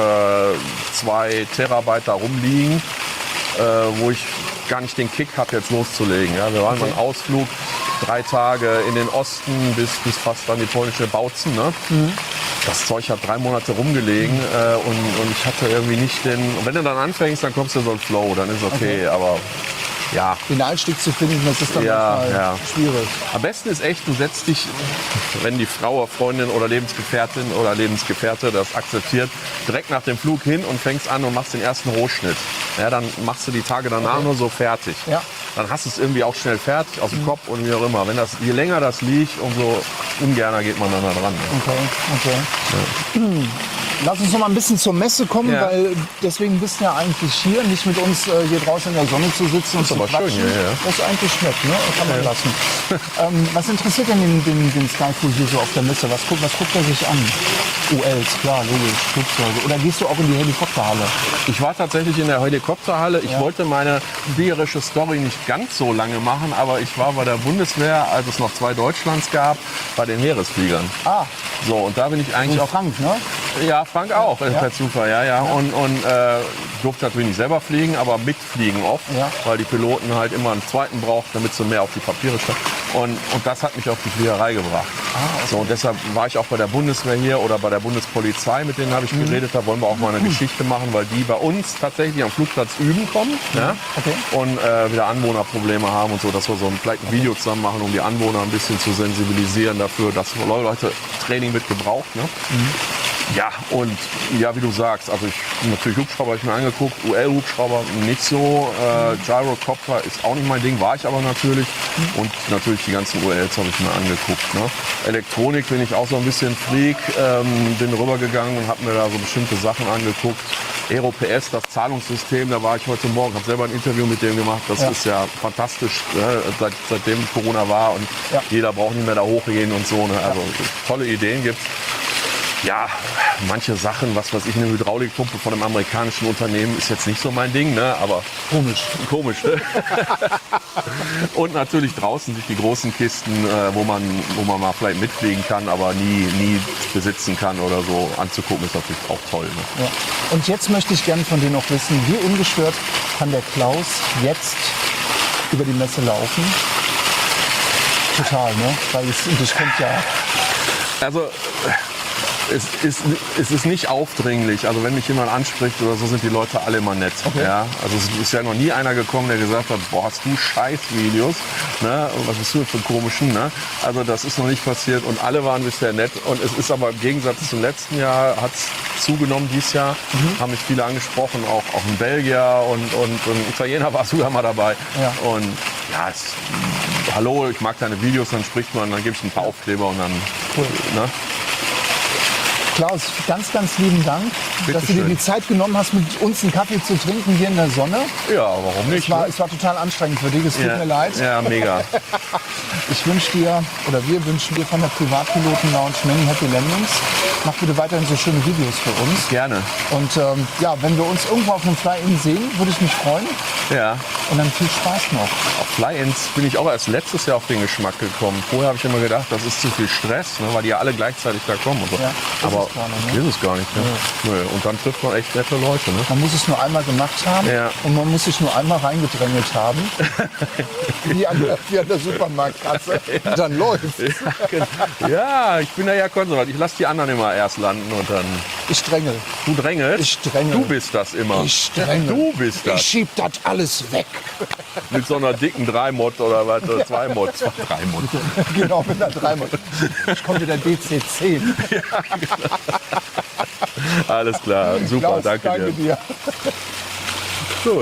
Speaker 17: 2 Terabyte da rumliegen, wo ich gar nicht den Kick habe, jetzt loszulegen. Ja? Wir waren mal einen Ausflug, 3 Tage in den Osten bis fast an die polnische Bautzen. Ne? Das Zeug hat 3 Monate rumgelegen und ich hatte irgendwie nicht den... Und wenn du dann anfängst, dann kommst du in so einen Flow, dann ist okay. Aber Ja.
Speaker 2: Den Einstieg zu finden, das ist dann manchmal schwierig.
Speaker 17: Am besten ist echt, du setzt dich, wenn die Frau, Freundin oder Lebensgefährtin oder Lebensgefährte das akzeptiert, direkt nach dem Flug hin und fängst an und machst den ersten Rohschnitt. Ja, dann machst du die Tage danach nur so fertig.
Speaker 2: Ja.
Speaker 17: Dann hast du es irgendwie auch schnell fertig, aus dem Kopf und wie auch immer. Je länger das liegt, umso ungerner geht man dann da dran.
Speaker 2: Okay. Ja. Lass uns noch mal ein bisschen zur Messe kommen, weil deswegen bist du ja eigentlich hier, nicht mit uns hier draußen in der Sonne zu sitzen und zu quatschen. Schön, das ist eigentlich nett, ne? Kann man lassen. Was interessiert denn den Skyfool hier so auf der Messe? Was guckt er sich an? ULs, klar, logisch, Flugzeuge. Oder gehst du auch in die Helikopterhalle?
Speaker 17: Ich war tatsächlich in der Helikopterhalle. Ich wollte meine fliegerische Story nicht ganz so lange machen, aber ich war bei der Bundeswehr, als es noch 2 Deutschlands gab, bei den Heeresfliegern.
Speaker 2: Ah.
Speaker 17: So, und da bin ich eigentlich auch...
Speaker 2: Frank, ne?
Speaker 17: Ja, Frank auch, per Zufall, ja. Und durfte natürlich nicht selber fliegen, aber mitfliegen oft, weil die Piloten halt immer einen zweiten braucht, damit sie mehr auf die Papiere schreiben. Und das hat mich auf die Fliegerei gebracht. So, und deshalb war ich auch bei der Bundeswehr hier oder bei der Bundespolizei, mit denen habe ich geredet. Da wollen wir auch mal eine Geschichte machen, weil die bei uns tatsächlich am Flugplatz üben kommen und wieder Anwohnerprobleme haben und so, dass wir vielleicht ein Video zusammen machen, um die Anwohner ein bisschen zu sensibilisieren dafür, dass Leute Training wird gebraucht. Ne? Ja, und ja, wie du sagst, also natürlich Hubschrauber habe ich mir angeguckt, UL-Hubschrauber nicht so, Gyrocopter ist auch nicht mein Ding, war ich aber natürlich. Und natürlich die ganzen ULs habe ich mir angeguckt. Ne? Elektronik bin ich auch so ein bisschen Freak, bin rübergegangen und habe mir da so bestimmte Sachen angeguckt. Aero-PS, das Zahlungssystem, da war ich heute Morgen, habe selber ein Interview mit dem gemacht, das ist ja fantastisch, seitdem Corona war und jeder braucht nicht mehr da hochgehen und so. Ne? Also tolle Ideen gibt's. Ja, manche Sachen, was weiß ich, eine Hydraulikpumpe von einem amerikanischen Unternehmen ist jetzt nicht so mein Ding, ne? Aber komisch, ne? Und natürlich draußen sich die großen Kisten, wo man mal vielleicht mitfliegen kann, aber nie besitzen kann oder so, anzugucken, ist natürlich auch toll. Ne?
Speaker 2: Ja. Und jetzt möchte ich gerne von dir noch wissen, wie ungestört kann der Klaus jetzt über die Messe laufen? Total, ne? Weil das kommt ja...
Speaker 17: Also... Es ist nicht aufdringlich. Also wenn mich jemand anspricht oder so, sind die Leute alle immer nett. Okay. Ja? Also es ist ja noch nie einer gekommen, der gesagt hat, boah, hast du Scheißvideos? Ne? Was bist du für einen komischen? Ne? Also das ist noch nicht passiert und alle waren bisher nett. Und es ist aber im Gegensatz zum letzten Jahr, hat es zugenommen dieses Jahr. Haben mich viele angesprochen, auch ein Belgier und ein Italiener war sogar mal dabei. Ja. Und ja, hallo, ich mag deine Videos, dann spricht man, dann gebe ich ein paar Aufkleber und dann... Cool. Ne?
Speaker 2: Klaus, ganz, ganz lieben Dank, dass du dir die Zeit genommen hast, mit uns einen Kaffee zu trinken hier in der Sonne.
Speaker 17: Ja, warum nicht?
Speaker 2: Es war total anstrengend für dich, es tut mir leid.
Speaker 17: Ja, mega.
Speaker 2: Ich wünsche dir, oder wir wünschen dir von der Privatpiloten-Lounge many happy landings. Mach bitte weiterhin so schöne Videos für uns.
Speaker 17: Gerne.
Speaker 2: Und wenn wir uns irgendwo auf einem Fly-In sehen, würde ich mich freuen.
Speaker 17: Ja.
Speaker 2: Und dann viel Spaß noch.
Speaker 17: Auf Fly-Ins bin ich auch erst letztes Jahr auf den Geschmack gekommen. Vorher habe ich immer gedacht, das ist zu viel Stress, ne, weil die ja alle gleichzeitig da kommen. Und so. Ja, aber ist es gar nicht. Ne? Nö. Und dann trifft man echt nette Leute. Ne?
Speaker 2: Man muss es nur einmal gemacht haben und man muss sich nur einmal reingedrängelt haben. wie an der Supermarktkasse. Und dann läuft.
Speaker 17: Ja, ich bin da ja konservativ. Ich lasse die anderen immer erst landen und dann...
Speaker 2: Ich drängel.
Speaker 17: Du drängelst?
Speaker 2: Ich drängel.
Speaker 17: Du bist das immer.
Speaker 2: Ich drängel.
Speaker 17: Du bist das.
Speaker 2: Ich schieb das alles weg.
Speaker 17: Mit so einer dicken 3-Mod oder was? 2-Mod. 3-Mod.
Speaker 2: Genau, mit einer 3-Mod. Ich komme mit der DC-10.
Speaker 17: Ja, genau. Alles klar, super,
Speaker 2: Klaus,
Speaker 17: danke dir. Gut.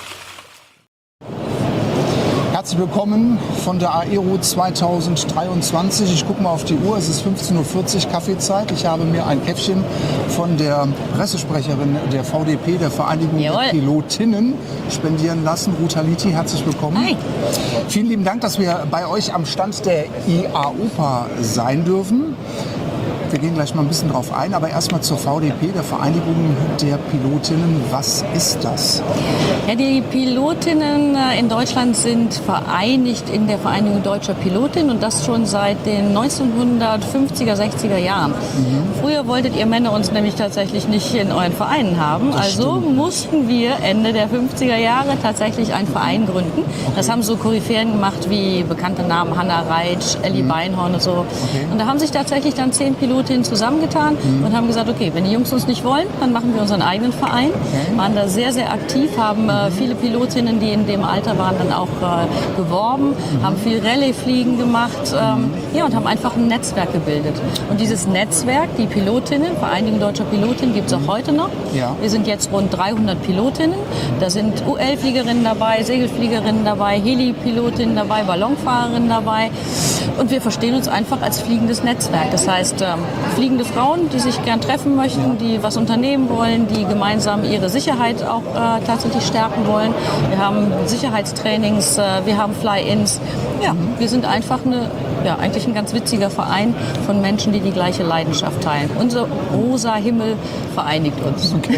Speaker 2: Herzlich willkommen von der Aero 2023. Ich gucke mal auf die Uhr, es ist 15:40 Uhr Kaffeezeit. Ich habe mir ein Käffchen von der Pressesprecherin der VDP, der Vereinigung der Pilotinnen, spendieren lassen. Ruth Haliti, herzlich willkommen.
Speaker 18: Hi.
Speaker 2: Vielen lieben Dank, dass wir bei euch am Stand der IAOPA sein dürfen. Wir gehen gleich mal ein bisschen drauf ein, aber erstmal zur VDP, der Vereinigung der Pilotinnen. Was ist das?
Speaker 18: Ja, die Pilotinnen in Deutschland sind vereinigt in der Vereinigung deutscher Pilotinnen und das schon seit den 1950er, 60er Jahren. Früher wolltet ihr Männer uns nämlich tatsächlich nicht in euren Vereinen haben, also mussten wir Ende der 50er Jahre tatsächlich einen Verein gründen. Das haben so Koryphäen gemacht wie bekannte Namen, Hanna Reitsch, Elli Beinhorn und so. Und da haben sich tatsächlich dann 10 Piloten Pilotinnen zusammengetan und haben gesagt, okay, wenn die Jungs uns nicht wollen, dann machen wir unseren eigenen Verein. Waren da sehr, sehr aktiv, haben viele Pilotinnen, die in dem Alter waren, dann auch geworben, haben viel Rallye-Fliegen gemacht und haben einfach ein Netzwerk gebildet. Und dieses Netzwerk, die Pilotinnen, Vereinigung Deutscher Pilotinnen, gibt es auch heute noch.
Speaker 2: Ja.
Speaker 18: Wir sind jetzt rund 300 Pilotinnen. Da sind UL-Fliegerinnen dabei, Segelfliegerinnen dabei, Heli-Pilotinnen dabei, Ballonfahrerinnen dabei. Und wir verstehen uns einfach als fliegendes Netzwerk. Das heißt, fliegende Frauen, die sich gern treffen möchten, die was unternehmen wollen, die gemeinsam ihre Sicherheit auch tatsächlich stärken wollen. Wir haben Sicherheitstrainings, wir haben Fly-Ins. Ja, wir sind einfach eigentlich ein ganz witziger Verein von Menschen, die die gleiche Leidenschaft teilen. Unser rosa Himmel vereinigt uns.
Speaker 2: Okay.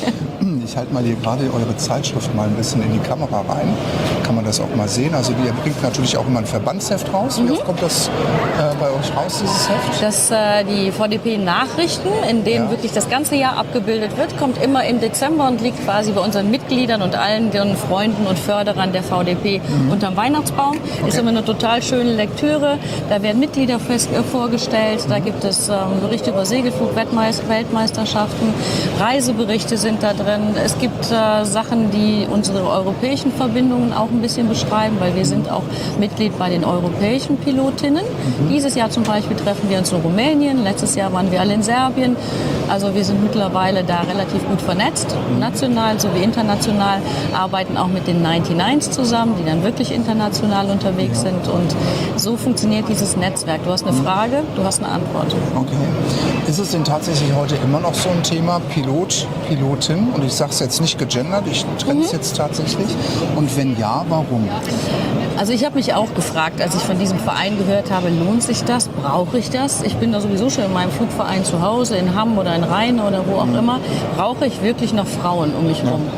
Speaker 2: Ich halte mal hier gerade eure Zeitschrift mal ein bisschen in die Kamera rein. Kann man das auch mal sehen. Also ihr bringt natürlich auch immer ein Verbandsheft raus. Wie oft kommt das bei euch raus, dieses Heft?
Speaker 18: Das die VDP-Nachrichten, in denen wirklich das ganze Jahr abgebildet wird, kommt immer im Dezember und liegt quasi bei unseren Mitgliedern und allen den Freunden und Förderern der VDP unterm Weihnachtsbaum. Ist immer eine total schöne Lektüre. Da werden Mitglieder vorgestellt. Da gibt es Berichte über Segelflug-Weltmeisterschaften. Reiseberichte sind da drin. Es gibt Sachen, die unsere europäischen Verbindungen auch ein bisschen beschreiben, weil wir sind auch Mitglied bei den europäischen Pilotinnen. Dieses Jahr zum Beispiel treffen wir uns in Rumänien. Letztes Jahr waren wir alle in Serbien. Also wir sind mittlerweile da relativ gut vernetzt, national sowie international, arbeiten auch mit den 99s zusammen, die dann wirklich international unterwegs sind. Und so funktioniert dieses Netzwerk. Du hast eine Frage, du hast eine Antwort.
Speaker 2: Okay. Ist es denn tatsächlich heute immer noch so ein Thema Pilot, Pilotin? Und ich sage es jetzt nicht gegendert, ich trenne es jetzt tatsächlich. Und wenn ja, warum?
Speaker 18: Also ich habe mich auch gefragt, als ich von diesem Verein gehört habe, lohnt sich das? Brauche ich das? Ich bin da sowieso schon in meinem Flugverein zu Hause, in Hamm oder in Rhein oder wo auch immer. Brauche ich wirklich noch Frauen um mich herum?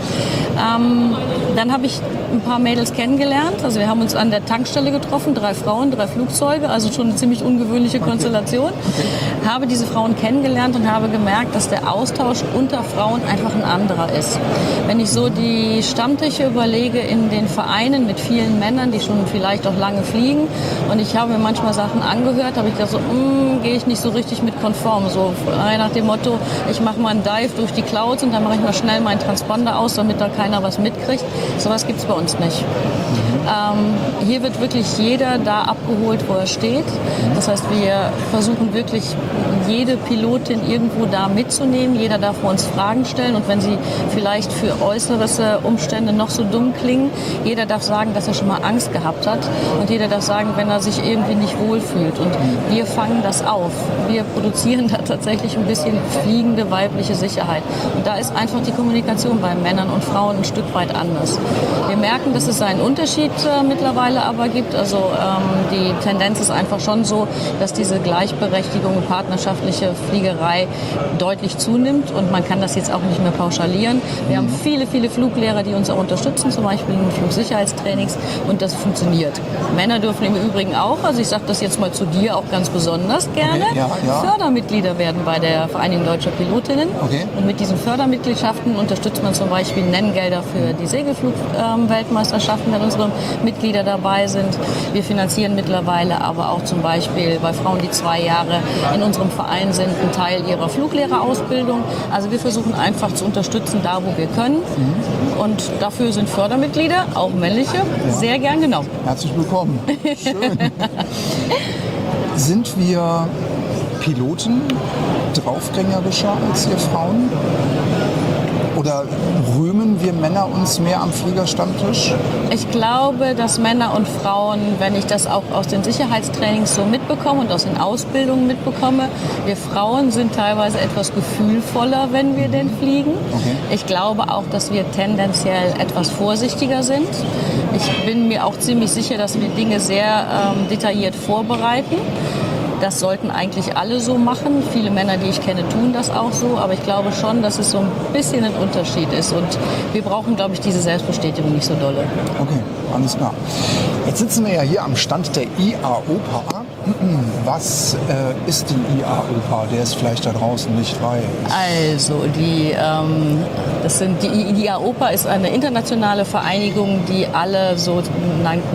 Speaker 18: Dann habe ich ein paar Mädels kennengelernt. Also wir haben uns an der Tankstelle getroffen, 3 Frauen, 3 Flugzeuge, also schon eine ziemlich ungewöhnliche Konstellation. Habe diese Frauen kennengelernt und habe gemerkt, dass der Austausch unter Frauen einfach ein anderer ist. Wenn ich so die Stammtische überlege in den Vereinen mit vielen Männern, die schon vielleicht auch lange fliegen, und ich habe mir manchmal Sachen angehört, habe ich gedacht so, gehe ich nicht so richtig mit konform. So nach dem Motto, ich mache mal einen Dive durch die Clouds und dann mache ich mal schnell meinen Transponder aus, damit da keiner was mitkriegt. Sowas gibt es bei uns nicht. Hier wird wirklich jeder da abgeholt, wo er steht. Das heißt, wir versuchen wirklich jede Pilotin irgendwo da mitzunehmen. Jeder darf vor uns Fragen stellen, und wenn sie vielleicht für äußere Umstände noch so dumm klingen, jeder darf sagen, dass er schon mal Angst gehabt hat, und jeder darf sagen, wenn er sich irgendwie nicht wohlfühlt. Und wir fangen das auf. Wir produzieren da tatsächlich ein bisschen fliegende weibliche Sicherheit. Und da ist einfach die Kommunikation bei Männern und Frauen ein Stück weit anders. Wir merken, dass es einen Unterschied mittlerweile aber gibt. Also die Tendenz ist einfach schon so, dass diese Gleichberechtigung und partnerschaftliche Fliegerei deutlich zunimmt, und man kann das jetzt auch nicht mehr pauschalieren. Wir haben viele, viele Fluglehrer, die uns auch unterstützen, zum Beispiel in Flugsicherheitstrainings, und das funktioniert. Männer dürfen im Übrigen auch, also ich sage das jetzt mal zu dir auch ganz besonders gerne, Fördermitglieder werden bei der Vereinigung Deutscher Pilotinnen. Und mit diesen Fördermitgliedschaften unterstützt man zum Beispiel Nenngelder für die Segelflug-Weltmeisterschaften, wenn unsere Mitglieder dabei sind. Wir finanzieren mittlerweile aber auch zum Beispiel bei Frauen, die 2 Jahre in unserem Verein sind, einen Teil ihrer Fluglehrerausbildung. Also wir versuchen einfach zu unterstützen, da wo wir können. Und dafür sind Fördermitglieder, auch männliche, sehr gern genommen.
Speaker 2: Herzlich willkommen. Schön. Sind wir Piloten draufgängerischer als ihr Frauen? Oder rühmen wir Männer uns mehr am Fliegerstammtisch?
Speaker 18: Ich glaube, dass Männer und Frauen, wenn ich das auch aus den Sicherheitstrainings so mitbekomme und aus den Ausbildungen mitbekomme, wir Frauen sind teilweise etwas gefühlvoller, wenn wir denn fliegen. Ich glaube auch, dass wir tendenziell etwas vorsichtiger sind. Ich bin mir auch ziemlich sicher, dass wir Dinge sehr detailliert vorbereiten. Das sollten eigentlich alle so machen. Viele Männer, die ich kenne, tun das auch so. Aber ich glaube schon, dass es so ein bisschen ein Unterschied ist. Und wir brauchen, glaube ich, diese Selbstbestätigung nicht so dolle.
Speaker 2: Okay, alles klar. Jetzt sitzen wir ja hier am Stand der IAOPA. Was ist die IAOPA, der es vielleicht da draußen nicht weiß?
Speaker 18: Also die IAOPA ist eine internationale Vereinigung, die alle sogenannten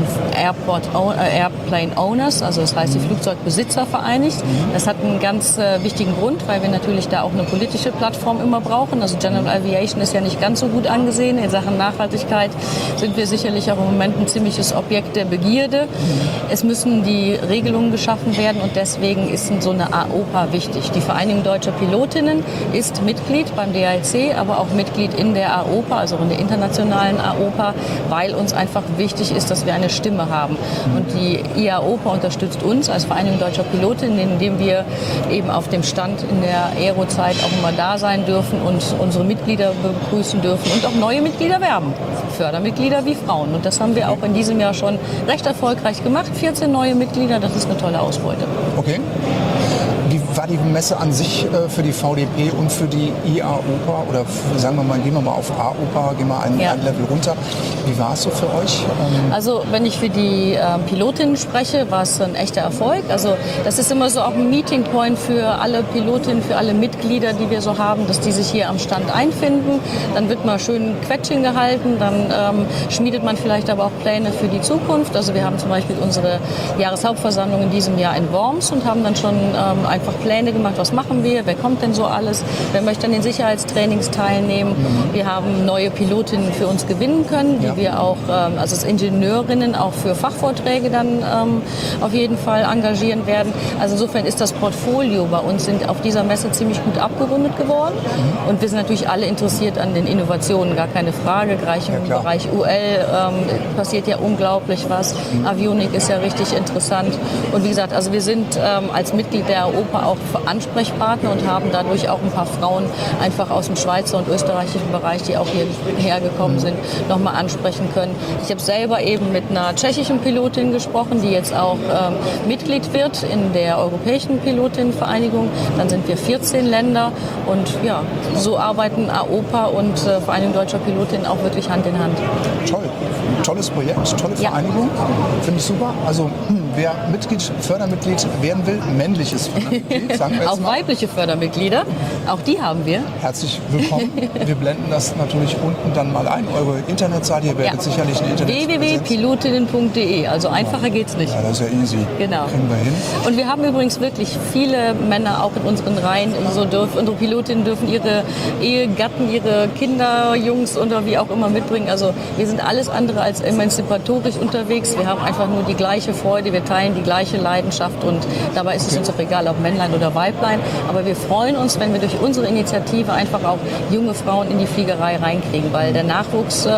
Speaker 18: Airplane Owners, also das heißt die Flugzeugbesitzer vereinigt. Das hat einen ganz wichtigen Grund, weil wir natürlich da auch eine politische Plattform immer brauchen. Also General Aviation ist ja nicht ganz so gut angesehen. In Sachen Nachhaltigkeit sind wir sicherlich auch im Moment ein ziemliches Objekt der Begierde. Es müssen die Regelungen geschaffen werden und deswegen ist so eine AOPA wichtig. Die Vereinigung Deutscher Pilotinnen ist Mitglied beim DAEC, aber auch Mitglied in der AOPA, also in der internationalen AOPA, weil uns einfach wichtig ist, dass wir eine Stimme haben. Und die IAOPA unterstützt uns als Vereinigung Deutscher Pilotinnen, indem wir eben auf dem Stand in der Aerozeit auch immer da sein dürfen und unsere Mitglieder begrüßen dürfen und auch neue Mitglieder werben. Fördermitglieder wie Frauen. Und das haben wir auch in diesem Jahr schon recht erfolgreich gemacht. 14 neue Mitglieder, das ist eine tolle Ausbeute.
Speaker 2: Okay. Wie war die Messe an sich für die VDP und für die IAOPA? Oder sagen wir mal, gehen wir mal auf AOPA, gehen wir ein Level runter. Wie war es so für euch?
Speaker 18: Also wenn ich für die Pilotinnen spreche, war es ein echter Erfolg. Also das ist immer so auch ein Meeting Point für alle Pilotinnen, für alle Mitglieder, die wir so haben, dass die sich hier am Stand einfinden. Dann wird mal schön Quetschen gehalten, dann schmiedet man vielleicht aber auch Pläne für die Zukunft. Also wir haben zum Beispiel unsere Jahreshauptversammlung in diesem Jahr in Worms und haben dann schon einfach Pläne gemacht, was machen wir, wer kommt denn so alles, wer möchte an den Sicherheitstrainings teilnehmen. Wir haben neue Pilotinnen für uns gewinnen können, die wir auch also als Ingenieurinnen auch für Fachvorträge dann auf jeden Fall engagieren werden. Also insofern ist das Portfolio bei uns sind auf dieser Messe ziemlich gut abgerundet geworden und wir sind natürlich alle interessiert an den Innovationen, gar keine Frage. Gleich im Bereich UL passiert ja unglaublich was. Avionik ist ja richtig interessant und wie gesagt, also wir sind als Mitglied der AOPA auch Ansprechpartner und haben dadurch auch ein paar Frauen einfach aus dem Schweizer und österreichischen Bereich, die auch hierher gekommen sind, nochmal ansprechen können. Ich habe selber eben mit einer tschechischen Pilotin gesprochen, die jetzt auch Mitglied wird in der Europäischen Pilotinnenvereinigung. Dann sind wir 14 Länder und ja, so arbeiten AOPA und Vereinigung Deutscher Pilotinnen auch wirklich Hand in Hand.
Speaker 2: Toll. Tolles Projekt, tolle Vereinigung. Finde ich super. Also wer Fördermitglied werden will, männliches Fördermitglied, sagen wir jetzt
Speaker 18: auch
Speaker 2: mal.
Speaker 18: Weibliche Fördermitglieder, auch die haben wir.
Speaker 2: Herzlich willkommen. Wir blenden das natürlich unten dann mal ein. Eure Internetseite, ihr werdet sicherlich eine Internetseite.
Speaker 18: www.pilotinnen.de, also einfacher geht's nicht.
Speaker 2: Ja, das ist ja easy.
Speaker 18: Genau.
Speaker 2: Kriegen wir hin.
Speaker 18: Und wir haben übrigens wirklich viele Männer auch in unseren Reihen. Unsere Pilotinnen dürfen ihre Ehegatten, ihre Kinder, Jungs oder wie auch immer mitbringen. Also wir sind alles andere als emanzipatorisch unterwegs. Wir haben einfach nur die gleiche Freude, wir teilen die gleiche Leidenschaft und dabei ist es uns auch egal, ob Männlein oder Weiblein. Aber wir freuen uns, wenn wir durch unsere Initiative einfach auch junge Frauen in die Fliegerei reinkriegen, weil der Nachwuchs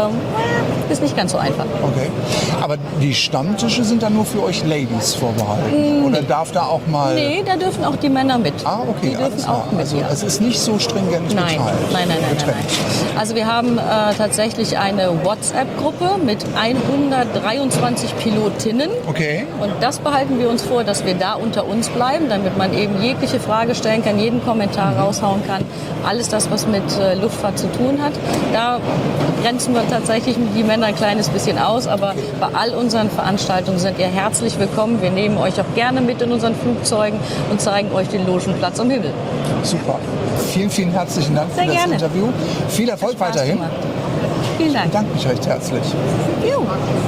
Speaker 18: ist nicht ganz so einfach.
Speaker 2: Okay. Aber die Stammtische sind dann nur für euch Ladies vorbehalten? Oder darf da auch mal...
Speaker 18: Nee, da dürfen auch die Männer mit.
Speaker 2: Ah, okay,
Speaker 18: die dürfen auch mit.
Speaker 2: Also es ist nicht so stringent
Speaker 18: Nein.
Speaker 2: geteilt.
Speaker 18: Nein. Also wir haben tatsächlich eine WhatsApp-Gruppe mit 123 Pilotinnen.
Speaker 2: Okay.
Speaker 18: Und das behalten wir uns vor, dass wir da unter uns bleiben, damit man eben jegliche Frage stellen kann, jeden Kommentar raushauen kann. Alles das, was mit Luftfahrt zu tun hat. Da grenzen wir tatsächlich die Männer ein kleines bisschen aus, aber bei all unseren Veranstaltungen sind ihr herzlich willkommen. Wir nehmen euch auch gerne mit in unseren Flugzeugen und zeigen euch den Logenplatz am Himmel.
Speaker 2: Super. Vielen, vielen herzlichen Dank für das Interview. Viel Erfolg weiterhin.
Speaker 18: Gemacht. Vielen Dank.
Speaker 2: Ich bedanke mich recht herzlich.
Speaker 18: Jo.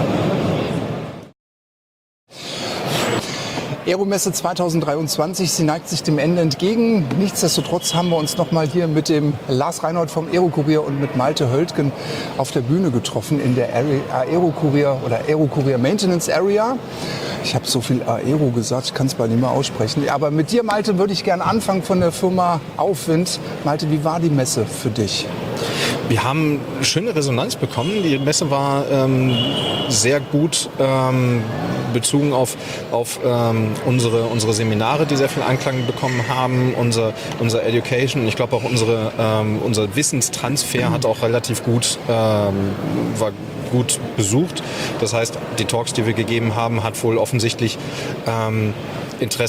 Speaker 2: Aeromesse 2023, sie neigt sich dem Ende entgegen. Nichtsdestotrotz haben wir uns noch mal hier mit dem Lars Reinhold vom Aerokurier und mit Malte Höldgen auf der Bühne getroffen in der Aerokurier oder Aerokurier Maintenance Area. Ich habe so viel Aero gesagt, ich kann es bald nicht mehr aussprechen. Aber mit dir, Malte, würde ich gerne anfangen von der Firma Aufwind. Malte, wie war die Messe für dich?
Speaker 19: Wir haben schöne Resonanz bekommen. Die Messe war sehr gut bezogen auf unsere Seminare, die sehr viel Anklang bekommen haben, unser Education. Ich glaube auch unser Wissenstransfer hat auch relativ gut, war gut besucht. Das heißt, die Talks, die wir gegeben haben, hat wohl offensichtlich Interesse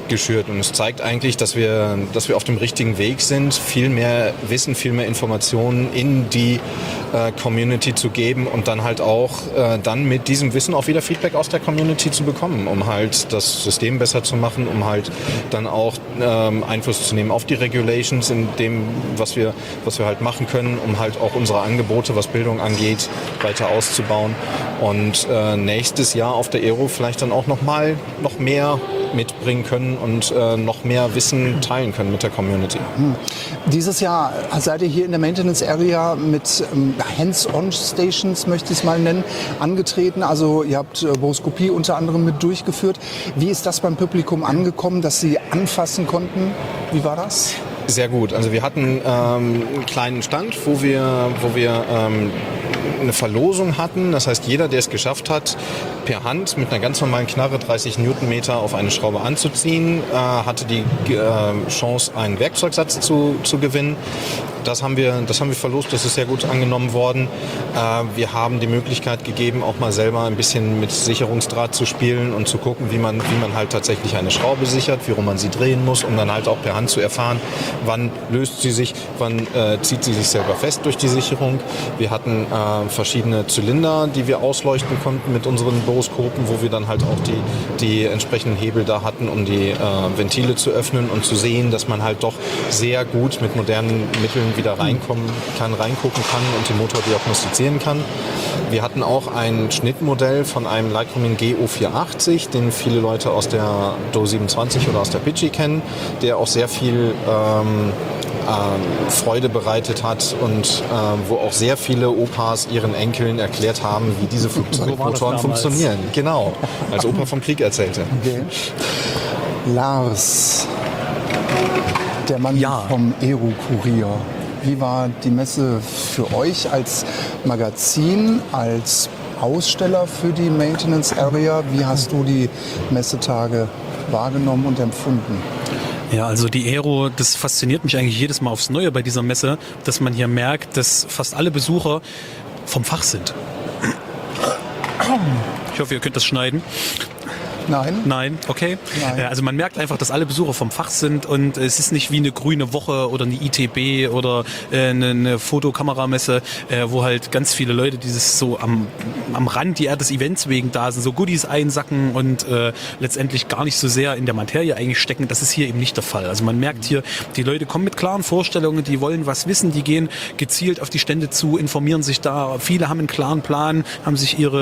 Speaker 19: geschürt. Und es zeigt eigentlich, dass wir auf dem richtigen Weg sind, viel mehr Wissen, viel mehr Informationen in die Community zu geben und dann halt auch dann mit diesem Wissen auch wieder Feedback aus der Community zu bekommen, um halt das System besser zu machen, um halt dann auch Einfluss zu nehmen auf die Regulations in dem, was wir halt machen können, um halt auch unsere Angebote, was Bildung angeht, weiter auszubauen und nächstes Jahr auf der Aero vielleicht dann auch noch mehr mitbringen können und noch mehr Wissen teilen können mit der Community.
Speaker 2: Dieses Jahr seid ihr hier in der Maintenance Area mit Hands-on-Stations, möchte ich es mal nennen, angetreten. Also ihr habt Boroskopie unter anderem mit durchgeführt. Wie ist das beim Publikum angekommen, dass sie anfassen konnten? Wie war das?
Speaker 19: Sehr gut. Also wir hatten einen kleinen Stand, wo wir eine Verlosung hatten. Das heißt, jeder, der es geschafft hat, per Hand mit einer ganz normalen Knarre 30 Newtonmeter auf eine Schraube anzuziehen, hatte die Chance, einen Werkzeugsatz zu gewinnen. Das haben wir verlost, das ist sehr gut angenommen worden. Wir haben die Möglichkeit gegeben, auch mal selber ein bisschen mit Sicherungsdraht zu spielen und zu gucken, wie man halt tatsächlich eine Schraube sichert, wie rum man sie drehen muss, um dann halt auch per Hand zu erfahren, wann löst sie sich, wann zieht sie sich selber fest durch die Sicherung. Wir hatten verschiedene Zylinder, die wir ausleuchten konnten mit unseren Boroskopen, wo wir dann halt auch die entsprechenden Hebel da hatten, um die Ventile zu öffnen und zu sehen, dass man halt doch sehr gut mit modernen Mitteln wieder reingucken kann und den Motor diagnostizieren kann. Wir hatten auch ein Schnittmodell von einem Lycoming GO480, den viele Leute aus der Do 27 oder aus der Pidgey kennen, der auch sehr viel Freude bereitet hat und wo auch sehr viele Opas ihren Enkeln erklärt haben, wie diese Flugzeugmotoren funktionieren. Genau, als Opa vom Krieg erzählte.
Speaker 2: Okay. Lars, der Mann vom Aero-Kurier. Wie war die Messe für euch als Magazin, als Aussteller für die Maintenance Area? Wie hast du die Messetage wahrgenommen und empfunden?
Speaker 20: Ja, also die Aero, das fasziniert mich eigentlich jedes Mal aufs Neue bei dieser Messe, dass man hier merkt, dass fast alle Besucher vom Fach sind. Ich hoffe, ihr könnt das schneiden. Nein, okay. Nein. Also man merkt einfach, dass alle Besucher vom Fach sind und es ist nicht wie eine grüne Woche oder eine ITB oder eine Fotokameramesse, wo halt ganz viele Leute dieses so am Rand des Events wegen da sind, so Goodies einsacken und letztendlich gar nicht so sehr in der Materie eigentlich stecken. Das ist hier eben nicht der Fall. Also man merkt hier, die Leute kommen mit klaren Vorstellungen, die wollen was wissen, die gehen gezielt auf die Stände zu, informieren sich da. Viele haben einen klaren Plan, haben sich die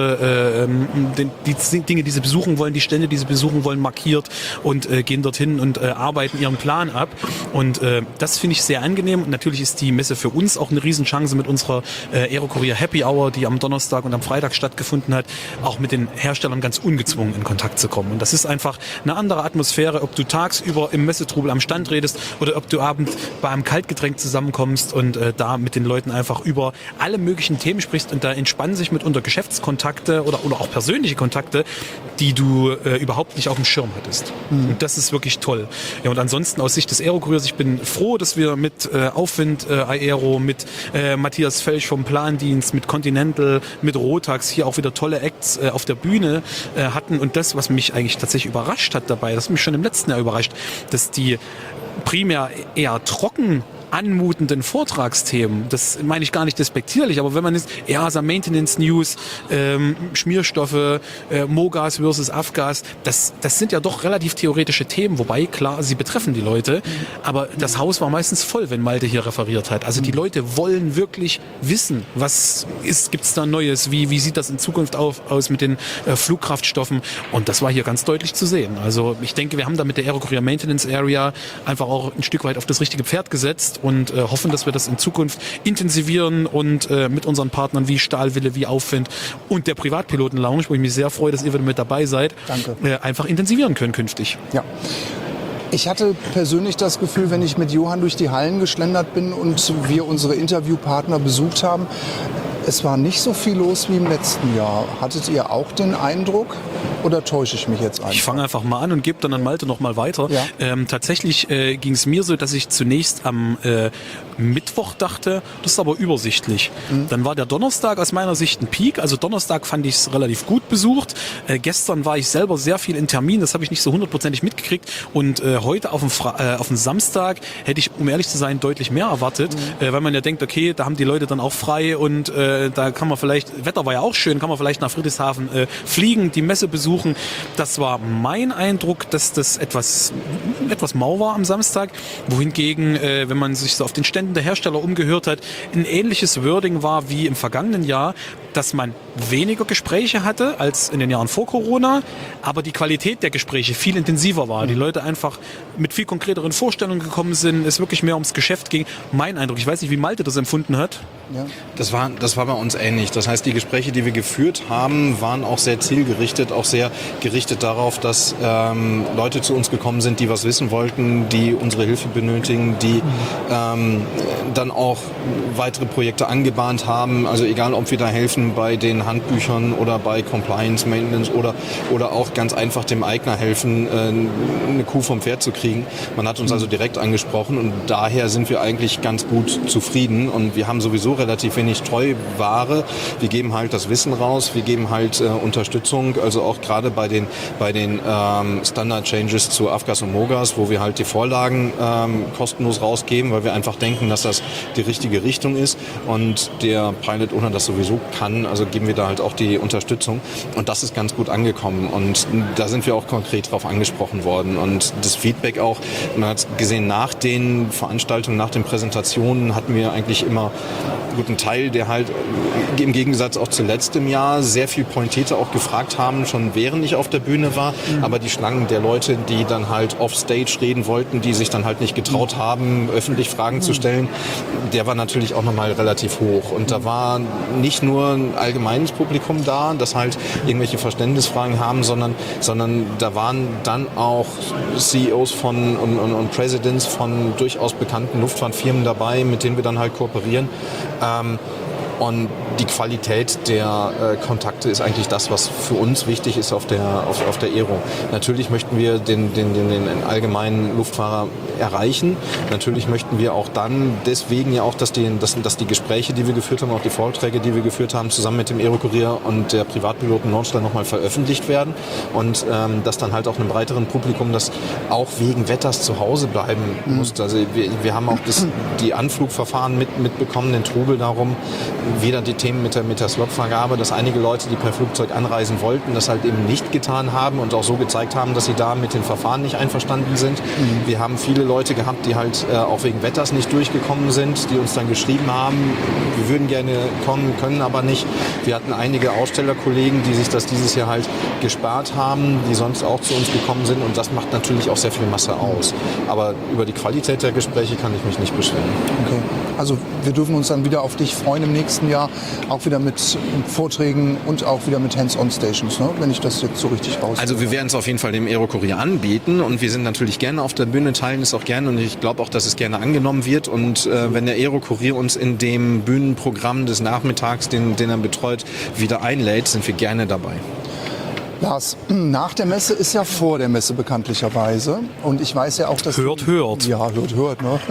Speaker 20: Dinge, die sie besuchen wollen, die Stände, die sie besuchen wollen, markiert und gehen dorthin und arbeiten ihren Plan ab. Und das finde ich sehr angenehm. Und natürlich ist die Messe für uns auch eine Riesenchance mit unserer Aero-Kurier Happy Hour, die am Donnerstag und am Freitag stattgefunden hat, auch mit den Herstellern ganz ungezwungen in Kontakt zu kommen. Und das ist einfach eine andere Atmosphäre, ob du tagsüber im Messetrubel am Stand redest oder ob du abends bei einem Kaltgetränk zusammenkommst und da mit den Leuten einfach über alle möglichen Themen sprichst. Und da entspannen sich mitunter Geschäftskontakte oder auch persönliche Kontakte, die du überhaupt nicht auf dem Schirm hattest. Und das ist wirklich toll. Ja, und ansonsten aus Sicht des Aero-Kuriers, ich bin froh, dass wir mit Aufwind Aero, mit Matthias Felsch vom Plandienst, mit Continental, mit Rotax hier auch wieder tolle Acts auf der Bühne hatten. Und das, was mich eigentlich tatsächlich überrascht hat dabei, das hat mich schon im letzten Jahr überrascht, dass die primär eher trocken anmutenden Vortragsthemen, das meine ich gar nicht despektierlich, aber wenn man jetzt EASA Maintenance News, Schmierstoffe, MOGAS versus AFGAS, das sind ja doch relativ theoretische Themen, wobei klar, sie betreffen die Leute, aber das Haus war meistens voll, wenn Malte hier referiert hat. Also die Leute wollen wirklich wissen, was gibt's da Neues, wie sieht das in Zukunft aus mit den Flugkraftstoffen, und das war hier ganz deutlich zu sehen. Also ich denke, wir haben da mit der Aero-Kurier Maintenance Area einfach auch ein Stück weit auf das richtige Pferd gesetzt und hoffen, dass wir das in Zukunft intensivieren und mit unseren Partnern wie Stahlwille, wie Aufwind und der Privatpiloten-Lounge, wo ich mich sehr freue, dass ihr wieder mit dabei seid, einfach intensivieren können künftig.
Speaker 2: Ja. Ich hatte persönlich das Gefühl, wenn ich mit Johann durch die Hallen geschlendert bin und wir unsere Interviewpartner besucht haben, es war nicht so viel los wie im letzten Jahr. Hattet ihr auch den Eindruck oder täusche ich mich jetzt einfach?
Speaker 20: Ich fange einfach mal an und gebe dann an Malte noch mal weiter. Ja. Tatsächlich ging es mir so, dass ich zunächst am Mittwoch dachte, das ist aber übersichtlich. Dann war der Donnerstag aus meiner Sicht ein Peak. Also Donnerstag fand ich es relativ gut besucht. Gestern war ich selber sehr viel in Termin, das habe ich nicht so hundertprozentig mitgekriegt. Und heute auf dem Samstag hätte ich, um ehrlich zu sein, deutlich mehr erwartet, weil man ja denkt, okay, da haben die Leute dann auch frei und da kann man vielleicht, Wetter war ja auch schön, kann man vielleicht nach Friedrichshafen fliegen, die Messe besuchen. Das war mein Eindruck, dass das etwas mau war am Samstag, wohingegen, wenn man sich so auf den Ständen der Hersteller umgehört hat, ein ähnliches Wording war wie im vergangenen Jahr, dass man weniger Gespräche hatte als in den Jahren vor Corona, aber die Qualität der Gespräche viel intensiver war. Die Leute einfach mit viel konkreteren Vorstellungen gekommen sind, es wirklich mehr ums Geschäft ging. Mein Eindruck, ich weiß nicht, wie Malte das empfunden hat.
Speaker 19: Ja. Das war bei uns ähnlich. Das heißt, die Gespräche, die wir geführt haben, waren auch sehr zielgerichtet, auch sehr gerichtet darauf, dass Leute zu uns gekommen sind, die was wissen wollten, die unsere Hilfe benötigen, die dann auch weitere Projekte angebahnt haben. Also egal, ob wir da helfen bei den Handbüchern oder bei Compliance, Maintenance oder auch ganz einfach dem Eigner helfen, eine Kuh vom Pferd zu kriegen. Man hat uns also direkt angesprochen und daher sind wir eigentlich ganz gut zufrieden und wir haben sowieso relativ wenig Treuware. Wir geben halt das Wissen raus, wir geben halt Unterstützung, also auch gerade bei den Standard Changes zu AFGAS und MOGAS, wo wir halt die Vorlagen kostenlos rausgeben, weil wir einfach denken, dass das die richtige Richtung ist und der Pilot Owner das sowieso kann, also geben wir da halt auch die Unterstützung und das ist ganz gut angekommen und da sind wir auch konkret drauf angesprochen worden und das Feedback auch, man hat gesehen, nach den Veranstaltungen, nach den Präsentationen hatten wir eigentlich immer einen guten Teil, der halt im Gegensatz auch zu letztem Jahr sehr viel pointierte auch gefragt haben, schon während ich auf der Bühne war, aber die Schlangen der Leute, die dann halt offstage reden wollten, die sich dann halt nicht getraut haben, öffentlich Fragen zu stellen, der war natürlich auch nochmal relativ hoch und da war nicht nur ein allgemeines Publikum da, das halt irgendwelche Verständnisfragen haben, sondern da waren dann auch CEOs und Presidents von durchaus bekannten Luftfahrtfirmen dabei, mit denen wir dann halt kooperieren. Und die Qualität der Kontakte ist eigentlich das, was für uns wichtig ist auf der Aero. Natürlich möchten wir den allgemeinen Luftfahrer erreichen. Natürlich möchten wir auch dann deswegen ja auch, dass die Gespräche, die wir geführt haben, auch die Vorträge, die wir geführt haben, zusammen mit dem Aero-Kurier und der Privatpiloten Nordstein nochmal veröffentlicht werden und dass dann halt auch einem breiteren Publikum, das auch wegen Wetters zu Hause bleiben muss. Also wir haben auch die Anflugverfahren mitbekommen, den Trubel darum, wieder die Themen mit der Slotvergabe, dass einige Leute, die per Flugzeug anreisen wollten, das halt eben nicht getan haben und auch so gezeigt haben, dass sie da mit den Verfahren nicht einverstanden sind. Wir haben viele Leute gehabt, die halt auch wegen Wetters nicht durchgekommen sind, die uns dann geschrieben haben, wir würden gerne kommen, können aber nicht. Wir hatten einige Ausstellerkollegen, die sich das dieses Jahr halt gespart haben, die sonst auch zu uns gekommen sind und das macht natürlich auch sehr viel Masse aus. Aber über die Qualität der Gespräche kann ich mich nicht beschweren.
Speaker 2: Okay. Also wir dürfen uns dann wieder auf dich freuen im nächsten Jahr, auch wieder mit Vorträgen und auch wieder mit Hands-on-Stations, ne? Wenn ich das jetzt so richtig raus.
Speaker 19: Also wir werden es auf jeden Fall dem Aero-Kurier anbieten und wir sind natürlich gerne auf der Bühne, teilen es auch gerne und ich glaube auch, dass es gerne angenommen wird und wenn der Aero-Kurier uns in dem Bühnenprogramm des Nachmittags, den er betreut, wieder einlädt, sind wir gerne dabei.
Speaker 2: Lars, nach der Messe ist ja vor der Messe bekanntlicherweise. Und ich weiß ja auch, dass...
Speaker 20: Hört.
Speaker 2: Ja, hört, ne?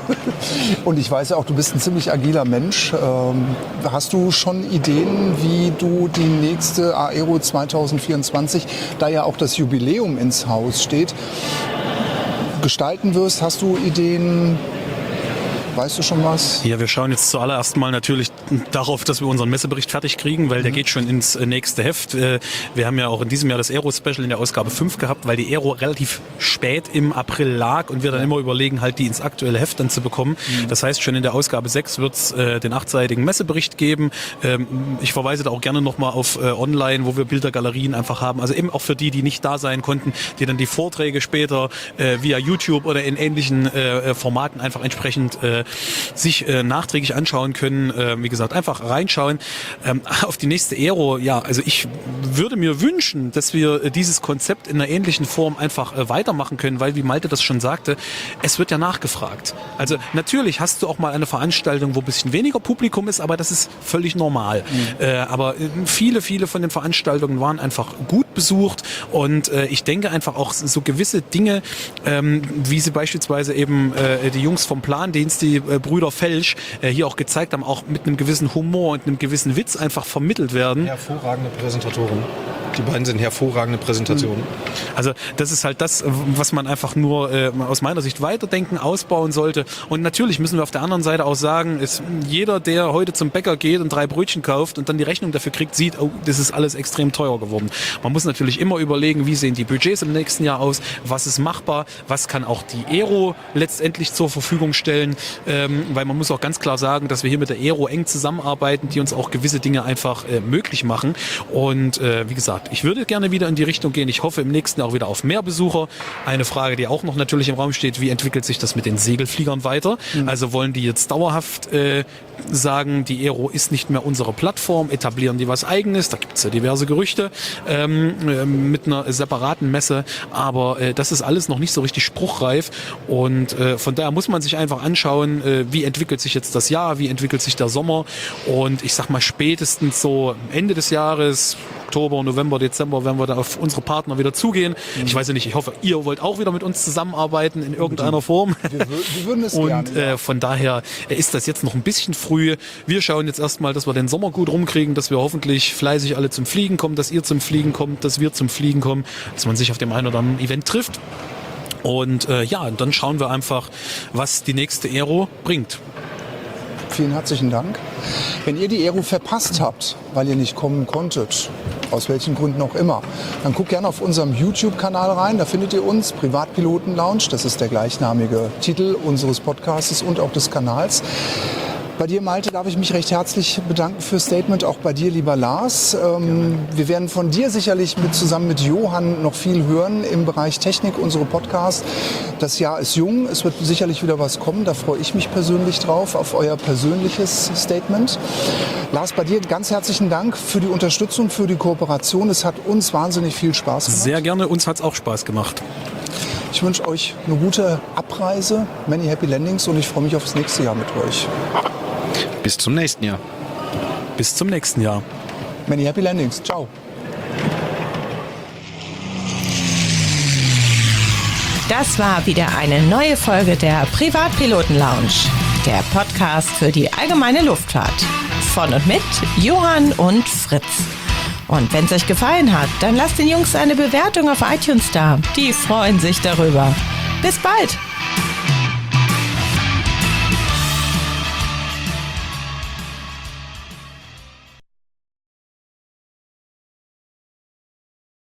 Speaker 2: Und ich weiß ja auch, du bist ein ziemlich agiler Mensch. Hast du schon Ideen, wie du die nächste Aero 2024, da ja auch das Jubiläum ins Haus steht, gestalten wirst? Hast du Ideen? Weißt du schon was?
Speaker 20: Ja, wir schauen jetzt zuallererst mal natürlich darauf, dass wir unseren Messebericht fertig kriegen, weil der geht schon ins nächste Heft. Wir haben ja auch in diesem Jahr das Aero-Special in der Ausgabe 5 gehabt, weil die Aero relativ spät im April lag und wir dann immer überlegen, halt die ins aktuelle Heft dann zu bekommen. Das heißt, schon in der Ausgabe 6 wird es den 8-seitigen Messebericht geben. Ich verweise da auch gerne nochmal auf online, wo wir Bildergalerien einfach haben. Also eben auch für die nicht da sein konnten, die dann die Vorträge später via YouTube oder in ähnlichen Formaten einfach entsprechend sich nachträglich anschauen können. Wie gesagt, einfach reinschauen. Auf die nächste Aero, ja, also ich würde mir wünschen, dass wir dieses Konzept in einer ähnlichen Form einfach weitermachen können, weil, wie Malte das schon sagte, es wird ja nachgefragt. Also natürlich hast du auch mal eine Veranstaltung, wo ein bisschen weniger Publikum ist, aber das ist völlig normal. Aber viele von den Veranstaltungen waren einfach gut besucht und ich denke einfach auch so gewisse Dinge, wie sie beispielsweise eben die Jungs vom Plandienst, die Brüder Felsch, hier auch gezeigt haben, auch mit einem gewissen Humor und einem gewissen Witz einfach vermittelt werden.
Speaker 19: Hervorragende Präsentatoren. Die beiden sind hervorragende Präsentationen.
Speaker 20: Also das ist halt das, was man einfach nur aus meiner Sicht weiterdenken, ausbauen sollte. Und natürlich müssen wir auf der anderen Seite auch sagen, jeder, der heute zum Bäcker geht und 3 Brötchen kauft und dann die Rechnung dafür kriegt, sieht, oh, das ist alles extrem teuer geworden. Man muss natürlich immer überlegen, wie sehen die Budgets im nächsten Jahr aus, was ist machbar, was kann auch die Aero letztendlich zur Verfügung stellen, weil man muss auch ganz klar sagen, dass wir hier mit der Aero eng zusammenarbeiten, die uns auch gewisse Dinge einfach möglich machen. Und wie gesagt, ich würde gerne wieder in die Richtung gehen. Ich hoffe im nächsten Jahr auch wieder auf mehr Besucher. Eine Frage, die auch noch natürlich im Raum steht, wie entwickelt sich das mit den Segelfliegern weiter? Also wollen die jetzt dauerhaft sagen, die Aero ist nicht mehr unsere Plattform, etablieren die was Eigenes? Da gibt es ja diverse Gerüchte mit einer separaten Messe. Aber das ist alles noch nicht so richtig spruchreif. Und von daher muss man sich einfach anschauen, wie entwickelt sich jetzt das Jahr, wie entwickelt sich der Sommer. Und ich sag mal, spätestens so Ende des Jahres, Oktober, November, Dezember, werden wir da auf unsere Partner wieder zugehen. Ich weiß ja nicht, ich hoffe, ihr wollt auch wieder mit uns zusammenarbeiten in irgendeiner Form.
Speaker 2: Wir würden es gerne.
Speaker 20: Und von daher ist das jetzt noch ein bisschen früh. Wir schauen jetzt erstmal, dass wir den Sommer gut rumkriegen, dass wir hoffentlich fleißig alle zum Fliegen kommen, dass ihr zum Fliegen kommt, dass wir zum Fliegen kommen, dass man sich auf dem einen oder anderen Event trifft. Und dann schauen wir einfach, was die nächste Aero bringt.
Speaker 2: Vielen herzlichen Dank. Wenn ihr die Aero verpasst habt, weil ihr nicht kommen konntet, aus welchen Gründen auch immer, dann guckt gerne auf unserem YouTube-Kanal rein. Da findet ihr uns, Privatpiloten Lounge. Das ist der gleichnamige Titel unseres Podcasts und auch des Kanals. Bei dir, Malte, darf ich mich recht herzlich bedanken fürs Statement. Auch bei dir, lieber Lars. Wir werden von dir sicherlich zusammen mit Johann noch viel hören im Bereich Technik, unsere Podcasts. Das Jahr ist jung, es wird sicherlich wieder was kommen. Da freue ich mich persönlich drauf, auf euer persönliches Statement. Lars, bei dir ganz herzlichen Dank für die Unterstützung, für die Kooperation. Es hat uns wahnsinnig viel Spaß gemacht.
Speaker 20: Sehr gerne, uns hat es auch Spaß gemacht.
Speaker 2: Ich wünsche euch eine gute Abreise, many happy landings und ich freue mich aufs nächste Jahr mit euch.
Speaker 19: Bis zum nächsten Jahr.
Speaker 20: Bis zum nächsten Jahr.
Speaker 2: Many happy landings. Ciao.
Speaker 1: Das war wieder eine neue Folge der Privatpiloten Lounge, der Podcast für die allgemeine Luftfahrt. Von und mit Johann und Fritz. Und wenn es euch gefallen hat, dann lasst den Jungs eine Bewertung auf iTunes da. Die freuen sich darüber. Bis bald!